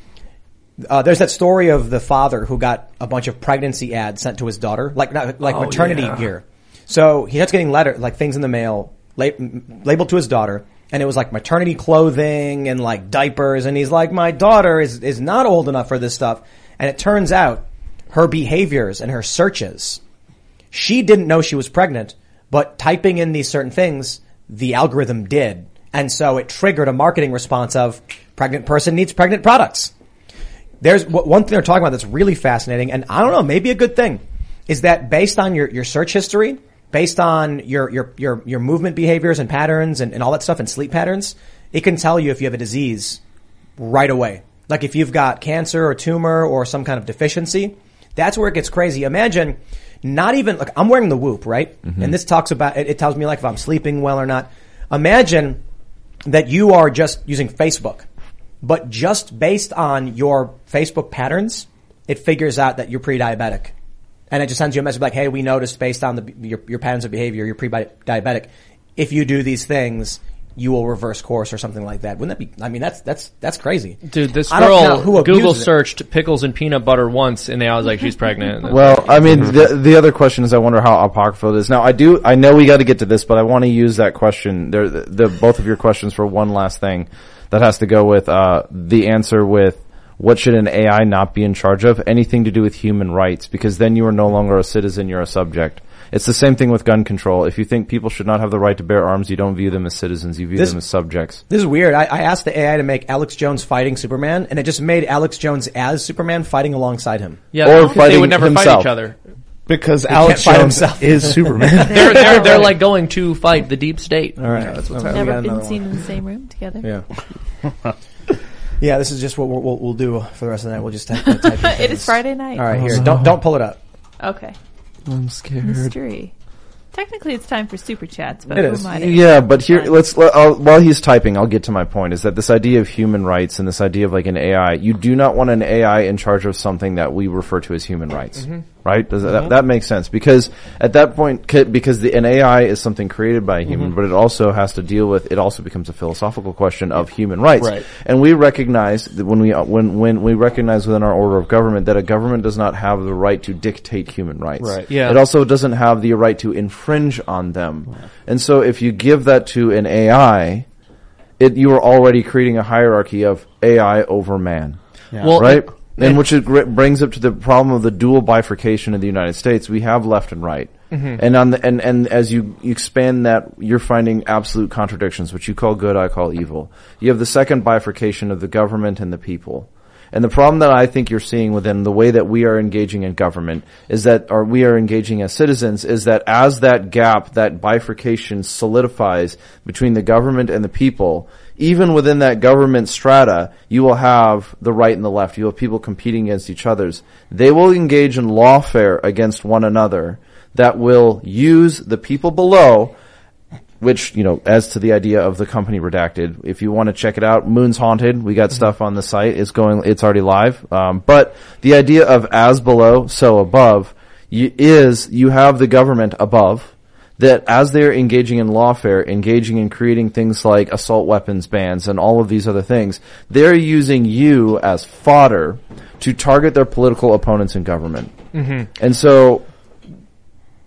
uh, there's that story of the father who got a bunch of pregnancy ads sent to his daughter, like not, like maternity gear. So he starts getting letter like things in the mail la- labeled to his daughter. And it was like maternity clothing and like diapers. And he's like, my daughter is, is not old enough for this stuff. And it turns out her behaviors and her searches, she didn't know she was pregnant, but typing in these certain things, the algorithm did. And so it triggered a marketing response of pregnant person needs pregnant products. There's w- one thing they're talking about that's really fascinating. And I don't know, maybe a good thing is that based on your, your search history, based on your, your, your, your movement behaviors and patterns and, and all that stuff and sleep patterns, it can tell you if you have a disease right away. Like if you've got cancer or tumor or some kind of deficiency, that's where it gets crazy. Imagine not even, like I'm wearing the Whoop, right? Mm-hmm. And this talks about, it, it tells me like if I'm sleeping well or not. Imagine that you are just using Facebook, but just based on your Facebook patterns, it figures out that you're pre-diabetic. And it just sends you a message like, hey, we noticed based on the, your, your patterns of behavior, you're pre-diabetic. If you do these things, you will reverse course or something like that. Wouldn't that be, I mean, that's, that's, that's crazy. Dude, this I don't know girl who Google abuses it. searched pickles and peanut butter once, and I was like, she's pregnant. Well, I mean, the the other question is, I wonder how apocryphal it is. Now, I do, I know we got to get to this, but I want to use that question, there, the, the both of your questions for one last thing that has to go with uh the answer with what should an A I not be in charge of? Anything to do with human rights, because then you are no longer a citizen, you're a subject. It's the same thing with gun control. If you think people should not have the right to bear arms, you don't view them as citizens, you view This- them as subjects. This is weird. I, I asked the A I to make Alex Jones fighting Superman, and it just made Alex Jones as Superman fighting alongside him. Yeah, Or because they fighting would never fight himself. each other. because Alex fight Jones himself. is Superman. They're, they're, they're like going to fight the deep state. All right. That's what's happening. Never been seen in the same room together. Yeah. Yeah, this is just what we'll, we'll, we'll do for the rest of the night. We'll just type, type in It things. is Friday night. All right, here. Don't don't pull it up. Okay. I'm scared. Mystery. Technically, it's time for super chats, but It who is. am I to- Yeah, but here, Fine. let's, let, I'll, while he's typing, I'll get to my point, is that this idea of human rights and this idea of like an A I, you do not want an A I in charge of something that we refer to as human rights. Right? Does that, that makes sense. Because at that point, c- because the, an A I is something created by a human, but it also has to deal with, it also becomes a philosophical question of human rights. Right. And we recognize that when we, uh, when, when we recognize within our order of government that a government does not have the right to dictate human rights. Right. Yeah. It also doesn't have the right to infringe on them. And so if you give that to an A I, it, you are already creating a hierarchy of A I over man. Well, Right? And which it gr- brings up to the problem of the dual bifurcation in the United States. We have left and right. And on the, and, and as you, you expand that, you're finding absolute contradictions, which you call good, I call evil. You have the second bifurcation of the government and the people. And the problem that I think you're seeing within the way that we are engaging in government is that, or we are engaging as citizens, is that as that gap, that bifurcation solidifies between the government and the people, even within that government strata, you will have the right and the left. You have people competing against each other's. They will engage in lawfare against one another that will use the people below, which, you know, as to the idea of the company Redacted, if you want to check it out, Moon's Haunted, we got stuff on the site. It's going, it's already live. Um, but the idea of as below, so above, you, is you have the government above, that as they're engaging in lawfare, engaging in creating things like assault weapons bans and all of these other things, they're using you as fodder to target their political opponents in government. Mm-hmm. And so,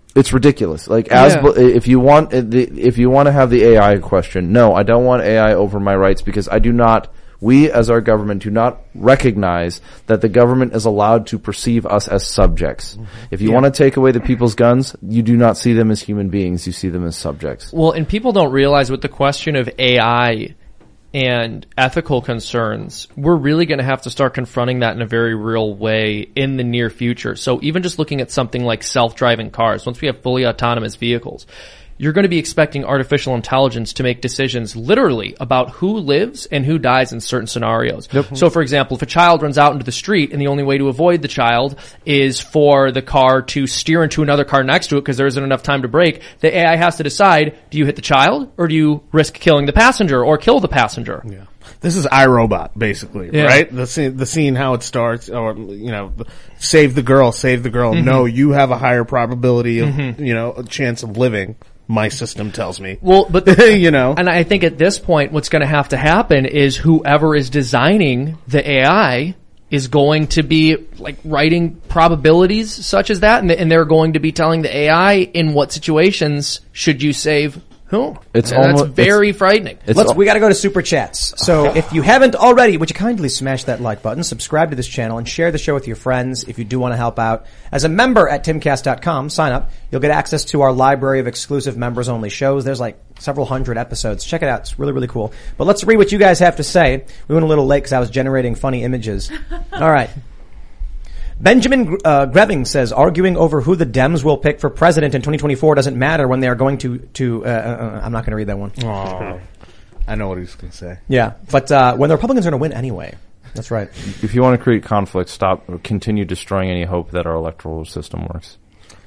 It's ridiculous. Like, as Yeah. if you want, if you want to have the A I question, no, I don't want A I over my rights because I do not. We, as our government, do not recognize that the government is allowed to perceive us as subjects. Mm-hmm. If you yeah. want to take away the people's guns, you do not see them as human beings. You see them as subjects. Well, and people don't realize with the question of A I and ethical concerns, we're really going to have to start confronting that in a very real way in the near future. So even just looking at something like self-driving cars, once we have fully autonomous vehicles, you're going to be expecting artificial intelligence to make decisions literally about who lives and who dies in certain scenarios. Yep. So, for example, if a child runs out into the street and the only way to avoid the child is for the car to steer into another car next to it because there isn't enough time to brake, the A I has to decide, do you hit the child or do you risk killing the passenger or kill the passenger? Yeah. This is iRobot, basically, yeah. right? The scene, the scene, how it starts, or, you know, save the girl, save the girl. Mm-hmm. No, you have a higher probability of, mm-hmm. you know, a chance of living. My system tells me. Well, but, you know. And I think at this point, what's going to have to happen is whoever is designing the A I is going to be, like, writing probabilities such as that, and, and they're going to be telling the A I in what situations should you save who. It's and almost, that's very it's, frightening. It's Let's, al- we got to go to Super Chats. So if you haven't already, would you kindly smash that like button, subscribe to this channel, and share the show with your friends if you do want to help out. As a member at timcast dot com, sign up. You'll get access to our library of exclusive members-only shows. There's like several hundred episodes. Check it out. It's really, really cool. But let's read what you guys have to say. We went a little late because I was generating funny images. All right. Benjamin uh, Greving says, arguing over who the Dems will pick for president in twenty twenty-four doesn't matter when they are going to, to, uh, uh, I'm not going to read that one. Oh, I know what he's going to say. Yeah. But, uh, when the Republicans are going to win anyway. That's right. If you want to create conflict, stop, continue destroying any hope that our electoral system works.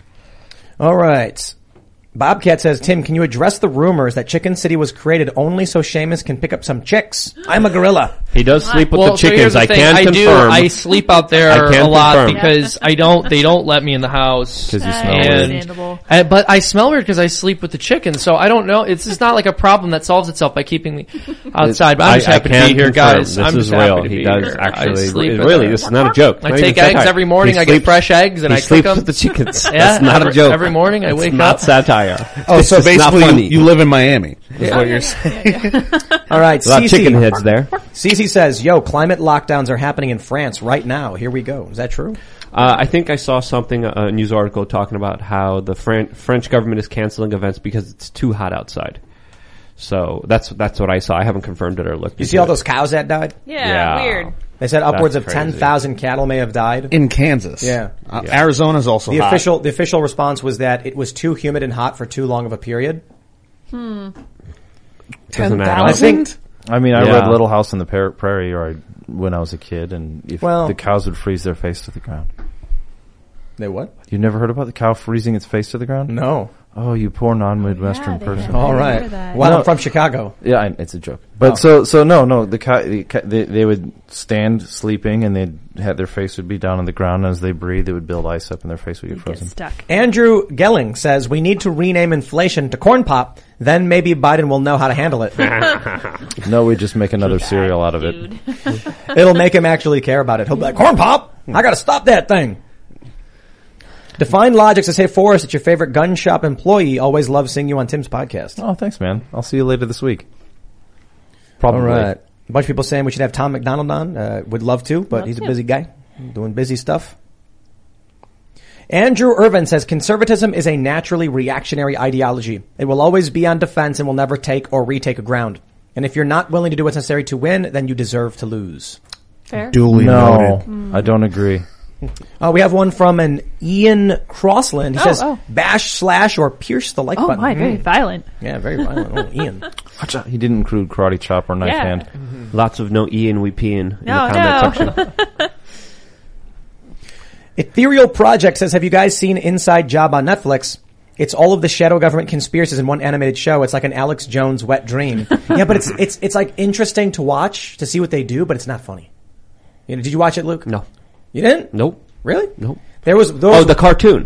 All right. Bobcat says, Tim, can you address the rumors that Chicken City was created only so Seamus can pick up some chicks? I'm a gorilla. He does sleep with well, the chickens. So I the can I confirm. Do. I sleep out there I can a lot confirm. because I don't. They don't let me in the house. Because you smell and, Understandable. and, But I smell weird because I sleep with the chickens. So I don't know. It's just not like a problem that solves itself by keeping me outside. But I'm just I, happy I to be here, confirm. guys. This I'm is just real. happy to He be does here. actually. I sleep really, with this is not a joke. I Not take even eggs satire. every morning. He I sleeps, get fresh eggs and he I cook sleeps them. with the chickens. Yeah, That's not every, a joke. Every morning I it's wake not up. satire. Oh, it's so just not basically funny. you, you live in Miami, is Yeah. what you're saying. All right. A lot of Cece. chicken heads there. Cece says, yo, climate lockdowns are happening in France right now. Here we go. Is that true? Uh, I think I saw something, a news article talking about how the Fran- French government is canceling events because it's too hot outside. So that's that's what I saw. I haven't confirmed it or looked. You see all those cows that died? Yeah, Yeah. weird. They said upwards That's of crazy. ten thousand cattle may have died. In Kansas. Yeah. Uh, Arizona's also The hot. official, the official response was that it was too humid and hot for too long of a period. Doesn't ten add up. I think, thousand? I mean, I Yeah. read Little House on the Par- Prairie or I, when I was a kid, and if Well- the cows would freeze their face to the ground. they what? You never heard about the cow freezing its face to the ground? No. Oh, you poor non-Midwestern Yeah, they person. have. All I right. remember that. Well, No. I'm from Chicago. Yeah, I, it's a joke. But Oh. so, so no, no, the cow, the, cow- they, they would stand sleeping and they'd have their face would be down on the ground. As they breathe, it would build ice up and their face would get Get frozen. stuck. Andrew Gelling says we need to rename inflation to corn pop. Then maybe Biden will know how to handle it. No, we just make another cereal out of it. Dude. It'll make him actually care about it. He'll be like, corn pop? I gotta stop that thing. Define Logic to say for us that your favorite gun shop employee always loves seeing you on Tim's podcast. Oh, thanks, man. I'll see you later this week. Probably. All right. A bunch of people saying we should have Tom McDonald on. Uh, would love to, but Love he's a to. busy guy doing busy stuff. Andrew Irvin says conservatism is a naturally reactionary ideology. It will always be on defense and will never take or retake a ground. And if you're not willing to do what's necessary to win, then you deserve to lose. Fair. Duly No, noted. I don't agree. Uh, we have one from an Ian Crossland. He Oh, says, oh. bash, slash, or pierce the like Oh button. my, very Mm. violent. Yeah, very violent. Oh, Ian. He didn't include karate chop or knife Yeah. hand. Lots of no E and we pee in, in No, the comment no. section. Ethereal Project says, have you guys seen Inside Job on Netflix? It's all of the shadow government conspiracies in one animated show. It's like an Alex Jones wet dream. Yeah, but it's, it's, it's like interesting to watch, to see what they do, but it's not funny. You know, did you watch it, Luke? No. You didn't? Nope. Really? Nope. There was, there was Oh, the cartoon.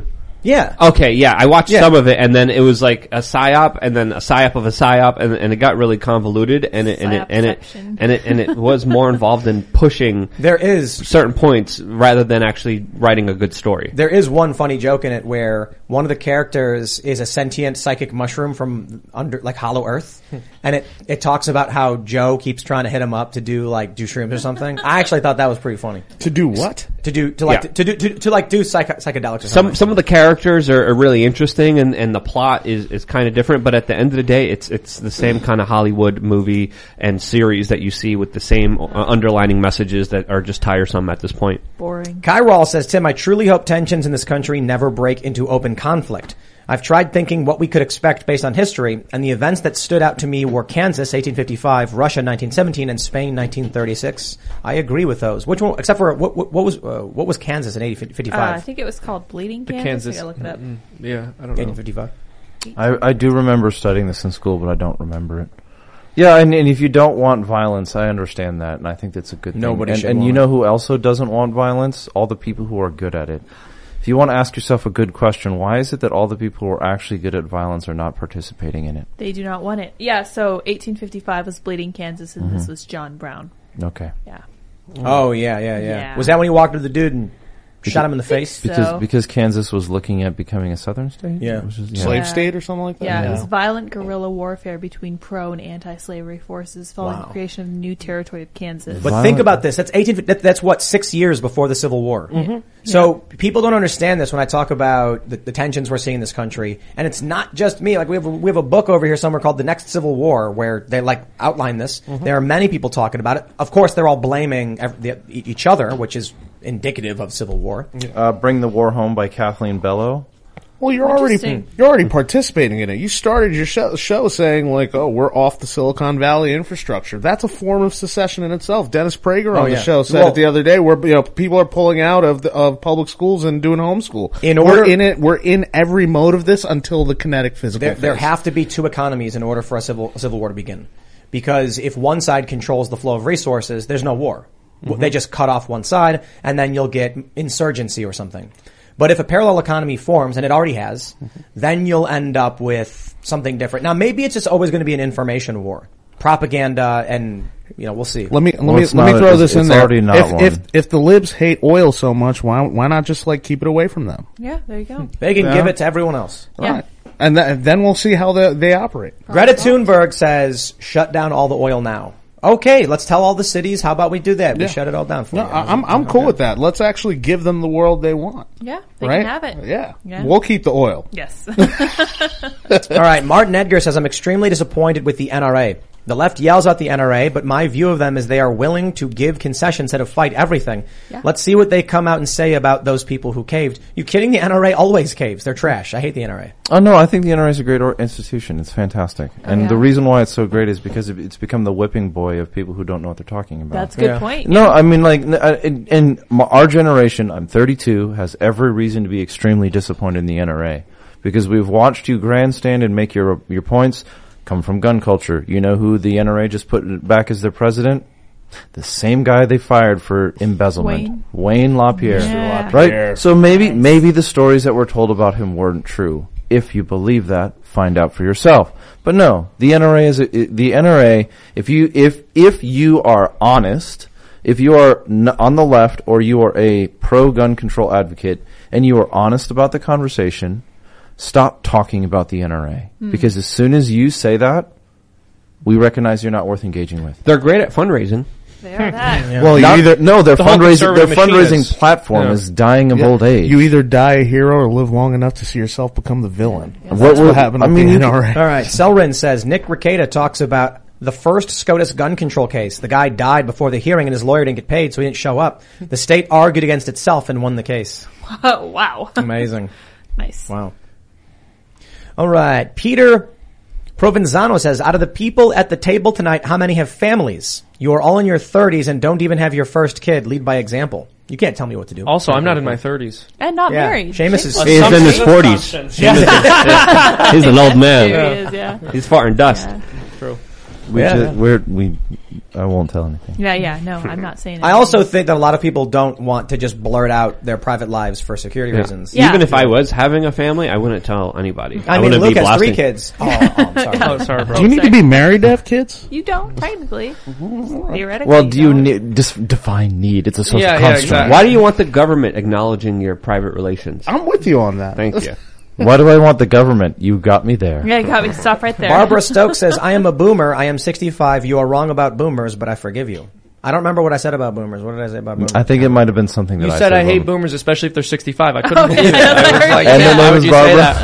Yeah. Okay, yeah, I watched Yeah. some of it, and then it was like a psyop, and then a psyop of a psyop, and, and it got really convoluted, and it and it and it, Psyopception. and it and it was more involved in pushing There is certain points rather than actually writing a good story. There is one funny joke in it where one of the characters is a sentient psychic mushroom from under, like Hollow Earth. And it, it talks about how Joe keeps trying to hit him up to do like, do shrooms or something. I actually thought that was pretty funny. To do what? To do, to like, Yeah. to, to do, to, to like do psych- psychedelics or Some something. some of the characters are, are really interesting, and, and the plot is, is kind of different. But at the end of the day, it's it's the same kind of Hollywood movie and series that you see with the same uh, underlining messages that are just tiresome at this point. Boring. Kyrol says, Tim, I truly hope tensions in this country never break into open conflict. I've tried thinking what we could expect based on history, and the events that stood out to me were Kansas, eighteen fifty-five, Russia, nineteen seventeen, and Spain, nineteen thirty-six. I agree with those. Which one, except for, what, what, what was, uh, what was Kansas in eighteen Uh, fifty-five? I think it was called Bleeding Kansas. Kansas. I gotta look it up. Mm, yeah, I don't know. eighteen fifty-five. I, I do remember studying this in school, but I don't remember it. Yeah, and, and if you don't want violence, I understand that, and I think that's a good thing. Nobody and, should And want you it. know who also doesn't want violence? All the people who are good at it. If you want to ask yourself a good question, why is it that all the people who are actually good at violence are not participating in it? They do not want it. Yeah, so eighteen fifty-five was Bleeding Kansas, and this was John Brown. Okay. Yeah. Oh, yeah, yeah, yeah, Yeah. Was that when he walked to the dude and shot him in the face? Because So- because Kansas was looking at becoming a southern state? Yeah. Which is- Slave Yeah. state or something like that? Yeah, it was violent guerrilla warfare between pro and anti-slavery forces following Wow. the creation of the new territory of Kansas. But Violent- think about this. That's eighteen. That, that's what six years before the Civil War. So people don't understand this when I talk about the, the tensions we're seeing in this country, and it's not just me. Like we have a, we have a book over here somewhere called "The Next Civil War" where they like outline this. There are many people talking about it. Of course, they're all blaming ev- the, each other, which is indicative of civil war. Uh, Bring the War Home by Kathleen Bellow. Well, you're already Interesting. you're already participating in it. You started your show, show saying like, "Oh, we're off the Silicon Valley infrastructure." That's a form of secession in itself. Dennis Prager on Oh, the yeah. show said Well- it the other day, where you know people are pulling out of the, of public schools and doing homeschool. In we're order- in it. We're in every mode of this until the kinetic physical. There, there phase. have to be two economies in order for a civil a civil war to begin, because if one side controls the flow of resources, there's no war. They just cut off one side, and then you'll get insurgency or something. But if a parallel economy forms, and it already has, then you'll end up with something different. Now, maybe it's just always going to be an information war, propaganda, and you know, we'll see. Let me let Well, me it's let me not- throw it's- this in it's there. already not if, one. if if the libs hate oil so much, why why not just like keep it away from them? Yeah, there you go. They can Yeah. give it to everyone else. Yeah. Right. And th- then we'll see how they they operate. Greta Thunberg says, "Shut down all the oil now." Okay, let's tell all the cities. How about we do that? We Yeah. shut it all down for No, you. I, I'm I'm cool with that. Let's actually give them the world they want. Yeah, they right? can have it. Yeah. Yeah. We'll keep the oil. Yes. All right, Martin Edgar says, I'm extremely disappointed with the N R A. The left yells at the N R A, but my view of them is they are willing to give concessions instead of fight everything. Yeah. Let's see what they come out and say about those people who caved. You kidding? The N R A always caves. They're trash. I hate the N R A. Oh no, I think the N R A is a great or- institution. It's fantastic, and yeah. the reason why it's so great is because it- it's become the whipping boy of people who don't know what they're talking about. That's a good Yeah. point. No, I mean like, n- uh, in, in m- our generation, I'm thirty-two, has every reason to be extremely disappointed in the N R A because we've watched you grandstand and make your your points come from gun culture. You know who the N R A just put back as their president? The same guy they fired for embezzlement, Wayne. Wayne LaPierre. Yeah. Right? So maybe maybe the stories that were told about him weren't true. If you believe that, find out for yourself. But no, the N R A is a, the N R A. If you if if you are honest, if you are n- on the left or you are a pro gun control advocate and you are honest about the conversation, stop talking about the N R A because as soon as you say that, we recognize you're not worth engaging with. They're great at fundraising. They are that. Well, you Not- either no, their The whole fundraising their conservative machine fundraising is- platform yeah. is dying of yeah, old age. you either die a hero or live long enough to see yourself become the villain. What That's will- what happened I with mean, the you N R A. All right, Selrin says, Nick Rekieta talks about the first SCOTUS gun control case. The guy died before the hearing and his lawyer didn't get paid, so he didn't show up. The state argued against itself and won the case. Oh, wow. Amazing. Nice. Wow. All right. Peter Provenzano says, out of the people at the table tonight, how many have families? You are all in your thirties and don't even have your first kid. Lead by example. You can't tell me what to do. Also, I'm not in my thirties. And not Yeah. married. Seamus is- He's in his forties. Yeah. He's an old There man. he is, yeah. He's farting dust. Yeah. True. We Yeah. just, we're, we, I won't tell anything. Yeah, yeah. No, I'm not saying it. I also think that a lot of people don't want to just blurt out their private lives for security Yeah. reasons. Yeah. Even if I was having a family, I wouldn't tell anybody. I, mean, wouldn't Luke be has three blasting. kids. Oh, oh, I'm sorry. Oh, sorry, bro. Do you need to be married to have kids? You don't, technically. Theoretically. Well, do you don't. need, just define need? It's a social Yeah, yeah, construct. exactly. Why do you want the government acknowledging your private relations? I'm with you on that. Thank you. Why do I want the government? You got me there. Yeah, you got me. Stop right there. Barbara Stokes says, I am a boomer. I am sixty-five. You are wrong about boomers, but I forgive you. I don't remember what I said about boomers. What did I say about boomers? I think it might have been something that You I said I hate wrong. boomers, especially if they're sixty-five. I couldn't Okay, believe it. that's what I I was heard. like, And yeah, then why there would was you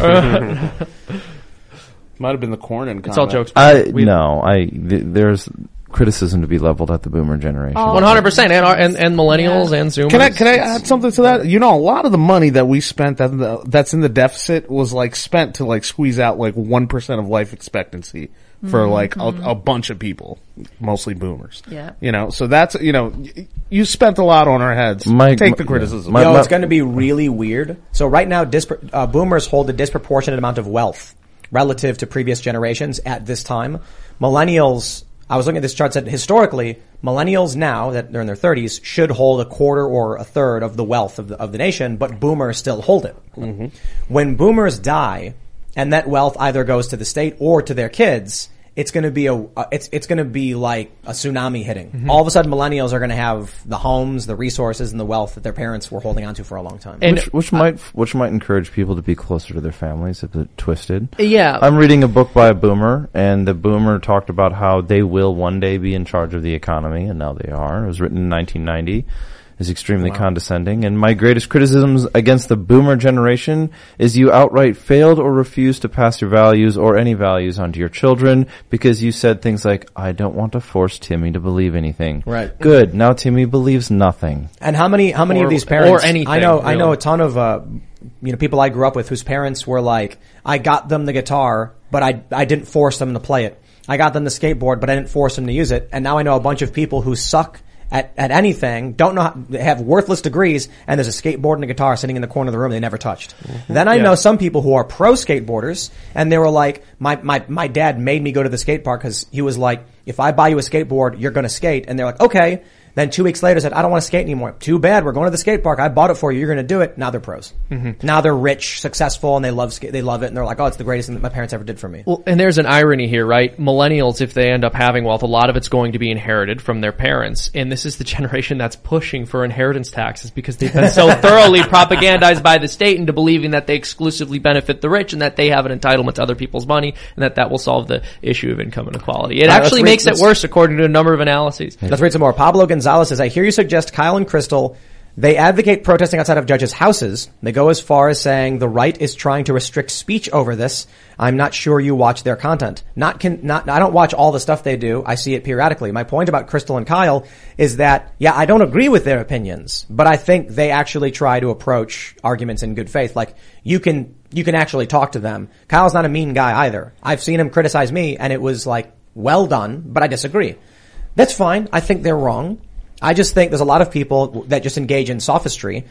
say Barbara. that? Might have been the Cornyn comment. It's all jokes. I, We- no, I, th- there's criticism to be leveled at the boomer generation. Oh. one hundred percent. And, our- and, and millennials and Zoomers. Can I can I add something to that? You know, a lot of the money that we spent that in the, that's in the deficit was like spent to like squeeze out like one percent of life expectancy for like a, a bunch of people, mostly boomers. Yeah. You know, so that's you know, y- you spent a lot on our heads. My- Take my- the criticism. my- Yo, it's going to be really weird. So right now, dispar- uh, boomers hold a disproportionate amount of wealth relative to previous generations at this time. Millennials, I was looking at this chart, said historically, millennials now, that they're in their thirties, should hold a quarter or a third of the wealth of the, of the nation, but boomers still hold it. Mm-hmm. When boomers die, and that wealth either goes to the state or to their kids, it's going to be a uh, it's it's going to be like a tsunami hitting. Mm-hmm. All of a sudden, millennials are going to have the homes, the resources, and the wealth that their parents were holding onto for a long time. And- which, which might which might encourage people to be closer to their families if they're twisted. Yeah. I'm reading a book by a boomer, and the boomer talked about how they will one day be in charge of the economy, and now they are. It was written in nineteen ninety. Is extremely condescending, and my greatest criticisms against the boomer generation is you outright failed or refused to pass your values or any values onto your children because you said things like, I don't want to force Timmy to believe anything. Right. Good. Now Timmy believes nothing. And how many how many Or- of these parents? or anything, I know I know really. a ton of uh, you know people I grew up with whose parents were like, I got them the guitar, but I I didn't force them to play it. I got them the skateboard, but I didn't force them to use it. And now I know a bunch of people who suck at at anything, don't know how, have worthless degrees, and there's a skateboard and a guitar sitting in the corner of the room they never touched. Mm-hmm. Then I Yeah. know some people who are pro skateboarders, and they were like, my my my dad made me go to the skate park because he was like, if I buy you a skateboard, you're going to skate. And they're like, okay. Then two weeks later said, I don't want to skate anymore. Too bad. We're going to the skate park. I bought it for you. You're going to do it. Now they're pros. Mm-hmm. Now they're rich, successful, and they love skate. They love it. And they're like, oh, it's the greatest thing that my parents ever did for me. Well, and there's an irony here, right? Millennials, if they end up having wealth, a lot of it's going to be inherited from their parents. And this is the generation that's pushing for inheritance taxes because they've been so thoroughly propagandized by the state into believing that they exclusively benefit the rich and that they have an entitlement to other people's money and that that will solve the issue of income inequality. It All right, actually let's read- makes it let's- worse according to a number of analyses. Let's read some more. Pablo Gonzalez says, I hear you suggest Kyle and Crystal, they advocate protesting outside of judges' houses. They go as far as saying the right is trying to restrict speech over this. I'm not sure you watch their content. Not can, not, I don't watch all the stuff they do. I see it periodically. My point about Crystal and Kyle is that, yeah, I don't agree with their opinions, but I think they actually try to approach arguments in good faith. Like, you can, you can actually talk to them. Kyle's not a mean guy either. I've seen him criticize me and it was like, well done, but I disagree. That's fine. I think they're wrong. I just think there's a lot of people that just engage in sophistry.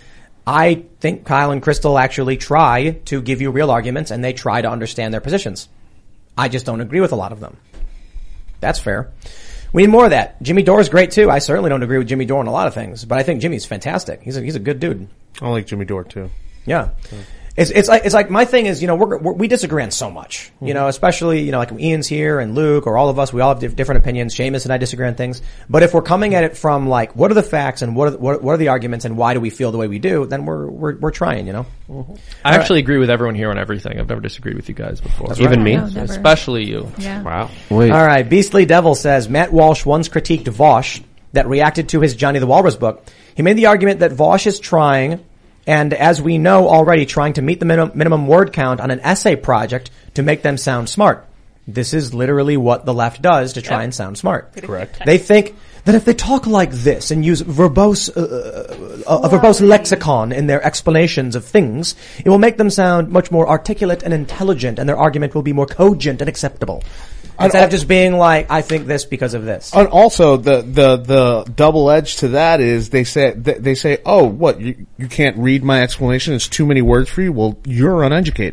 I think Kyle and Crystal actually try to give you real arguments and they try to understand their positions. I just don't agree with a lot of them. That's fair. We need more of that. Jimmy Dore's great too. I certainly don't agree with Jimmy Dore on a lot of things, but I think Jimmy's fantastic. He's a, he's a good dude. I like Jimmy Dore too. Yeah. It's, it's like, it's like my thing is, you know, we're, we're, we disagree on so much, you know, especially, you know, like Ian's here and Luke or all of us, we all have diff- different opinions. Seamus and I disagree on things. But if we're coming at it from like, what are the facts and what are, the, what, what are the arguments and why do we feel the way we do, then we're, we're, we're trying, you know? Mm-hmm. I actually agree with everyone here on everything. I've never disagreed with you guys before. Even me? No, never. Especially you. Yeah. Wow. Wait. All right. Beastly Devil says, Matt Walsh once critiqued Vosh that reacted to his Johnny the Walrus book. He made the argument that Vosh is trying, and as we know already, trying to meet the minimum, minimum word count on an essay project to make them sound smart. This is literally what the left does to try Yep. and sound smart. Correct. They think that if they talk like this and use verbose, uh, a, a verbose lexicon in their explanations of things, it will make them sound much more articulate and intelligent, and their argument will be more cogent and acceptable. Instead of just being like, I think this because of this. And also, the, the, the double edge to that is they say, they say, oh, what, you, you can't read my explanation? It's too many words for you? Well, you're uneducated.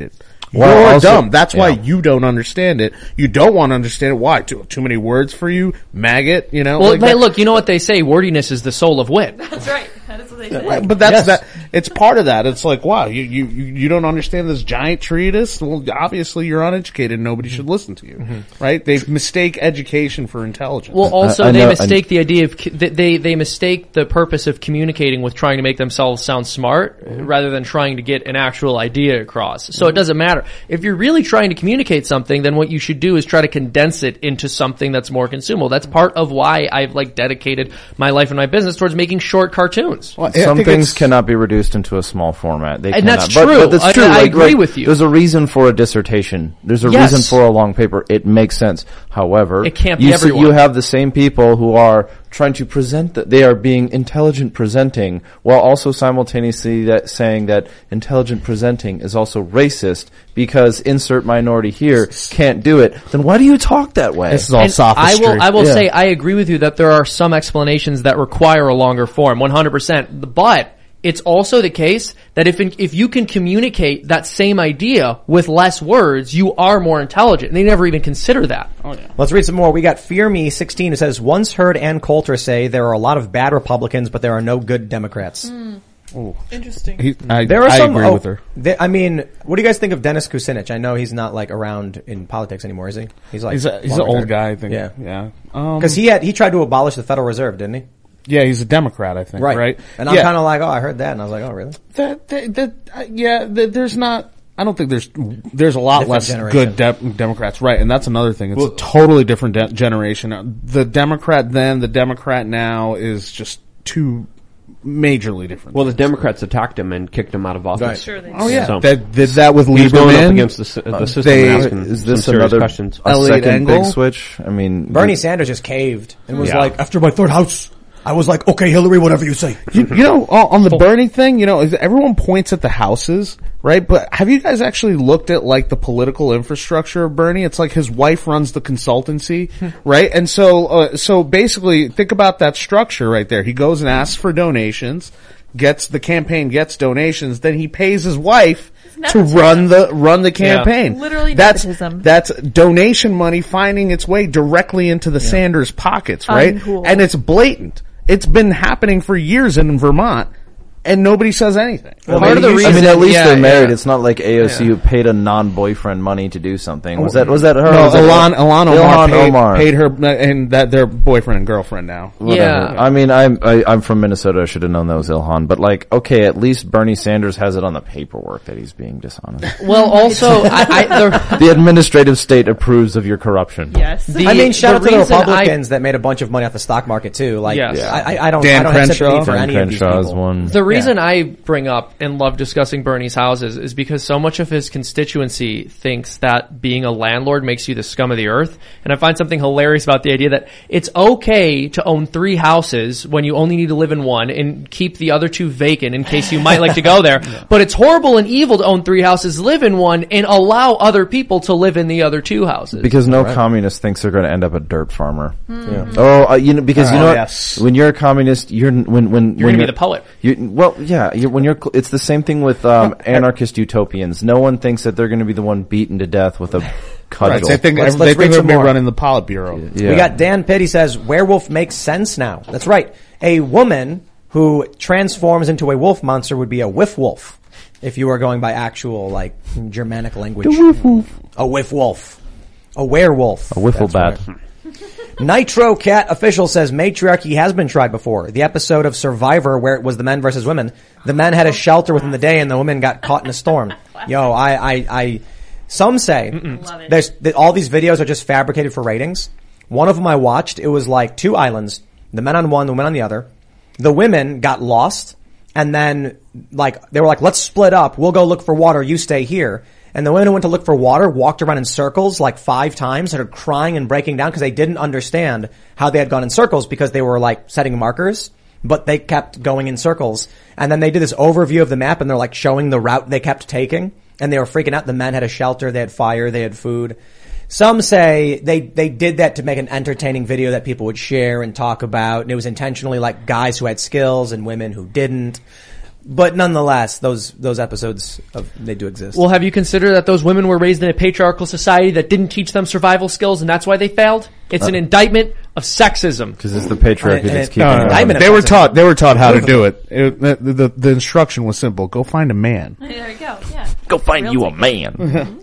You're Well, also- dumb. That's why yeah. you don't understand it. You don't want to understand it. Why? Too, too many words for you? Maggot? You know? Well, like hey, that. look, you know what they say? Wordiness is the soul of wit. That's right. That is what they say. Right, but that's Yes. that. It's part of that. It's like, wow, you, you you don't understand this giant treatise. Well, obviously you're uneducated. Nobody should listen to you, right? They mistake education for intelligence. Well, also I they know- mistake the idea of c- they they they mistake the purpose of communicating with trying to make themselves sound smart rather than trying to get an actual idea across. So it doesn't matter if you're really trying to communicate something. Then what you should do is try to condense it into something that's more consumable. That's part of why I've like dedicated my life and my business towards making short cartoons. Well, I Some think things it's- cannot be reduced into a small format. They And cannot. that's But- true. But, that's I- true. I Like- agree like, with you. There's a reason for a dissertation. There's a Yes. reason for a long paper. It makes sense. However, It can't be you see- everyone. you have the same people who are trying to present that they are being intelligent presenting while also simultaneously that saying that intelligent presenting is also racist because insert minority here can't do it. Then why do you talk that way? This is all And sophistry. I will, I will Yeah. say, I agree with you that there are some explanations that require a longer form, one hundred percent. But it's also the case that if in, if you can communicate that same idea with less words, you are more intelligent. And they never even consider that. Let's read some more. We got Fear Me sixteen who says, once heard Ann Coulter say there are a lot of bad Republicans, but there are no good Democrats. Interesting. He, I, There are I some, agree oh, with her. they- I mean, what do you guys think of Dennis Kucinich? I know he's not like around in politics anymore, is he? He's like, He's a, he's an long old retired. guy, I think. Yeah. Yeah. Um, Cause he had, he tried to abolish the Federal Reserve, didn't he? yeah, he's a Democrat, I think. Right. And I'm yeah. kind of like, oh, I heard that. And I was like, oh, really? That, that, that uh, yeah, th there's not, I don't think there's, there's a lot Different less generation. good de- Democrats, right? And that's another thing. It's a totally different de- generation. Uh, The Democrat then, the Democrat now is just too majorly different. Well, the Democrats attacked him and kicked him out of office. Right. Sure they oh yeah, So- that did that with He's going up Lieberman. against the, sy- the system they- and asking Is this some serious another questions. a Elliot second Engel? big switch? I mean, Bernie the- Sanders just caved and was Yeah. like, after my third house, I was like, okay, Hillary, whatever you say. You, you know, on on the Bernie thing, you know, everyone points at the houses, right? But have you guys actually looked at like the political infrastructure of Bernie? It's like his wife runs the consultancy, right? And so, uh, so basically, think about that structure right there. He goes and asks for donations, gets the campaign gets donations, then he pays his wife to nepotism. run the run the campaign. Literally that's nepotism. that's donation money finding its way directly into the Sanders pockets, right? Uncool. And it's blatant. It's been happening for years in Vermont, and nobody says anything. Well, part of the I reason, mean, at least yeah, they're married. yeah. It's not like A O C who paid a non-boyfriend money to do something. Was that was that her? No, Was that Ilan, Ilan Omar, Ilhan paid, Omar. paid her, and that they're boyfriend and girlfriend now. Whatever. Yeah. I mean, I'm I, I'm from Minnesota. I should have known that was Ilhan. But like, okay, at least Bernie Sanders has it on the paperwork that he's being dishonest. Well, also, I, I, the, The administrative state approves of your corruption. Yes. the, I mean, shout out to the reason I- Republicans that made a bunch of money off the stock market too. Like, Yes. Yeah. I, I, I don't, Dan I don't have Crenshaw. sympathy for Dan any Crenshaw of is these people. one. The reason I bring up and love discussing Bernie's houses is because so much of his constituency thinks that being a landlord makes you the scum of the earth. And I find something hilarious about the idea that it's okay to own three houses when you only need to live in one and keep the other two vacant in case you might like to go there. But it's horrible and evil to own three houses, live in one, and allow other people to live in the other two houses. Because no communist thinks they're going to end up a dirt farmer. Yeah. Oh, uh, you know, because you Oh, know, what? yes. when you're a communist, you're n- when when You're when gonna be the poet. You, well, yeah, you're, when you're, cl- it's the same thing with um, anarchist utopians. No one thinks that they're going to be the one beaten to death with a cudgel. Right, they think Let's- they let's think read they'll some be more. running the Politburo. Yeah. We got Dan Pitt. He says, werewolf makes sense now. That's right. A woman who transforms into a wolf monster would be a whiff wolf. If you are going by actual, like, Germanic language. A whiff wolf. A whiff wolf. A werewolf. a wiffle That's bat. right. Nitro Cat Official says matriarchy has been tried before. The episode of Survivor where it was the men versus women. The men had a shelter within the day and the women got caught in a storm. Yo, I, I, I, some say Love it. there's, that all these videos are just fabricated for ratings. One of them I watched, it was like two islands, the men on one, the women on the other. The women got lost and then like, they were like, let's split up. We'll go look for water. You stay here. And the women who went to look for water walked around in circles like five times, started crying and breaking down because they didn't understand how they had gone in circles because they were like setting markers, but they kept going in circles. And then they did this overview of the map and they're like showing the route they kept taking. And they were freaking out. The men had a shelter, they had fire, they had food. Some say they, they did that to make an entertaining video that people would share and talk about. And it was intentionally like guys who had skills and women who didn't. But nonetheless, those those episodes of they do exist. Well, have you considered that those women were raised in a patriarchal society that didn't teach them survival skills, and that's why they failed? It's uh, an indictment of sexism. Because it's the patriarchy And- that's and- keeping No, it no, on. no. They were taught. They were taught how to do it. It- the, the the instruction was simple: go find a man. There you go. Yeah. Go find Real you a technique. man.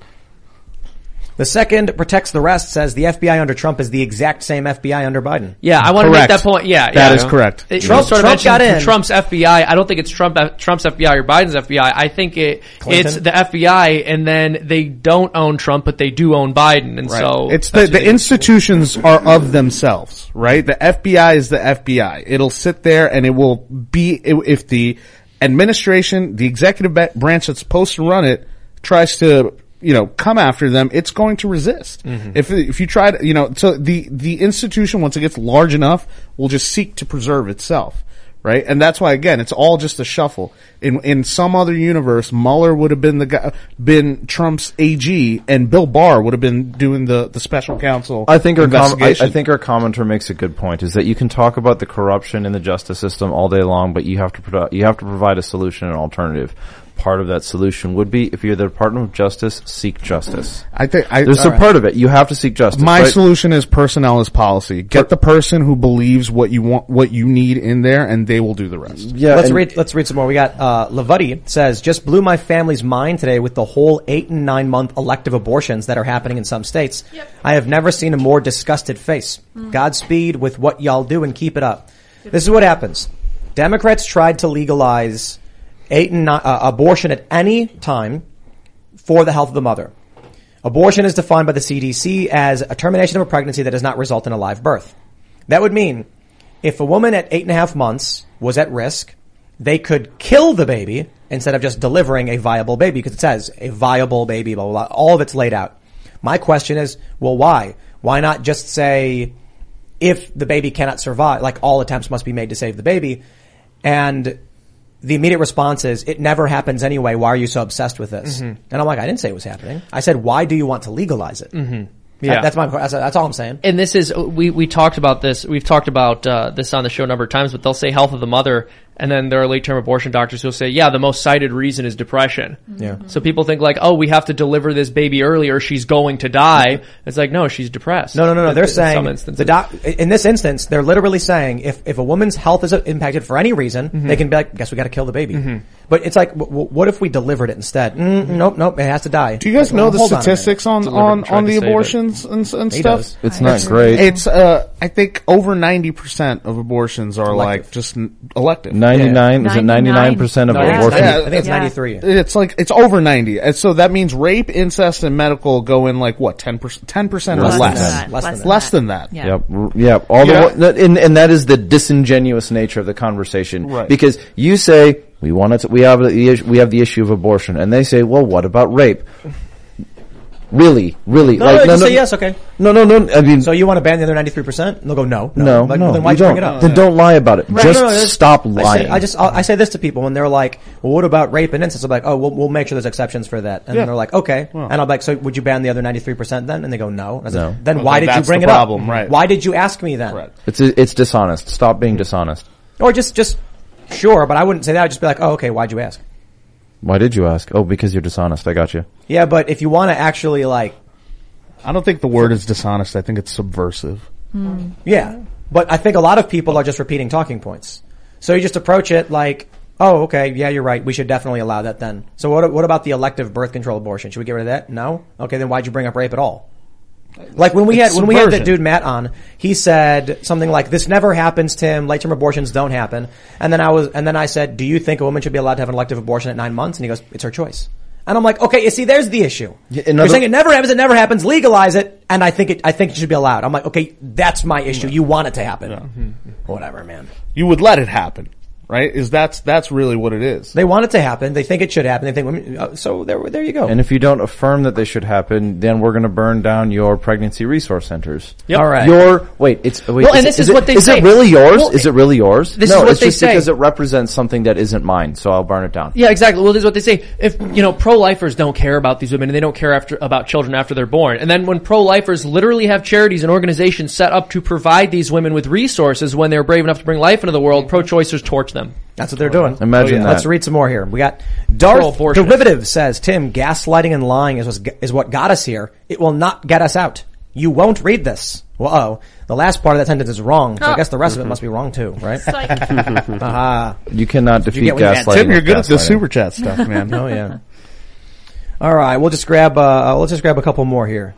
The second protects the rest says the F B I under Trump is the exact same F B I under Biden. Yeah, I want to make Correct. that point. Yeah, That yeah. is correct. It, Trump- you sort of Trump got mentioned in. Trump's F B I. I don't think it's Trump, Trump's F B I or Biden's F B I. I think it Clinton? it's the F B I, and then they don't own Trump, but they do own Biden, and so it's the that's what the they- institutions are of themselves, right? The F B I is the F B I. It'll sit there and it will be if the administration, the executive ba- branch that's supposed to run it, tries to you know come after them, it's going to resist. Mm-hmm. If if you try to you know so the the institution once it gets large enough will just seek to preserve itself. Right, and that's why again it's all just a shuffle. In in some other universe, Mueller would have been the guy, been Trump's A G, and Bill Barr would have been doing the, the special counsel. I think our com- I, investigation. I think our commenter makes a good point. Is that you can talk about the corruption in the justice system all day long, but you have to pro- you have to provide a solution, an alternative. Part of that solution would be if you're the Department of Justice, seek justice. I think I, There's all a right. part of it you have to seek justice. My right? solution is personnel is policy. Get the person who believes what you want, what you need in there, and they will do the rest. Yeah, let's and- read. Let's read some more. We got uh, Lavuddy says just blew my family's mind today with the whole eight and nine month elective abortions that are happening in some states. Yep. I have never seen a more disgusted face. Godspeed with what y'all do and keep it up. This is what happens. Democrats tried to legalize eight and nine, uh, abortion at any time for the health of the mother. Abortion is defined by the C D C as a termination of a pregnancy that does not result in a live birth. That would mean if a woman at eight and a half months was at risk, they could kill the baby instead of just delivering a viable baby, because it says a viable baby, blah, blah, blah. All of it's laid out. My question is, well, why? Why not just say if the baby cannot survive, like all attempts must be made to save the baby, and the immediate response is, it never happens anyway. Why are you so obsessed with this? Mm-hmm. And I'm like, I didn't say it was happening. I said, why do you want to legalize it? Mm-hmm. Yeah. That, that's my, that's, that's all I'm saying. And this is, we, we talked about this, we've talked about, uh, this on the show a number of times, but they'll say health of the mother, and then there are late-term abortion doctors who'll say, yeah, the most cited reason is depression. Yeah. So people think like, oh, we have to deliver this baby early or she's going to die. It's like, no, she's depressed. No, no, no, no. They're In some saying, instances. the doc, in this instance, they're literally saying if, if a woman's health is impacted for any reason, Mm-hmm. they can be like, guess we gotta kill the baby. Mm-hmm. But it's like, w- w- what if we delivered it instead? Mm, nope, nope, it has to die. Do you guys Like, know well, the hold on a statistics on Delivered, on, tried on to the save it. abortions and, and He stuff? does. It's not great. It's uh, I think over ninety percent of abortions are Elective. like just n- elective. ninety-nine is it ninety-nine percent of No, I think it's abortions? ninety- I think it's Yeah. ninety-three. It's like it's over ninety, and so that means rape, incest, and medical go in like what ten percent, ten percent or Less less, than that. Less than that. less than that. Yeah. Yep. r- Yep. All Yeah. the that- and, and that is the disingenuous nature of the conversation. Right. Because you say we want to we have the issue- we have the issue of abortion, and they say, well, what about rape? Really, really, No, like no, no, just no, say yes, okay. no, no, no. I mean, So you want to ban the other ninety-three percent? And they'll go, no. no, Like, no. well, then why'd you you don't. bring it up? Then don't lie about it. Right, Just no, no, that's- stop I lying. say, I just, I say this to people when they're like, well, what about rape and incest? I'm like, oh, we'll, we'll make sure there's exceptions for that. And Yeah. they're like, okay. And I'm like, so would you ban the other ninety-three percent then? And they go, no. And I said, No. Then Well, why then did you that's bring the it problem, up? right. Why did you ask me then? Right. It's it's dishonest. Stop being dishonest. Or just, just, sure, but I wouldn't say that. I'd just be like, oh, okay, why'd you ask? Why did you ask? Oh, because you're dishonest. I got you. Yeah, but if you want to actually like, I don't think the word is dishonest. I think it's subversive. yeah. But I think a lot of people are just repeating talking points. So you just approach it like, oh, okay, yeah, you're right. We should definitely allow that then. So what, what about the elective birth control abortion? Should we get rid of that? No? Okay, then why'd you bring up rape at all? Like when we had, It's when we had that subversion. dude Matt on, he said something like, this never happens, Tim. Late term abortions don't happen. And then I was, and then I said, do you think a woman should be allowed to have an elective abortion at nine months? And he goes, it's her choice. And I'm like, okay, you see, there's the issue. Yeah, You're another- saying it never happens, it never happens, legalize it, and I think it, I think it should be allowed. I'm like, okay, that's my issue. You want it to happen. Whatever, man. You would let it happen, right? Is that's that's really what it is. They want it to happen. They think it should happen. They think women, uh, so there, there you go. And if you don't affirm that they should happen, then we're going to burn down your pregnancy resource centers. Yep. All right. Your wait, it's wait. Well, and it- this is it, what they is say. it really yours? Well, is it really yours? this no, is what it's they just say. because it represents something that isn't mine, so I'll burn it down. Yeah, exactly. Well, this is what they say. If, you know, pro-lifers don't care about these women and they don't care after, about children after they're born. And then when pro-lifers literally have charities and organizations set up to provide these women with resources when they're brave enough to bring life into the world, pro-choicers torch them. them. That's what they're doing. Imagine that. Let's read some more here. We got Darth Pro-abortionist. Derivative says, Tim, gaslighting and lying is, is what got us here. It will not get us out. You won't read this. Well, oh, the last part of that sentence is wrong, so I guess the rest of it must be wrong too, right? Aha. You cannot defeat get what you meant? gaslighting. Tim, you're with good at the gaslighting. super chat stuff, man. Oh yeah. All right, we'll just grab. Uh, let's just grab a couple more here.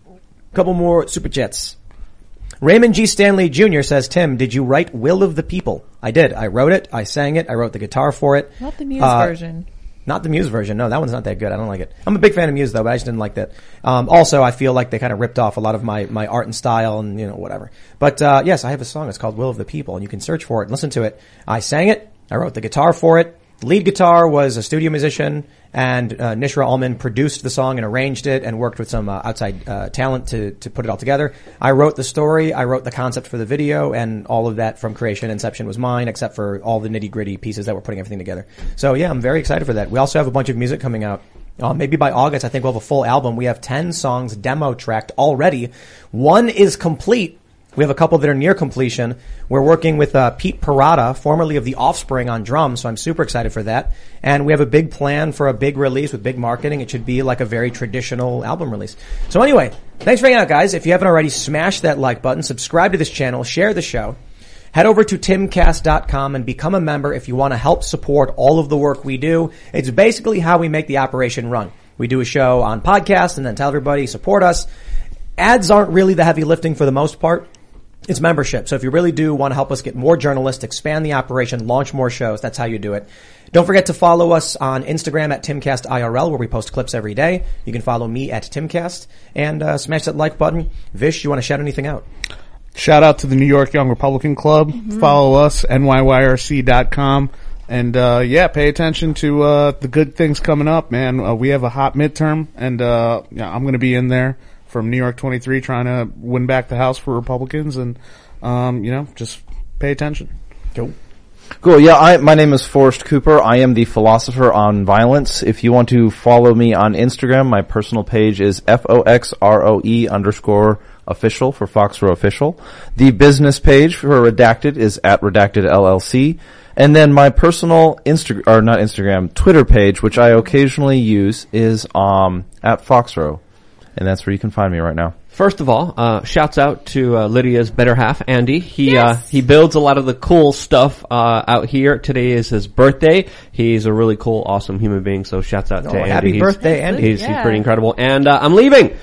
A couple more super chats. Raymond G. Stanley Junior says, Tim, did you write "Will of the People"? I did. I wrote it. I sang it. I wrote the guitar for it. Not the Muse Uh, version. Not the Muse version. No, that one's not that good. I don't like it. I'm a big fan of Muse though, but I just didn't like that. Um, also, I feel like they kind of ripped off a lot of my, my art and style and, you know, whatever. But, uh, yes, I have a song. It's called "Will of the People," and you can search for it and listen to it. I sang it. I wrote the guitar for it. The lead guitar was a studio musician, and uh, Nishra Ullman produced the song and arranged it and worked with some uh, outside uh, talent to to put it all together. I wrote the story, I wrote the concept for the video, and all of that from creation, inception was mine, except for all the nitty-gritty pieces that were putting everything together. So yeah, I'm very excited for that. We also have a bunch of music coming out. Uh, maybe by August, I think we'll have a full album. We have ten songs demo tracked already. One is complete. We have a couple that are near completion. We're working with uh, Pete Parada, formerly of The Offspring, on drums, so I'm super excited for that. And we have a big plan for a big release with big marketing. It should be like a very traditional album release. So anyway, thanks for hanging out, guys. If you haven't already, smash that like button, subscribe to this channel, share the show. Head over to timcast dot com and become a member if you want to help support all of the work we do. It's basically how we make the operation run. We do a show on podcast and then tell everybody, support us. Ads aren't really the heavy lifting for the most part. It's membership. So if you really do want to help us get more journalists, expand the operation, launch more shows, that's how you do it. Don't forget to follow us on Instagram at Timcast I R L, where we post clips every day. You can follow me at Timcast, and uh, smash that like button. Vish, you want to shout anything out? Shout out to the New York Young Republican Club. Mm-hmm. Follow us, N Y Y R C dot com. And, uh, yeah, pay attention to, uh, the good things coming up, man. Uh, we have a hot midterm, and, uh, yeah, I'm going to be in there from New York twenty-three trying to win back the House for Republicans, and, um, you know, just pay attention. Cool. Cool. Yeah, I, my name is Forrest Cooper. I am the philosopher on violence. If you want to follow me on Instagram, my personal page is F O X R O E underscore official for Foxrow Official. The business page for Redacted is at Redacted L L C. And then my personal Insta, or not Instagram, Twitter page, which I occasionally use, is, um, at Foxrow. And that's where you can find me right now. First of all, uh, shouts out to uh, Lydia's better half, Andy. He Yes. uh, he builds a lot of the cool stuff uh, out here. Today is his birthday. He's a really cool, awesome human being. So shouts out Oh, to Andy. happy He's- birthday, Andy. He's, Yeah. he's pretty incredible. And uh, I'm leaving.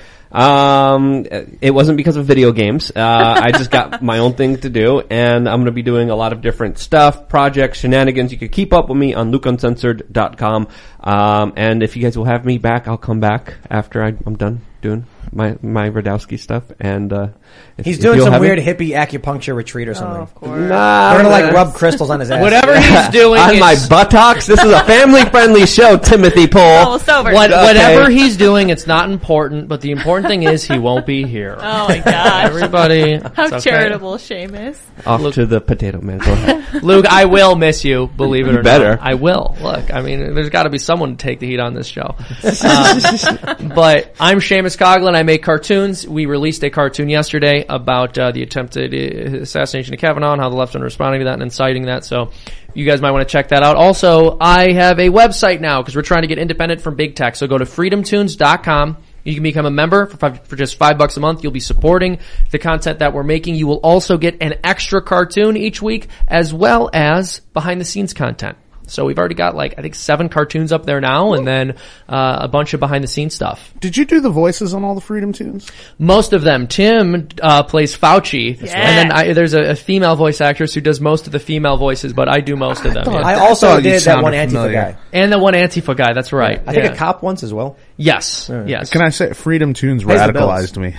Um, it wasn't because of video games. Uh, I just got my own thing to do, and I'm going to be doing a lot of different stuff, projects, shenanigans. You can keep up with me on Luke Uncensored dot com. Um, and if you guys will have me back, I'll come back after I, I'm done doing my my Radowski stuff. And uh, if, He's if doing you'll some have weird me- hippie acupuncture retreat or something. Oh, of course. Nah, We're gonna like nah. rub crystals on his ass. Whatever he's doing on my is- buttocks. This is a family-friendly show, Timothy Poole. Almost over. What, Okay. Whatever he's doing, it's not important, but the important thing is he won't be here. Oh my gosh. Everybody. How it's okay. charitable, Seamus. Off to the potato man. Go ahead. Luke, I will miss you, believe it You or better. not. I will. Look, I mean, there's got to be someone to take the heat on this show. Uh, but I'm Seamus Coughlin. I make cartoons. We released a cartoon yesterday about uh, the attempted uh, assassination of Kavanaugh and how the left are responding to that and inciting that. So you guys might want to check that out. Also, I have a website now because we're trying to get independent from big tech. So go to freedom tunes dot com. You can become a member for five, for just five bucks a month. You'll be supporting the content that we're making. You will also get an extra cartoon each week as well as behind the scenes content. So we've already got like, I think seven cartoons up there now and then, uh, a bunch of behind the scenes stuff. Did you do the voices on all the Freedom Tunes? Most of them. Tim, uh, plays Fauci. Yes. And then I, there's a, a female voice actress who does most of the female voices, but I do most of them. yeah. I also thought you did that sounded one Antifa familiar. guy. And the one Antifa guy, that's right. I think Yeah. a cop once as well. Yes. Yes. Can I say Freedom Tunes Pays the radicalized me?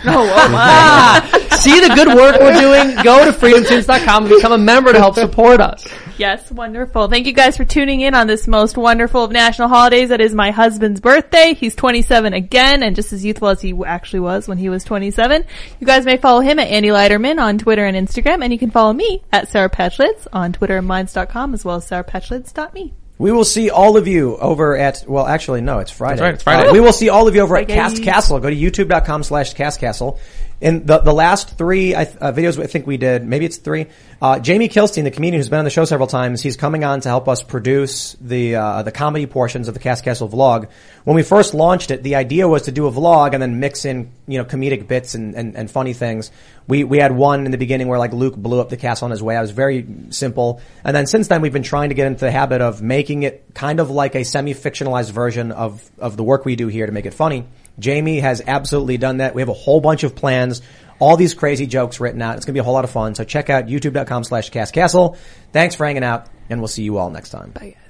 Ah, see the good work we're doing? Go to freedom tunes dot com and become a member to help support us. Yes, wonderful. Thank you guys for tuning in on this most wonderful of national holidays. That is my husband's birthday. He's twenty-seven again and just as youthful as he actually was when he was twenty-seven. You guys may follow him at Andy Leiterman on Twitter and Instagram, and you can follow me at Sarah Petchlitz on Twitter and minds dot com as well as sarah petchlitz dot me. We will see all of you over at, well, actually, no, it's Friday. That's right, it's Friday. Uh, we will see all of you over at Friday. Cast Castle. Go to youtube dot com slash Cast Castle. In the, the last three uh, videos I think we did, maybe it's three, uh, Jamie Kilstein, the comedian who's been on the show several times, he's coming on to help us produce the, uh, the comedy portions of the Cast Castle vlog. When we first launched it, the idea was to do a vlog and then mix in, you know, comedic bits and, and, and funny things. We, we had one in the beginning where like Luke blew up the castle on his way. It was very simple. And then since then we've been trying to get into the habit of making it kind of like a semi-fictionalized version of, of the work we do here to make it funny. Jamie has absolutely done that. We have a whole bunch of plans, all these crazy jokes written out. It's going to be a whole lot of fun. So check out youtube.com slash castcastle. Thanks for hanging out, and we'll see you all next time. Bye.